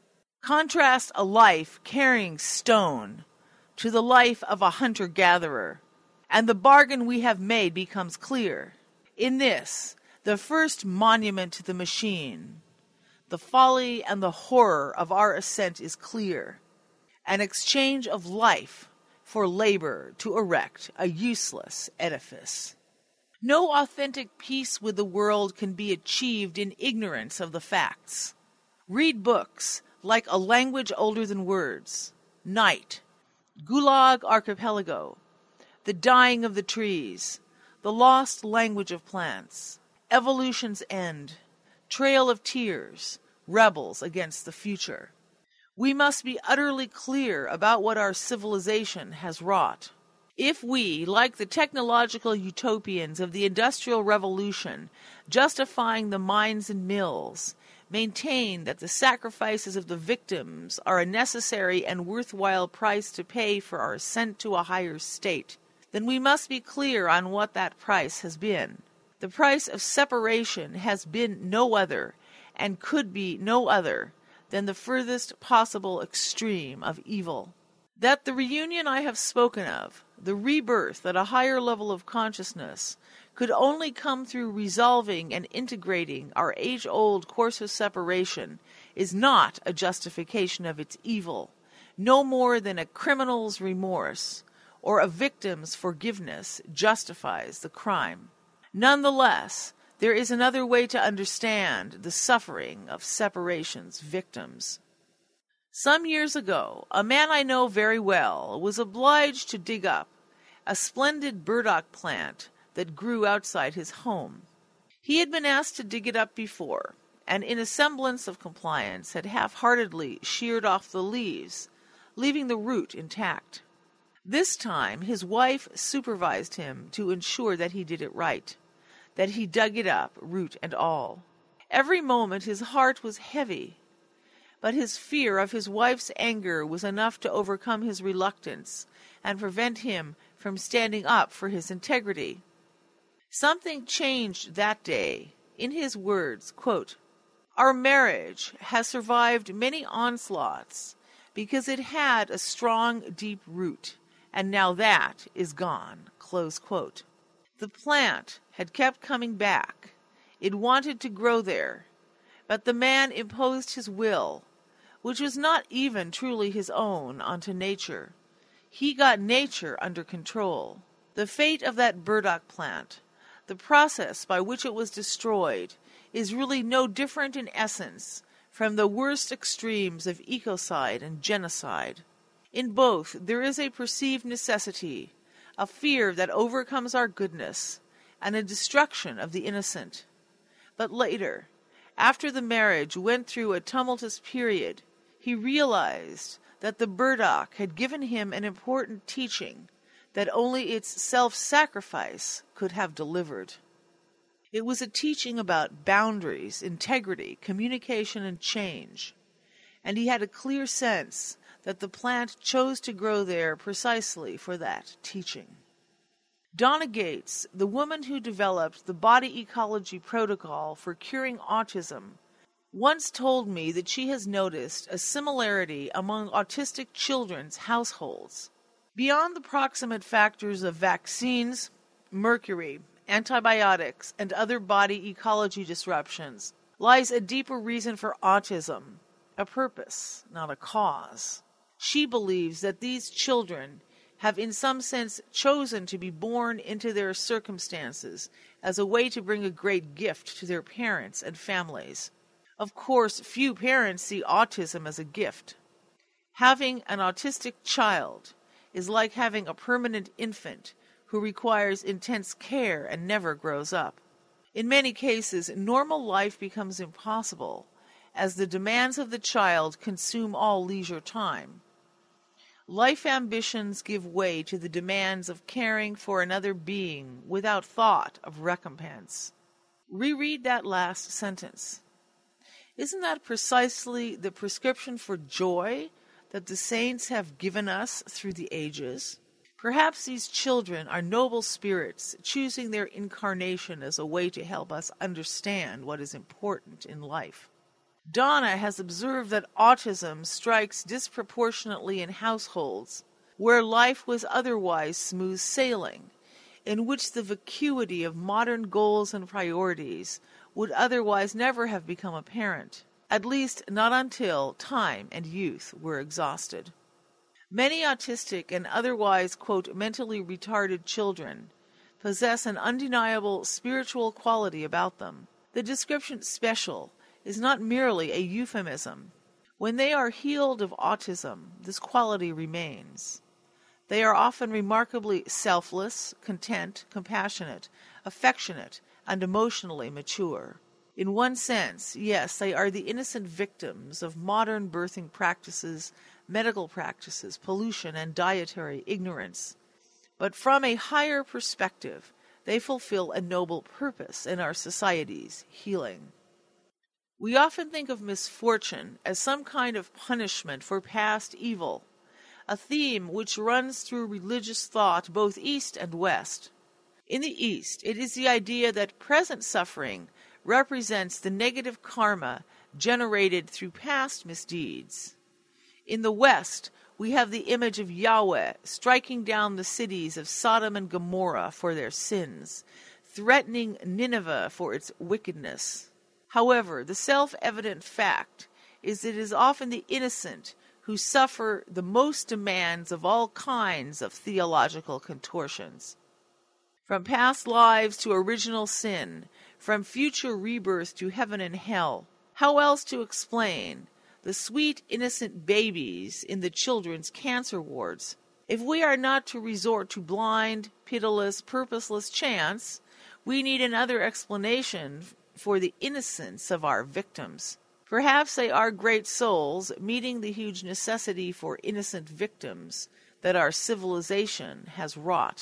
Contrast a life carrying stone to the life of a hunter-gatherer, and the bargain we have made becomes clear. In this, the first monument to the machine, the folly and the horror of our ascent is clear. An exchange of life for labor to erect a useless edifice. No authentic peace with the world can be achieved in ignorance of the facts. Read books like A Language Older Than Words, Night, Gulag Archipelago, The Dying of the Trees, The Lost Language of Plants, Evolution's End, Trail of Tears, Rebels Against the Future. We must be utterly clear about what our civilization has wrought. If we, like the technological utopians of the Industrial Revolution, justifying the mines and mills, maintain that the sacrifices of the victims are a necessary and worthwhile price to pay for our ascent to a higher state, then we must be clear on what that price has been. The price of separation has been no other, and could be no other, than the furthest possible extreme of evil. That the reunion I have spoken of, the rebirth at a higher level of consciousness, could only come through resolving and integrating our age-old course of separation is not a justification of its evil, no more than a criminal's remorse or a victim's forgiveness justifies the crime. Nonetheless, there is another way to understand the suffering of separation's victims. Some years ago, a man I know very well was obliged to dig up a splendid burdock plant that grew outside his home. He had been asked to dig it up before, and in a semblance of compliance had half-heartedly sheared off the leaves, leaving the root intact. This time his wife supervised him to ensure that he did it right, that he dug it up, root and all. Every moment his heart was heavy, but his fear of his wife's anger was enough to overcome his reluctance and prevent him from standing up for his integrity. Something changed that day. In his words, quote, "Our marriage has survived many onslaughts because it had a strong, deep root, and now that is gone." Close quote. The plant had kept coming back. It wanted to grow there, but the man imposed his will, which was not even truly his own, onto nature. He got nature under control. The fate of that burdock plant, the process by which it was destroyed, is really no different in essence from the worst extremes of ecocide and genocide. In both, there is a perceived necessity, a fear that overcomes our goodness, and a destruction of the innocent. But later, after the marriage went through a tumultuous period, he realized that the burdock had given him an important teaching that only its self-sacrifice could have delivered. It was a teaching about boundaries, integrity, communication, and change, and he had a clear sense that the plant chose to grow there precisely for that teaching. Donna Gates, the woman who developed the body ecology protocol for curing autism, once told me that she has noticed a similarity among autistic children's households. Beyond the proximate factors of vaccines, mercury, antibiotics, and other body ecology disruptions, lies a deeper reason for autism, a purpose, not a cause. She believes that these children have in some sense chosen to be born into their circumstances as a way to bring a great gift to their parents and families. Of course, few parents see autism as a gift. Having an autistic child is like having a permanent infant who requires intense care and never grows up. In many cases, normal life becomes impossible, as the demands of the child consume all leisure time. Life ambitions give way to the demands of caring for another being without thought of recompense. Reread that last sentence. Isn't that precisely the prescription for joy that the saints have given us through the ages? Perhaps these children are noble spirits choosing their incarnation as a way to help us understand what is important in life. Donna has observed that autism strikes disproportionately in households where life was otherwise smooth sailing, in which the vacuity of modern goals and priorities would otherwise never have become apparent, at least not until time and youth were exhausted. Many autistic and otherwise, quote, mentally retarded children possess an undeniable spiritual quality about them. The description special is not merely a euphemism. When they are healed of autism, this quality remains. They are often remarkably selfless, content, compassionate, affectionate, and emotionally mature. In one sense, yes, they are the innocent victims of modern birthing practices, medical practices, pollution, and dietary ignorance. But from a higher perspective, they fulfill a noble purpose in our society's healing. We often think of misfortune as some kind of punishment for past evil, a theme which runs through religious thought both East and West. In the East, it is the idea that present suffering represents the negative karma generated through past misdeeds. In the West, we have the image of Yahweh striking down the cities of Sodom and Gomorrah for their sins, threatening Nineveh for its wickedness. However, the self-evident fact is that it is often the innocent who suffer the most demands of all kinds of theological contortions. From past lives to original sin, from future rebirth to heaven and hell, how else to explain the sweet innocent babies in the children's cancer wards? If we are not to resort to blind, pitiless, purposeless chance, we need another explanation for the innocence of our victims. Perhaps they are great souls meeting the huge necessity for innocent victims that our civilization has wrought.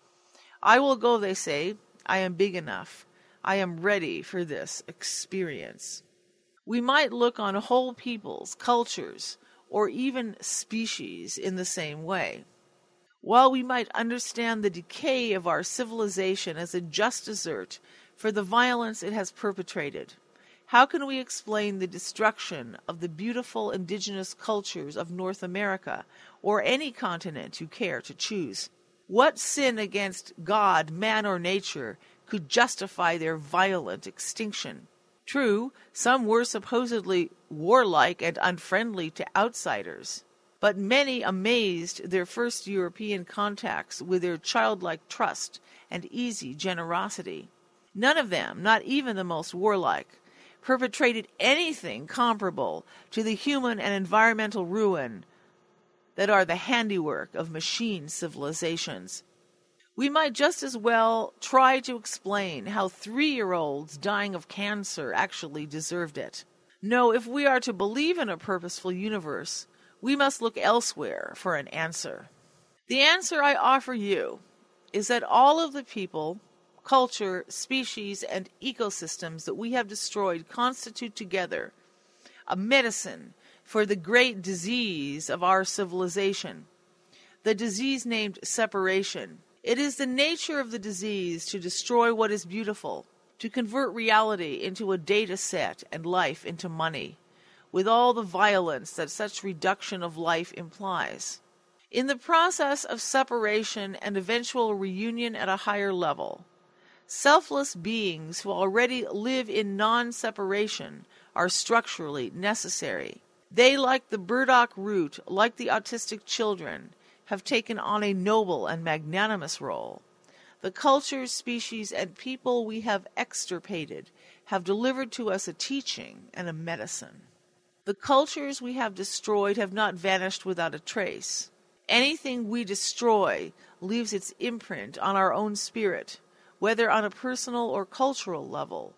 I will go, they say. I am big enough. I am ready for this experience. We might look on whole peoples, cultures, or even species in the same way. While we might understand the decay of our civilization as a just desert for the violence it has perpetrated, how can we explain the destruction of the beautiful indigenous cultures of North America or any continent you care to choose? What sin against God, man, or nature could justify their violent extinction? True, some were supposedly warlike and unfriendly to outsiders, but many amazed their first European contacts with their childlike trust and easy generosity. None of them, not even the most warlike, perpetrated anything comparable to the human and environmental ruin that are the handiwork of machine civilizations. We might just as well try to explain how 3-year-olds dying of cancer actually deserved it. No, if we are to believe in a purposeful universe, we must look elsewhere for an answer. The answer I offer you is that all of the people, culture, species, and ecosystems that we have destroyed constitute together a medicine for the great disease of our civilization, the disease named separation. It is the nature of the disease to destroy what is beautiful, to convert reality into a data set and life into money, with all the violence that such reduction of life implies. In the process of separation and eventual reunion at a higher level, selfless beings who already live in non-separation are structurally necessary. They, like the burdock root, like the autistic children, have taken on a noble and magnanimous role. The cultures, species, and people we have extirpated have delivered to us a teaching and a medicine. The cultures we have destroyed have not vanished without a trace. Anything we destroy leaves its imprint on our own spirit, whether on a personal or cultural level,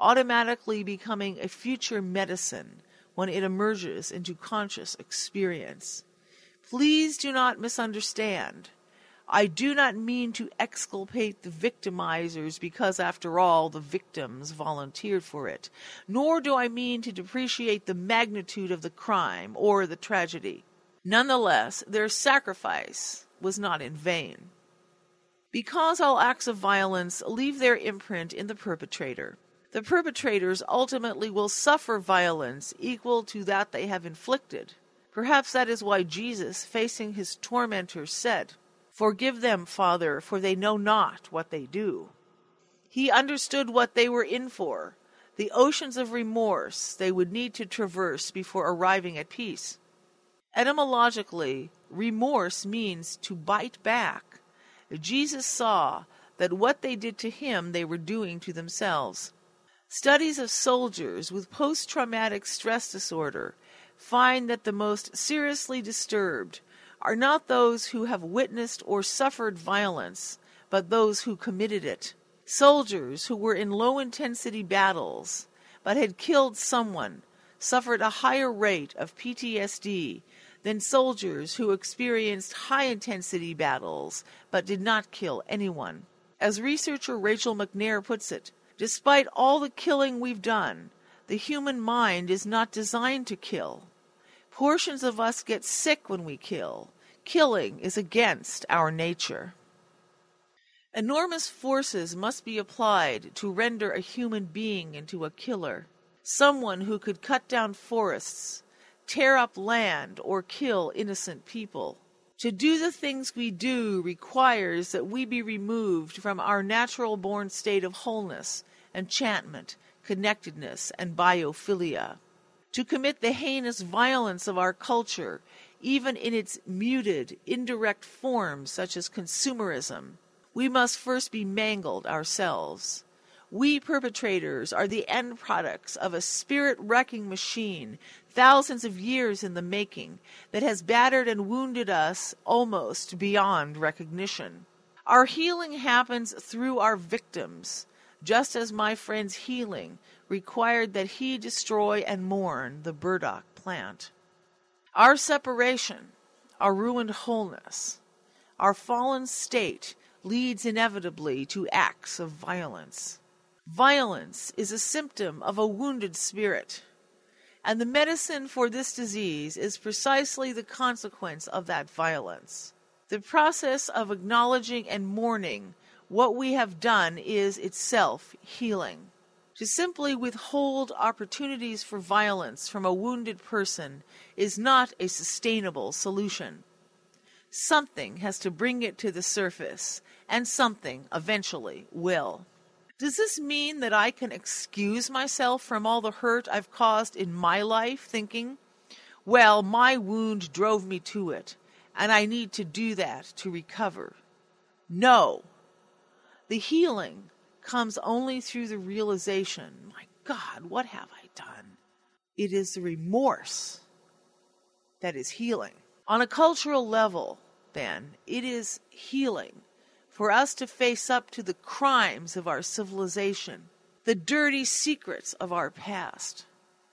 automatically becoming a future medicine when it emerges into conscious experience. Please do not misunderstand. I do not mean to exculpate the victimizers because, after all, the victims volunteered for it, nor do I mean to depreciate the magnitude of the crime or the tragedy. Nonetheless, their sacrifice was not in vain. Because all acts of violence leave their imprint in the perpetrator, the perpetrators ultimately will suffer violence equal to that they have inflicted. Perhaps that is why Jesus, facing his tormentors, said, "Forgive them, Father, for they know not what they do." He understood what they were in for, the oceans of remorse they would need to traverse before arriving at peace. Etymologically, remorse means to bite back. Jesus saw that what they did to him they were doing to themselves. Studies of soldiers with post-traumatic stress disorder find that the most seriously disturbed are not those who have witnessed or suffered violence, but those who committed it. Soldiers who were in low-intensity battles but had killed someone suffered a higher rate of PTSD than soldiers who experienced high-intensity battles but did not kill anyone. As researcher Rachel McNair puts it, despite all the killing we've done, the human mind is not designed to kill. Portions of us get sick when we kill. Killing is against our nature. Enormous forces must be applied to render a human being into a killer, someone who could cut down forests, tear up land, or kill innocent people. To do the things we do requires that we be removed from our natural-born state of wholeness, enchantment, connectedness, and biophilia. To commit the heinous violence of our culture, even in its muted, indirect forms such as consumerism, we must first be mangled ourselves. We perpetrators are the end products of a spirit-wrecking machine, thousands of years in the making, that has battered and wounded us almost beyond recognition. Our healing happens through our victims, just as my friend's healing required that he destroy and mourn the burdock plant. Our separation, our ruined wholeness, our fallen state leads inevitably to acts of violence. Violence is a symptom of a wounded spirit, and the medicine for this disease is precisely the consequence of that violence. The process of acknowledging and mourning what we have done is itself healing. To simply withhold opportunities for violence from a wounded person is not a sustainable solution. Something has to bring it to the surface, and something eventually will. Does this mean that I can excuse myself from all the hurt I've caused in my life, thinking, well, my wound drove me to it, and I need to do that to recover? No. The healing comes only through the realization, my God, what have I done? It is the remorse that is healing. On a cultural level, then, it is healing for us to face up to the crimes of our civilization, the dirty secrets of our past.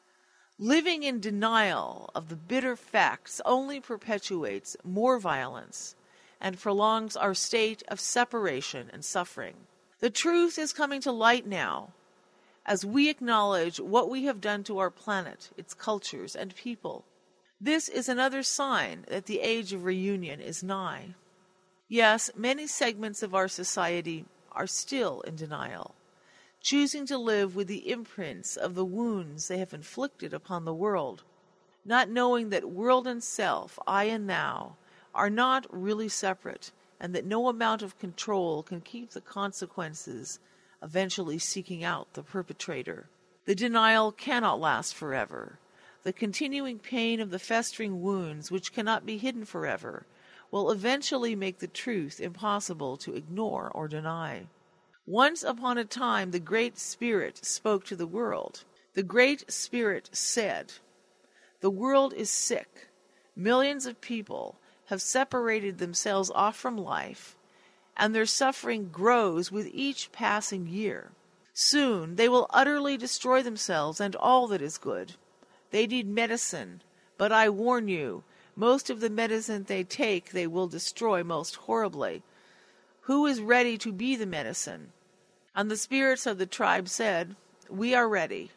Living in denial of the bitter facts only perpetuates more violence and prolongs our state of separation and suffering. The truth is coming to light now, as we acknowledge what we have done to our planet, its cultures, and people. This is another sign that the age of reunion is nigh. Yes, many segments of our society are still in denial, choosing to live with the imprints of the wounds they have inflicted upon the world, not knowing that world and self, I and thou, are not really separate, and that no amount of control can keep the consequences eventually seeking out the perpetrator. The denial cannot last forever. The continuing pain of the festering wounds, which cannot be hidden forever, will eventually make the truth impossible to ignore or deny. Once upon a time, the Great Spirit spoke to the world. The Great Spirit said, "The world is sick. Millions of people have separated themselves off from life, and their suffering grows with each passing year. Soon they will utterly destroy themselves and all that is good. They need medicine, but I warn you, most of the medicine they take they will destroy most horribly. Who is ready to be the medicine?" And the spirits of the tribe said, "We are ready."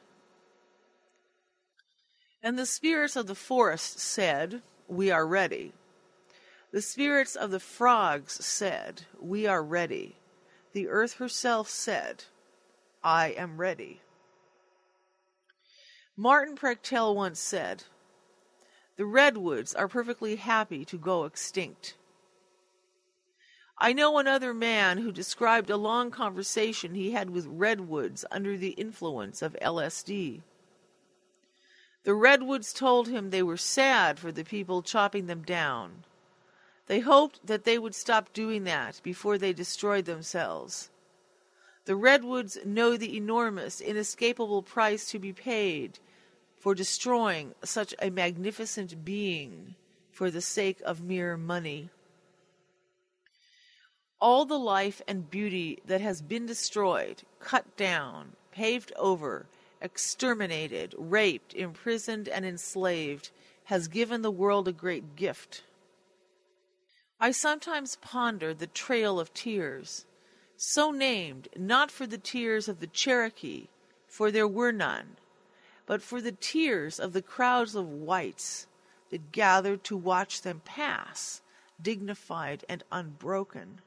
And the spirits of the forest said, "We are ready." The spirits of the frogs said, "We are ready." The earth herself said, "I am ready." Martin Prechtel once said, "The redwoods are perfectly happy to go extinct." I know another man who described a long conversation he had with redwoods under the influence of LSD. The redwoods told him they were sad for the people chopping them down. They hoped that they would stop doing that before they destroyed themselves. The redwoods know the enormous, inescapable price to be paid for destroying such a magnificent being for the sake of mere money. All the life and beauty that has been destroyed, cut down, paved over, exterminated, raped, imprisoned, and enslaved, has given the world a great gift. I sometimes ponder the Trail of Tears, so named not for the tears of the Cherokee, for there were none, but for the tears of the crowds of whites that gathered to watch them pass, dignified and unbroken.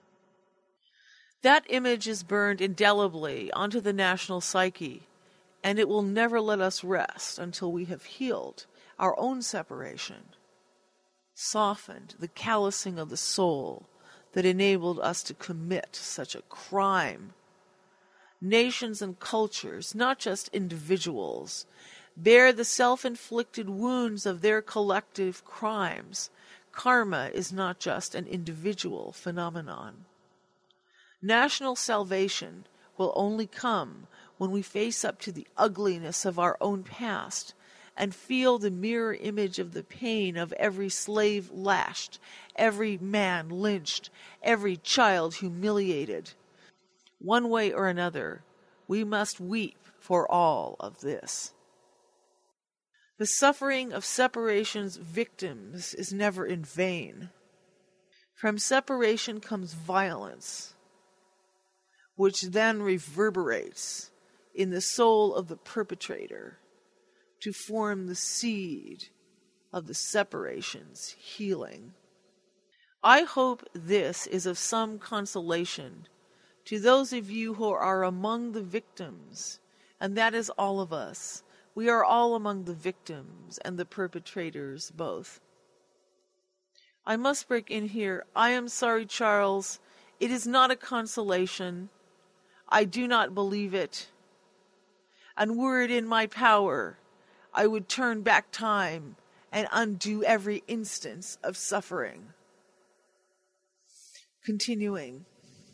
That image is burned indelibly onto the national psyche, and it will never let us rest until we have healed our own separation, softened the callousing of the soul that enabled us to commit such a crime. Nations and cultures, not just individuals, bear the self-inflicted wounds of their collective crimes. Karma is not just an individual phenomenon. National salvation will only come when we face up to the ugliness of our own past and feel the mirror image of the pain of every slave lashed, every man lynched, every child humiliated. One way or another, we must weep for all of this. The suffering of separation's victims is never in vain. From separation comes violence, which then reverberates in the soul of the perpetrator to form the seed of the separation's healing. I hope this is of some consolation to those of you who are among the victims, and that is all of us. We are all among the victims and the perpetrators both. I must break in here. I am sorry, Charles. It is not a consolation. I do not believe it. And were it in my power, I would turn back time and undo every instance of suffering. Continuing.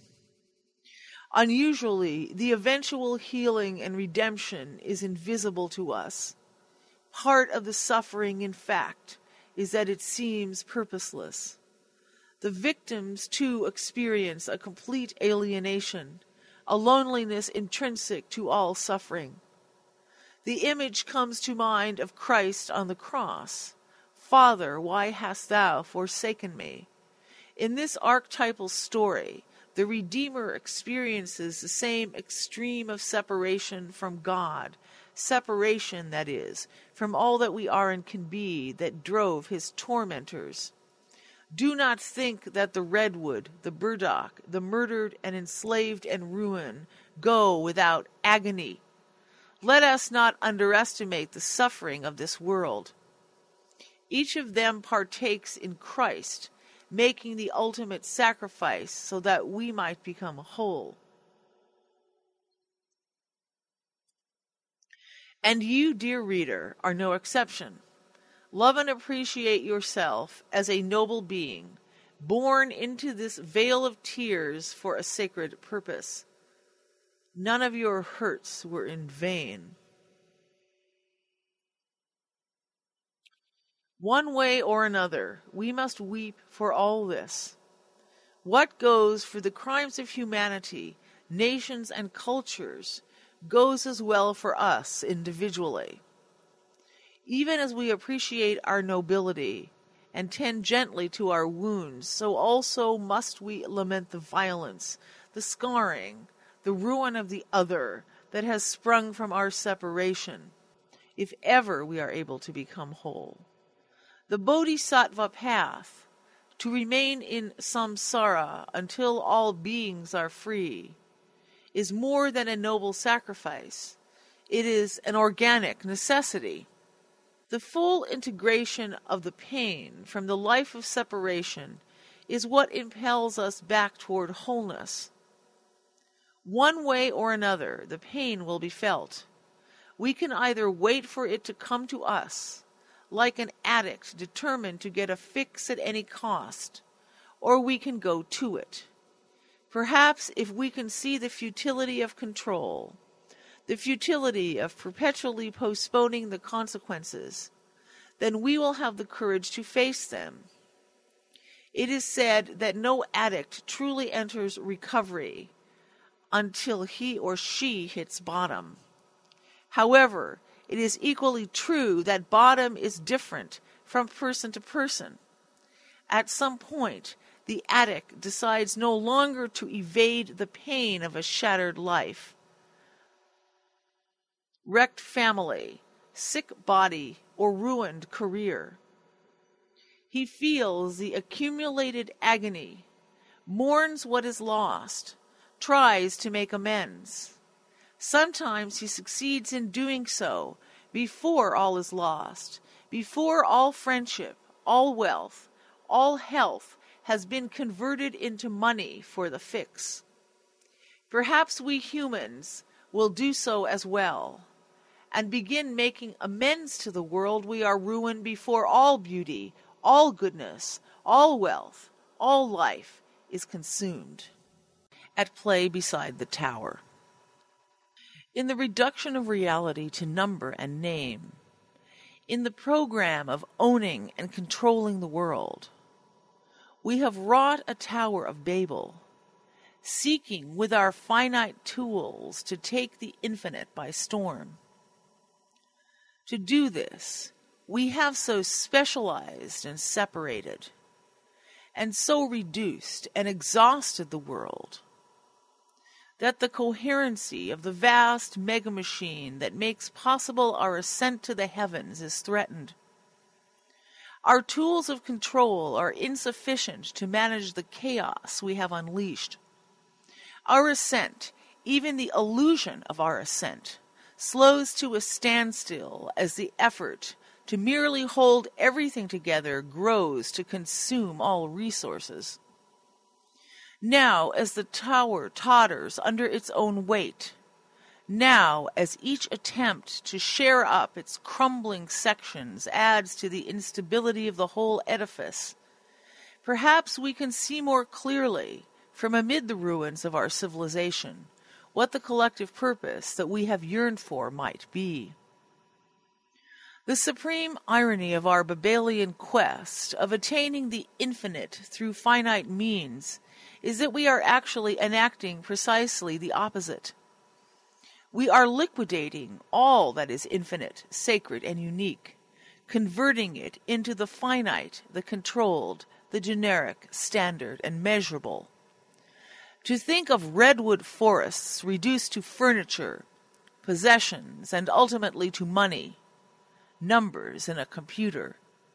Unusually, the eventual healing and redemption is invisible to us. Part of the suffering, in fact, is that it seems purposeless. The victims, too, experience a complete alienation, a loneliness intrinsic to all suffering. The image comes to mind of Christ on the cross. "Father, why hast thou forsaken me?" In this archetypal story, the Redeemer experiences the same extreme of separation from God, separation, that is, from all that we are and can be, that drove his tormentors. Do not think that the redwood, the burdock, the murdered and enslaved and ruined go without agony. Let us not underestimate the suffering of this world. Each of them partakes in Christ, making the ultimate sacrifice so that we might become whole. And you, dear reader, are no exception. Love and appreciate yourself as a noble being, born into this vale of tears for a sacred purpose. None of your hurts were in vain. One way or another, we must weep for all this. What goes for the crimes of humanity, nations and cultures, goes as well for us individually. Even as we appreciate our nobility and tend gently to our wounds, so also must we lament the violence, the scarring, the ruin of the other that has sprung from our separation, if ever we are able to become whole. The Bodhisattva path, to remain in samsara until all beings are free, is more than a noble sacrifice. It is an organic necessity. The full integration of the pain from the life of separation is what impels us back toward wholeness. One way or another, the pain will be felt. We can either wait for it to come to us, like an addict determined to get a fix at any cost, or we can go to it. Perhaps if we can see the futility of control, the futility of perpetually postponing the consequences, then we will have the courage to face them. It is said that no addict truly enters recovery until he or she hits bottom. However, it is equally true that bottom is different from person to person. At some point, the addict decides no longer to evade the pain of a shattered life, wrecked family, sick body, or ruined career. He feels the accumulated agony, mourns what is lost, tries to make amends. Sometimes he succeeds in doing so before all is lost, before all friendship, all wealth, all health has been converted into money for the fix. Perhaps we humans will do so as well, and begin making amends to the world we are ruined before all beauty, all goodness, all wealth, all life is consumed. At play beside the tower. In the reduction of reality to number and name, in the program of owning and controlling the world, we have wrought a Tower of Babel, seeking with our finite tools to take the infinite by storm. To do this, we have so specialized and separated, and so reduced and exhausted the world, that the coherency of the vast mega-machine that makes possible our ascent to the heavens is threatened. Our tools of control are insufficient to manage the chaos we have unleashed. Our ascent, even the illusion of our ascent, slows to a standstill as the effort to merely hold everything together grows to consume all resources. Now, as the tower totters under its own weight, now, as each attempt to share up its crumbling sections adds to the instability of the whole edifice, perhaps we can see more clearly, from amid the ruins of our civilization, what the collective purpose that we have yearned for might be. The supreme irony of our Babelian quest of attaining the infinite through finite means is that we are actually enacting precisely the opposite. We are liquidating all that is infinite, sacred, and unique, converting it into the finite, the controlled, the generic, standard, and measurable. To think of redwood forests reduced to furniture, possessions, and ultimately to money, numbers in a computer.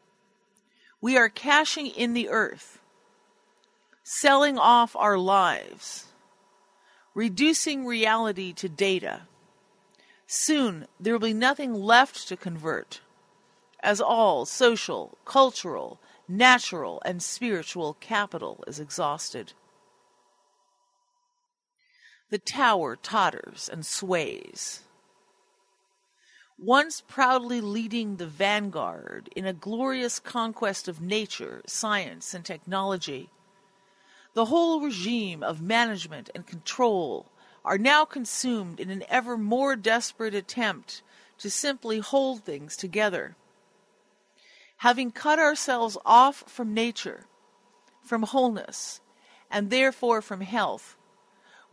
We are cashing in the earth, selling off our lives, reducing reality to data. Soon there will be nothing left to convert, as all social, cultural, natural, and spiritual capital is exhausted. The tower totters and sways. Once proudly leading the vanguard in a glorious conquest of nature, science, and technology, the whole regime of management and control are now consumed in an ever more desperate attempt to simply hold things together. Having cut ourselves off from nature, from wholeness, and therefore from health,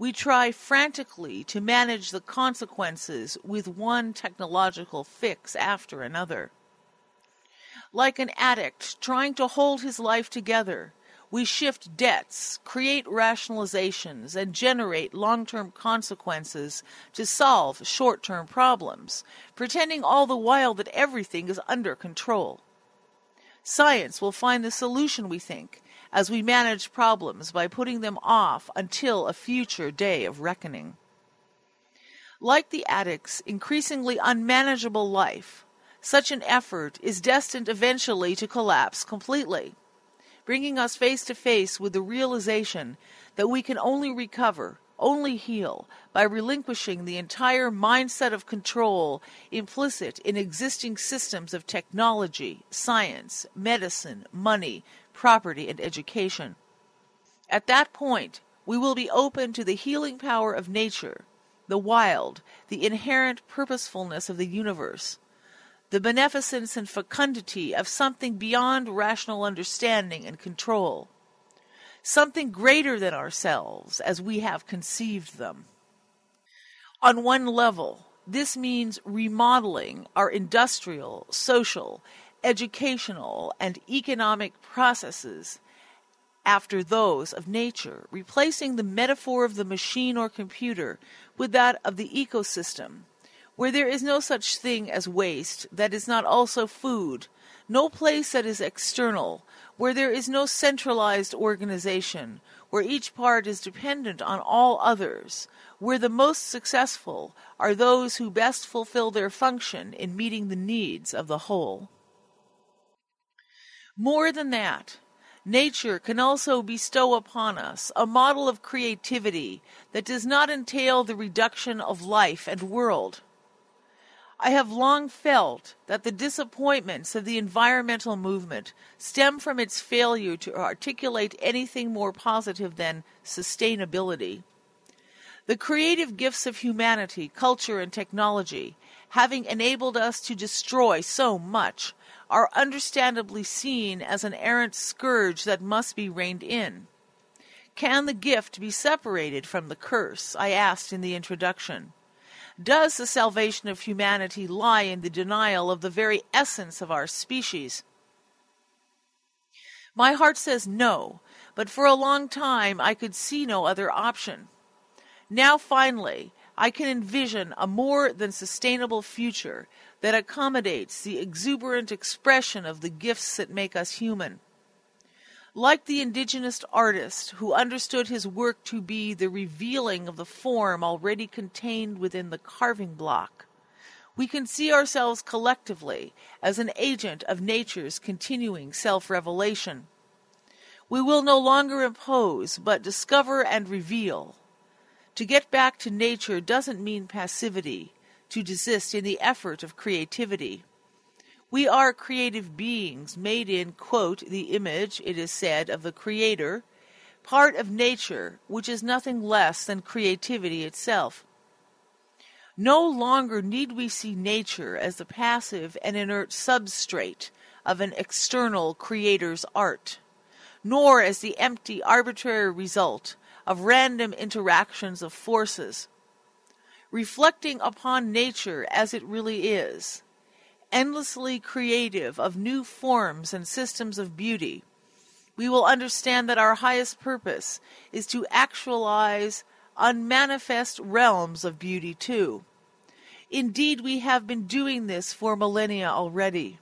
We try frantically to manage the consequences with one technological fix after another. Like an addict trying to hold his life together, we shift debts, create rationalizations, and generate long-term consequences to solve short-term problems, pretending all the while that everything is under control. Science will find the solution, we think, as we manage problems by putting them off until a future day of reckoning. Like the addict's increasingly unmanageable life, such an effort is destined eventually to collapse completely, bringing us face to face with the realization that we can only recover, only heal, by relinquishing the entire mindset of control implicit in existing systems of technology, science, medicine, money, property, and education. At that point, we will be open to the healing power of nature, the wild, the inherent purposefulness of the universe, the beneficence and fecundity of something beyond rational understanding and control, something greater than ourselves as we have conceived them. On one level, this means remodeling our industrial, social, educational, and economic processes after those of nature, replacing the metaphor of the machine or computer with that of the ecosystem, where there is no such thing as waste that is not also food, no place that is external, where there is no centralized organization, where each part is dependent on all others, where the most successful are those who best fulfill their function in meeting the needs of the whole. More than that, nature can also bestow upon us a model of creativity that does not entail the reduction of life and world. I have long felt that the disappointments of the environmental movement stem from its failure to articulate anything more positive than sustainability. The creative gifts of humanity, culture, and technology, having enabled us to destroy so much, are understandably seen as an errant scourge that must be reined in. Can the gift be separated from the curse? I asked in the introduction. Does the salvation of humanity lie in the denial of the very essence of our species? My heart says no, but for a long time I could see no other option. Now finally, I can envision a more than sustainable future that accommodates the exuberant expression of the gifts that make us human. Like the indigenous artist who understood his work to be the revealing of the form already contained within the carving block, we can see ourselves collectively as an agent of nature's continuing self-revelation. We will no longer impose, but discover and reveal. To get back to nature doesn't mean passivity, to desist in the effort of creativity. We are creative beings made in, quote, the image, it is said, of the Creator, part of nature, which is nothing less than creativity itself. No longer need we see nature as the passive and inert substrate of an external creator's art, nor as the empty, arbitrary result of random interactions of forces. Reflecting upon nature as it really is, endlessly creative of new forms and systems of beauty, we will understand that our highest purpose is to actualize unmanifest realms of beauty too. Indeed, we have been doing this for millennia already.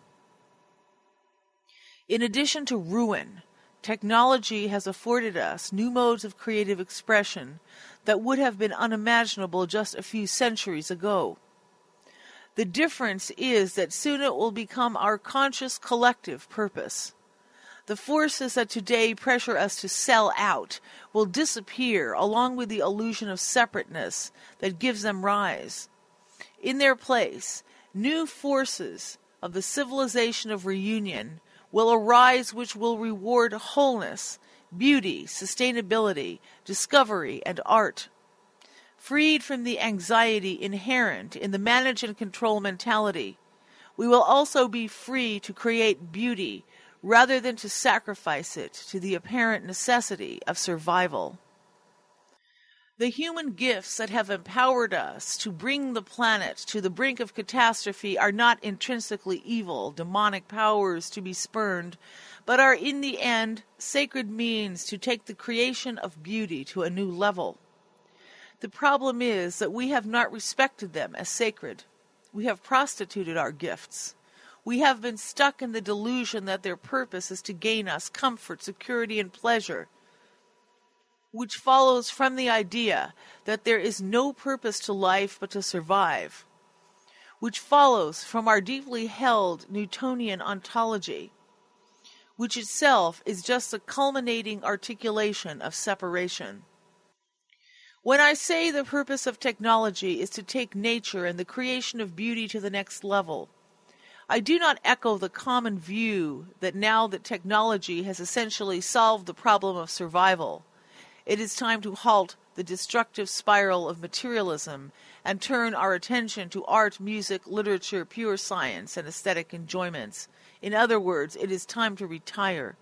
In addition to ruin, technology has afforded us new modes of creative expression that would have been unimaginable just a few centuries ago. The difference is that soon it will become our conscious collective purpose. The forces that today pressure us to sell out will disappear along with the illusion of separateness that gives them rise. In their place, new forces of the civilization of reunion will arise which will reward wholeness, beauty, sustainability, discovery, and art. Freed from the anxiety inherent in the manage and control mentality, we will also be free to create beauty rather than to sacrifice it to the apparent necessity of survival. The human gifts that have empowered us to bring the planet to the brink of catastrophe are not intrinsically evil, demonic powers to be spurned, but are in the end sacred means to take the creation of beauty to a new level. The problem is that we have not respected them as sacred. We have prostituted our gifts. We have been stuck in the delusion that their purpose is to gain us comfort, security, and pleasure, which follows from the idea that there is no purpose to life but to survive, which follows from our deeply held Newtonian ontology, which itself is just the culminating articulation of separation. When I say the purpose of technology is to take nature and the creation of beauty to the next level, I do not echo the common view that now that technology has essentially solved the problem of survival, it is time to halt the destructive spiral of materialism and turn our attention to art, music, literature, pure science, and aesthetic enjoyments. In other words, it is time to retire.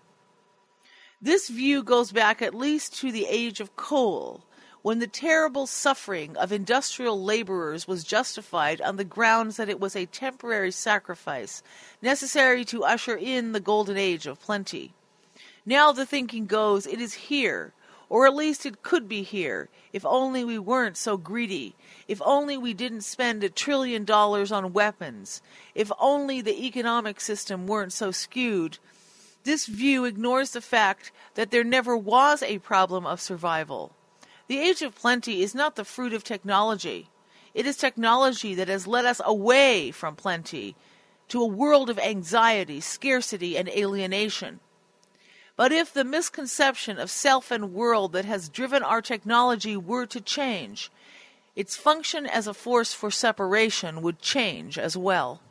This view goes back at least to the age of coal, when the terrible suffering of industrial laborers was justified on the grounds that it was a temporary sacrifice necessary to usher in the golden age of plenty. Now the thinking goes, it is here, or at least it could be here, if only we weren't so greedy, if only we didn't spend $1 trillion on weapons, if only the economic system weren't so skewed. This view ignores the fact that there never was a problem of survival. The age of plenty is not the fruit of technology. It is technology that has led us away from plenty to a world of anxiety, scarcity, and alienation. But if the misconception of self and world that has driven our technology were to change, its function as a force for separation would change as well.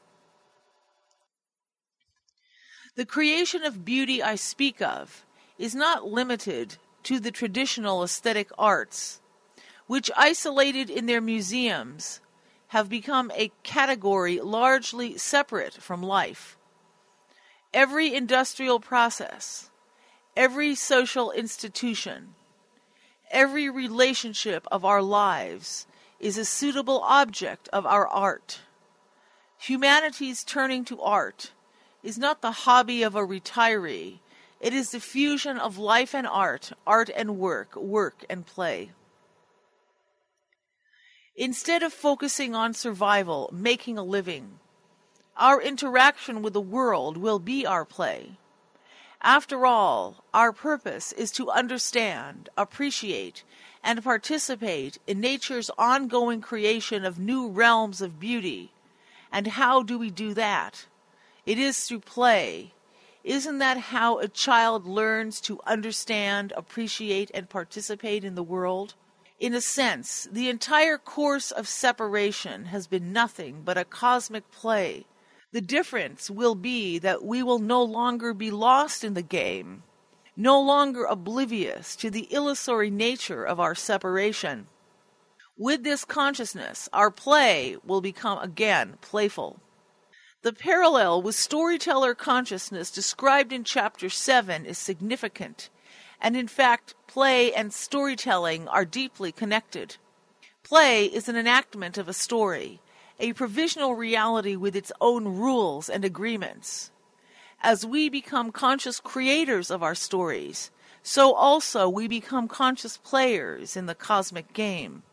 The creation of beauty I speak of is not limited to the traditional aesthetic arts, which, isolated in their museums, have become a category largely separate from life. Every industrial process, every social institution, every relationship of our lives is a suitable object of our art. Humanity's turning to art is not the hobby of a retiree. It is the fusion of life and art and work, work and play. Instead of focusing on survival, making a living, our interaction with the world will be our play. After all, our purpose is to understand, appreciate, and participate in nature's ongoing creation of new realms of beauty. And how do we do that? It is through play. Isn't that how a child learns to understand, appreciate, and participate in the world? In a sense, the entire course of separation has been nothing but a cosmic play. The difference will be that we will no longer be lost in the game, no longer oblivious to the illusory nature of our separation. With this consciousness, our play will become again playful. The parallel with storyteller consciousness described in Chapter 7 is significant, and in fact, play and storytelling are deeply connected. Play is an enactment of a story, a provisional reality with its own rules and agreements. As we become conscious creators of our stories, so also we become conscious players in the cosmic game.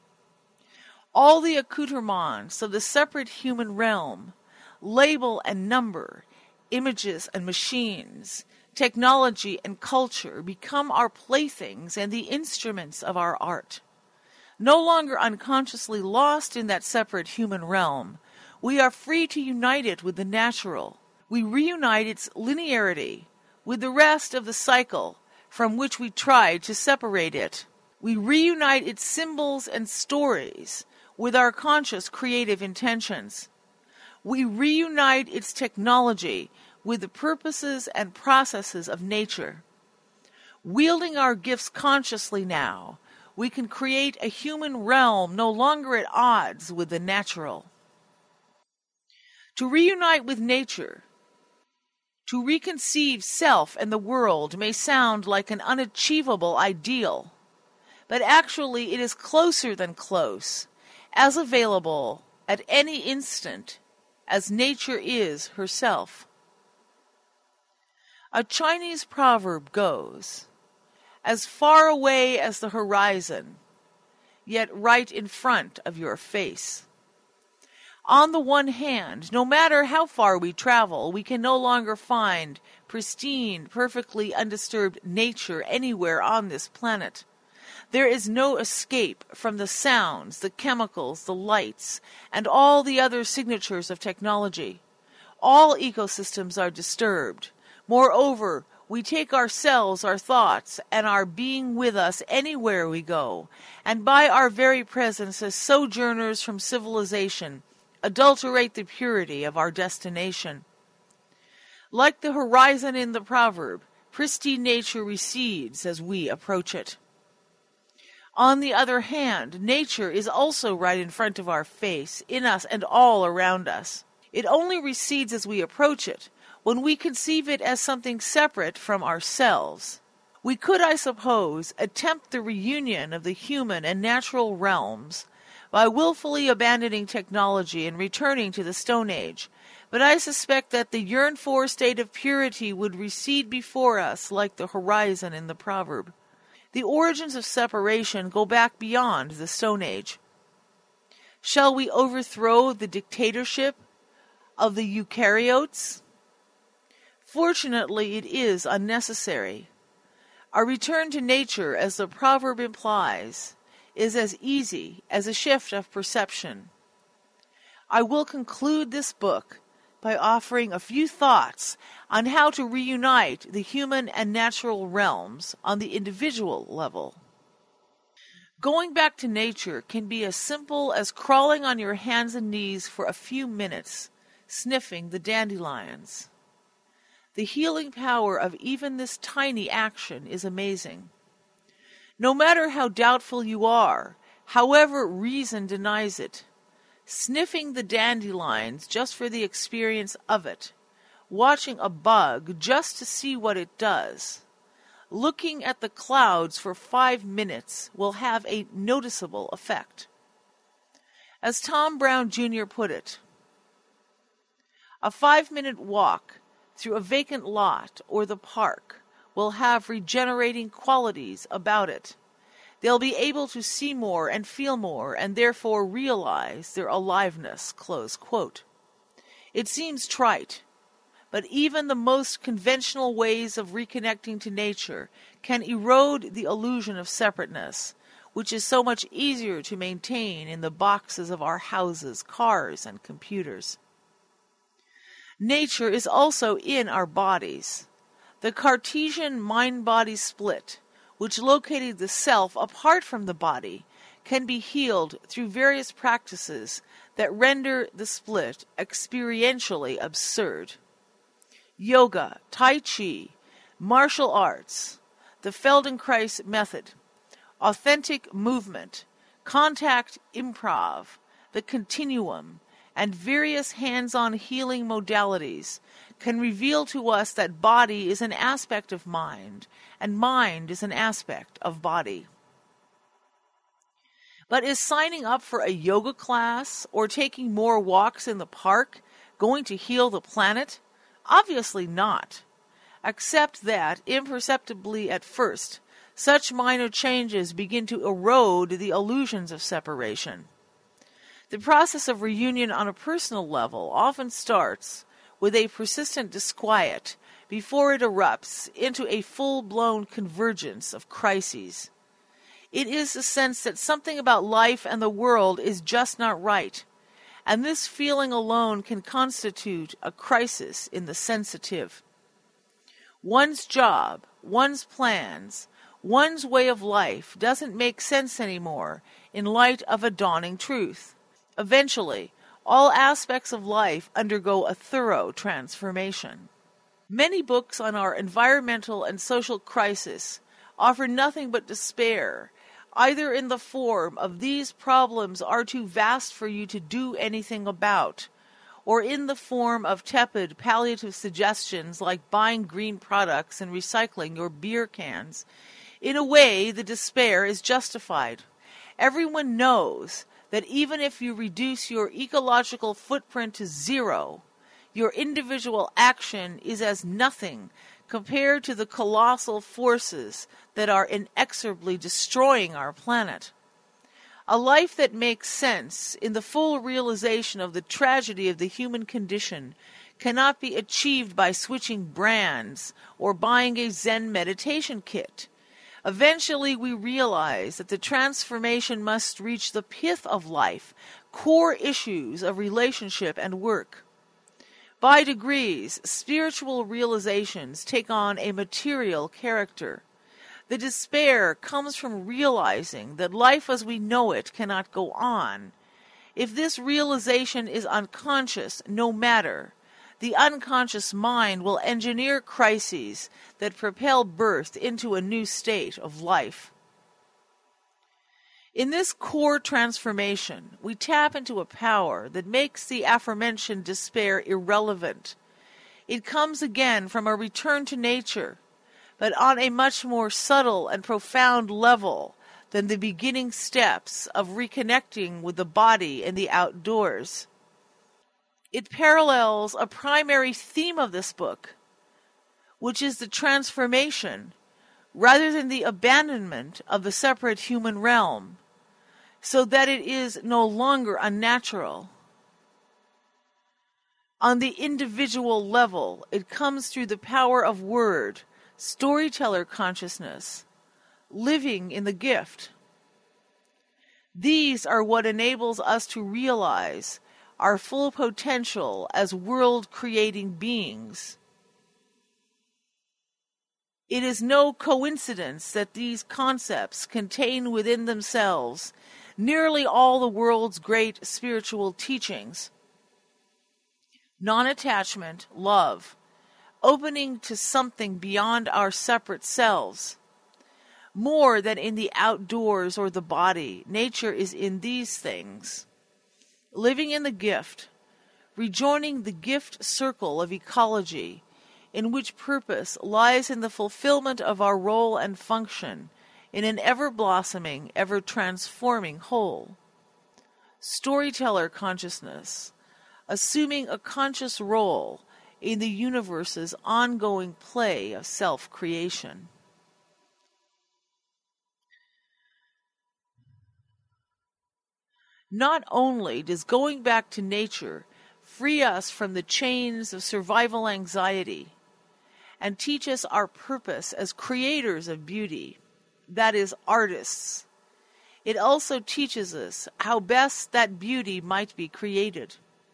All the accoutrements of the separate human realm, label and number, images and machines, technology and culture become our playthings and the instruments of our art. No longer unconsciously lost in that separate human realm, we are free to unite it with the natural. We reunite its linearity with the rest of the cycle from which we tried to separate it. We reunite its symbols and stories with our conscious creative intentions. We reunite its technology with the purposes and processes of nature. Wielding our gifts consciously now, we can create a human realm no longer at odds with the natural. To reunite with nature, to reconceive self and the world may sound like an unachievable ideal, but actually it is closer than close, as available at any instant as nature is herself. A Chinese proverb goes, "As far away as the horizon, yet right in front of your face." On the one hand, no matter how far we travel, we can no longer find pristine, perfectly undisturbed nature anywhere on this planet. There is no escape from the sounds, the chemicals, the lights, and all the other signatures of technology. All ecosystems are disturbed. Moreover, we take ourselves, our thoughts, and our being with us anywhere we go, and by our very presence as sojourners from civilization, adulterate the purity of our destination. Like the horizon in the proverb, pristine nature recedes as we approach it. On the other hand, nature is also right in front of our face, in us and all around us. It only recedes as we approach it, when we conceive it as something separate from ourselves. We could, I suppose, attempt the reunion of the human and natural realms by willfully abandoning technology and returning to the Stone Age, but I suspect that the yearned-for state of purity would recede before us like the horizon in the proverb. The origins of separation go back beyond the Stone Age. Shall we overthrow the dictatorship of the eukaryotes? Fortunately, it is unnecessary. Our return to nature, as the proverb implies, is as easy as a shift of perception. I will conclude this book by offering a few thoughts on how to reunite the human and natural realms on the individual level. Going back to nature can be as simple as crawling on your hands and knees for a few minutes, sniffing the dandelions. The healing power of even this tiny action is amazing. No matter how doubtful you are, however reason denies it, sniffing the dandelions just for the experience of it, watching a bug just to see what it does, looking at the clouds for 5 minutes will have a noticeable effect. As Tom Brown Jr. put it, a 5-minute walk through a vacant lot or the park will have regenerating qualities about it. They'll be able to see more and feel more and therefore realize their aliveness, close quote. It seems trite, but even the most conventional ways of reconnecting to nature can erode the illusion of separateness, which is so much easier to maintain in the boxes of our houses, cars, and computers. Nature is also in our bodies. The Cartesian mind-body split, which located the self apart from the body, can be healed through various practices that render the split experientially absurd. Yoga, Tai Chi, martial arts, the Feldenkrais method, authentic movement, contact improv, the continuum, and various hands-on healing modalities can reveal to us that body is an aspect of mind, and mind is an aspect of body. But is signing up for a yoga class or taking more walks in the park going to heal the planet? Obviously not. Except that, imperceptibly at first, such minor changes begin to erode the illusions of separation. The process of reunion on a personal level often starts with a persistent disquiet before it erupts into a full-blown convergence of crises. It is the sense that something about life and the world is just not right, and this feeling alone can constitute a crisis in the sensitive. One's job, one's plans, one's way of life doesn't make sense anymore in light of a dawning truth. Eventually, all aspects of life undergo a thorough transformation. Many books on our environmental and social crisis offer nothing but despair, either in the form of these problems are too vast for you to do anything about, or in the form of tepid palliative suggestions like buying green products and recycling your beer cans, In a way, the despair is justified. Everyone knows that even if you reduce your ecological footprint to zero, your individual action is as nothing compared to the colossal forces that are inexorably destroying our planet. A life that makes sense in the full realization of the tragedy of the human condition cannot be achieved by switching brands or buying a Zen meditation kit. Eventually, we realize that the transformation must reach the pith of life, core issues of relationship and work. By degrees, spiritual realizations take on a material character. The despair comes from realizing that life as we know it cannot go on. If this realization is unconscious, no matter. The unconscious mind will engineer crises that propel birth into a new state of life. In this core transformation, we tap into a power that makes the aforementioned despair irrelevant. It comes again from a return to nature, but on a much more subtle and profound level than the beginning steps of reconnecting with the body and the outdoors. It parallels a primary theme of this book, which is the transformation rather than the abandonment of the separate human realm, so that it is no longer unnatural. On the individual level, it comes through the power of word, storyteller consciousness, living in the gift. These are what enables us to realize our full potential as world-creating beings. It is no coincidence that these concepts contain within themselves nearly all the world's great spiritual teachings. Non-attachment, love, opening to something beyond our separate selves. More than in the outdoors or the body, nature is in these things. Living in the gift, rejoining the gift circle of ecology, in which purpose lies in the fulfillment of our role and function in an ever-blossoming, ever-transforming whole. Storyteller consciousness, assuming a conscious role in the universe's ongoing play of self-creation. Not only does going back to nature free us from the chains of survival anxiety and teach us our purpose as creators of beauty, that is, artists, it also teaches us how best that beauty might be created.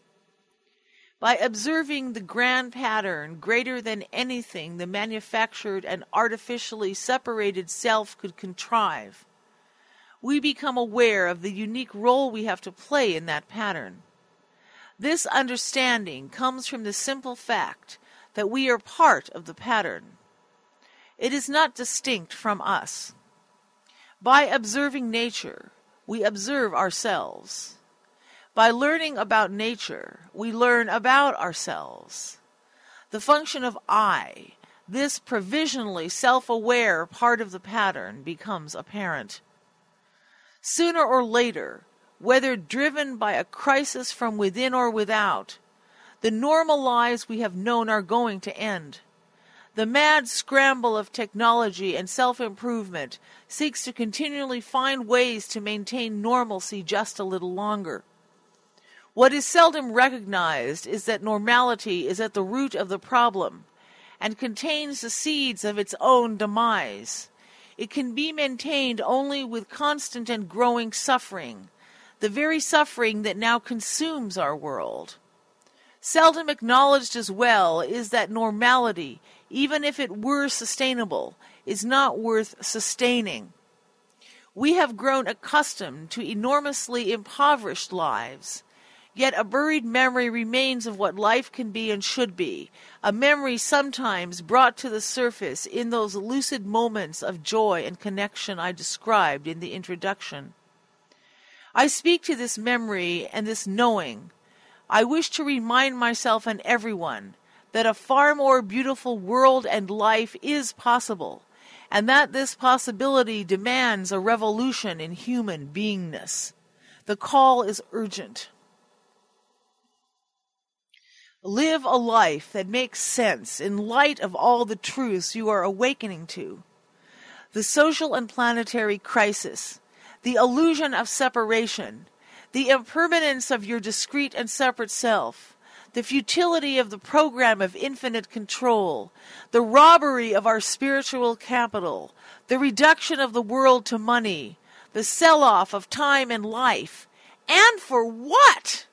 By observing the grand pattern greater than anything the manufactured and artificially separated self could contrive, we become aware of the unique role we have to play in that pattern. This understanding comes from the simple fact that we are part of the pattern. It is not distinct from us. By observing nature, we observe ourselves. By learning about nature, we learn about ourselves. The function of I, this provisionally self-aware part of the pattern, becomes apparent. Sooner or later, whether driven by a crisis from within or without, the normal lives we have known are going to end. The mad scramble of technology and self-improvement seeks to continually find ways to maintain normalcy just a little longer. What is seldom recognized is that normality is at the root of the problem and contains the seeds of its own demise. It can be maintained only with constant and growing suffering, the very suffering that now consumes our world. Seldom acknowledged as well is that normality, even if it were sustainable, is not worth sustaining. We have grown accustomed to enormously impoverished lives, yet a buried memory remains of what life can be and should be, a memory sometimes brought to the surface in those lucid moments of joy and connection I described in the introduction. I speak to this memory and this knowing. I wish to remind myself and everyone that a far more beautiful world and life is possible, and that this possibility demands a revolution in human beingness. The call is urgent. Live a life that makes sense in light of all the truths you are awakening to. The social and planetary crisis, the illusion of separation, the impermanence of your discrete and separate self, the futility of the program of infinite control, the robbery of our spiritual capital, the reduction of the world to money, the sell-off of time and life. And for what?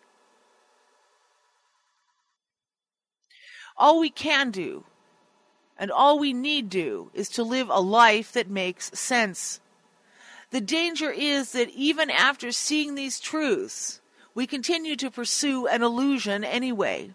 All we can do, and all we need do, is to live a life that makes sense. The danger is that even after seeing these truths, we continue to pursue an illusion anyway.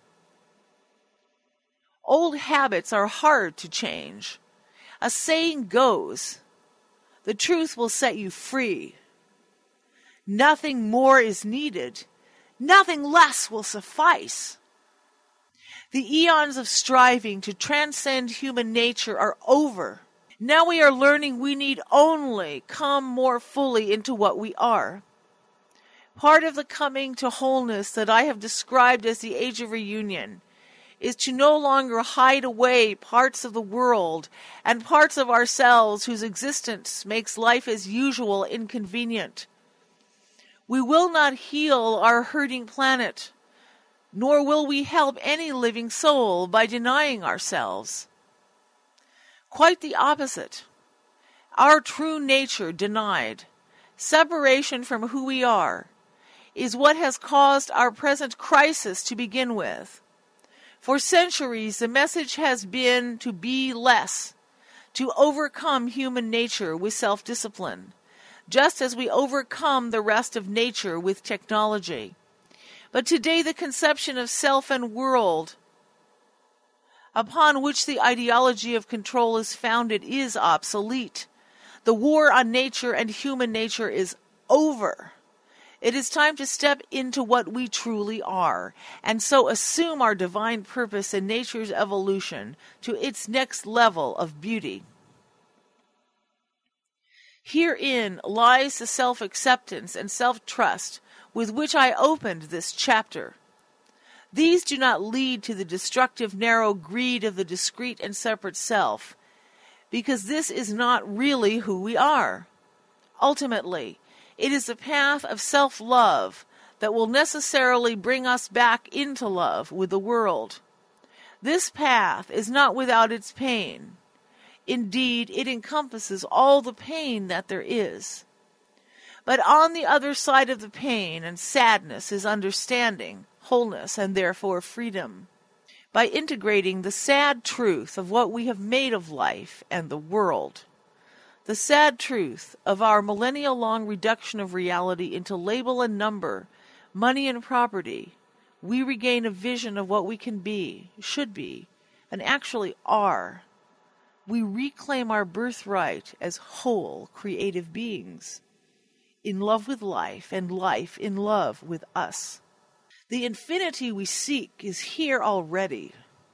Old habits are hard to change. A saying goes, the truth will set you free. Nothing more is needed. Nothing less will suffice. The eons of striving to transcend human nature are over. Now we are learning we need only come more fully into what we are. Part of the coming to wholeness that I have described as the age of reunion is to no longer hide away parts of the world and parts of ourselves whose existence makes life as usual inconvenient. We will not heal our hurting planet, nor will we help any living soul by denying ourselves. Quite the opposite. Our true nature denied, separation from who we are, is what has caused our present crisis to begin with. For centuries, the message has been to be less, to overcome human nature with self-discipline, just as we overcome the rest of nature with technology. But today the conception of self and world, upon which the ideology of control is founded, is obsolete. The war on nature and human nature is over. It is time to step into what we truly are, and so assume our divine purpose in nature's evolution to its next level of beauty. Herein lies the self-acceptance and self-trust with which I opened this chapter. These do not lead to the destructive narrow greed of the discrete and separate self, because this is not really who we are. Ultimately, it is the path of self-love that will necessarily bring us back into love with the world. This path is not without its pain. Indeed, it encompasses all the pain that there is. But on the other side of the pain and sadness is understanding, wholeness, and therefore freedom. By integrating the sad truth of what we have made of life and the world, the sad truth of our millennia-long reduction of reality into label and number, money and property, we regain a vision of what we can be, should be, and actually are. We reclaim our birthright as whole creative beings, in love with life and life in love with us. The infinity we seek is here already.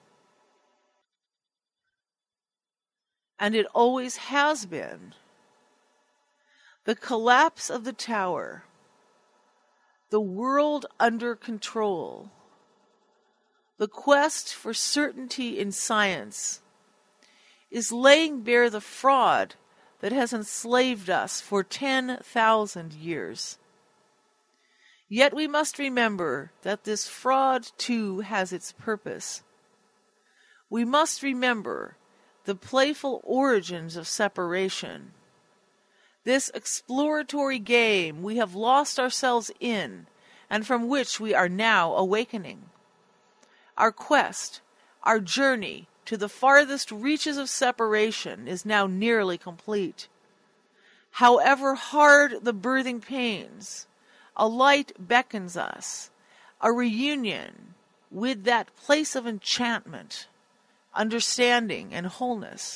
And it always has been. The collapse of the tower, the world under control, the quest for certainty in science is laying bare the fraud that has enslaved us for 10,000 years. Yet we must remember that this fraud too has its purpose. We must remember the playful origins of separation. This exploratory game we have lost ourselves in, and from which we are now awakening. Our quest, our journey to the farthest reaches of separation is now nearly complete. However hard the birthing pains, a light beckons us, a reunion with that place of enchantment, understanding, and wholeness.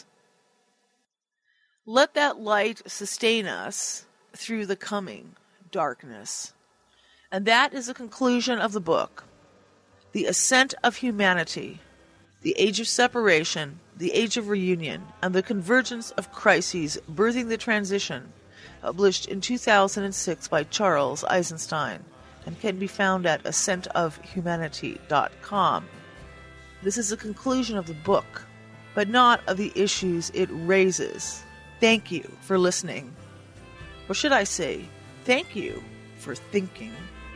Let that light sustain us through the coming darkness. And that is the conclusion of the book, The Ascent of Humanity, The Age of Separation, the Age of Reunion, and the Convergence of Crises Birthing the Transition, published in 2006 by Charles Eisenstein, and can be found at ascentofhumanity.com. This is a conclusion of the book, but not of the issues it raises. Thank you for listening. Or should I say, thank you for thinking.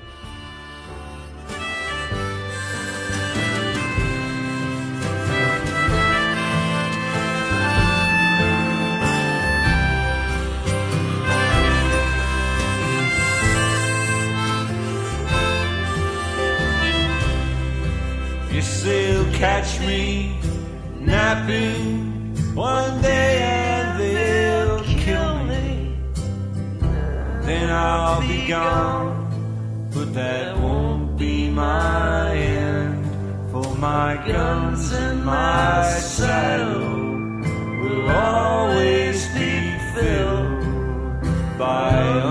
You still catch me napping one day and they'll kill me. Then I'll be gone, but that won't be my end. For my guns and my saddle will always be filled by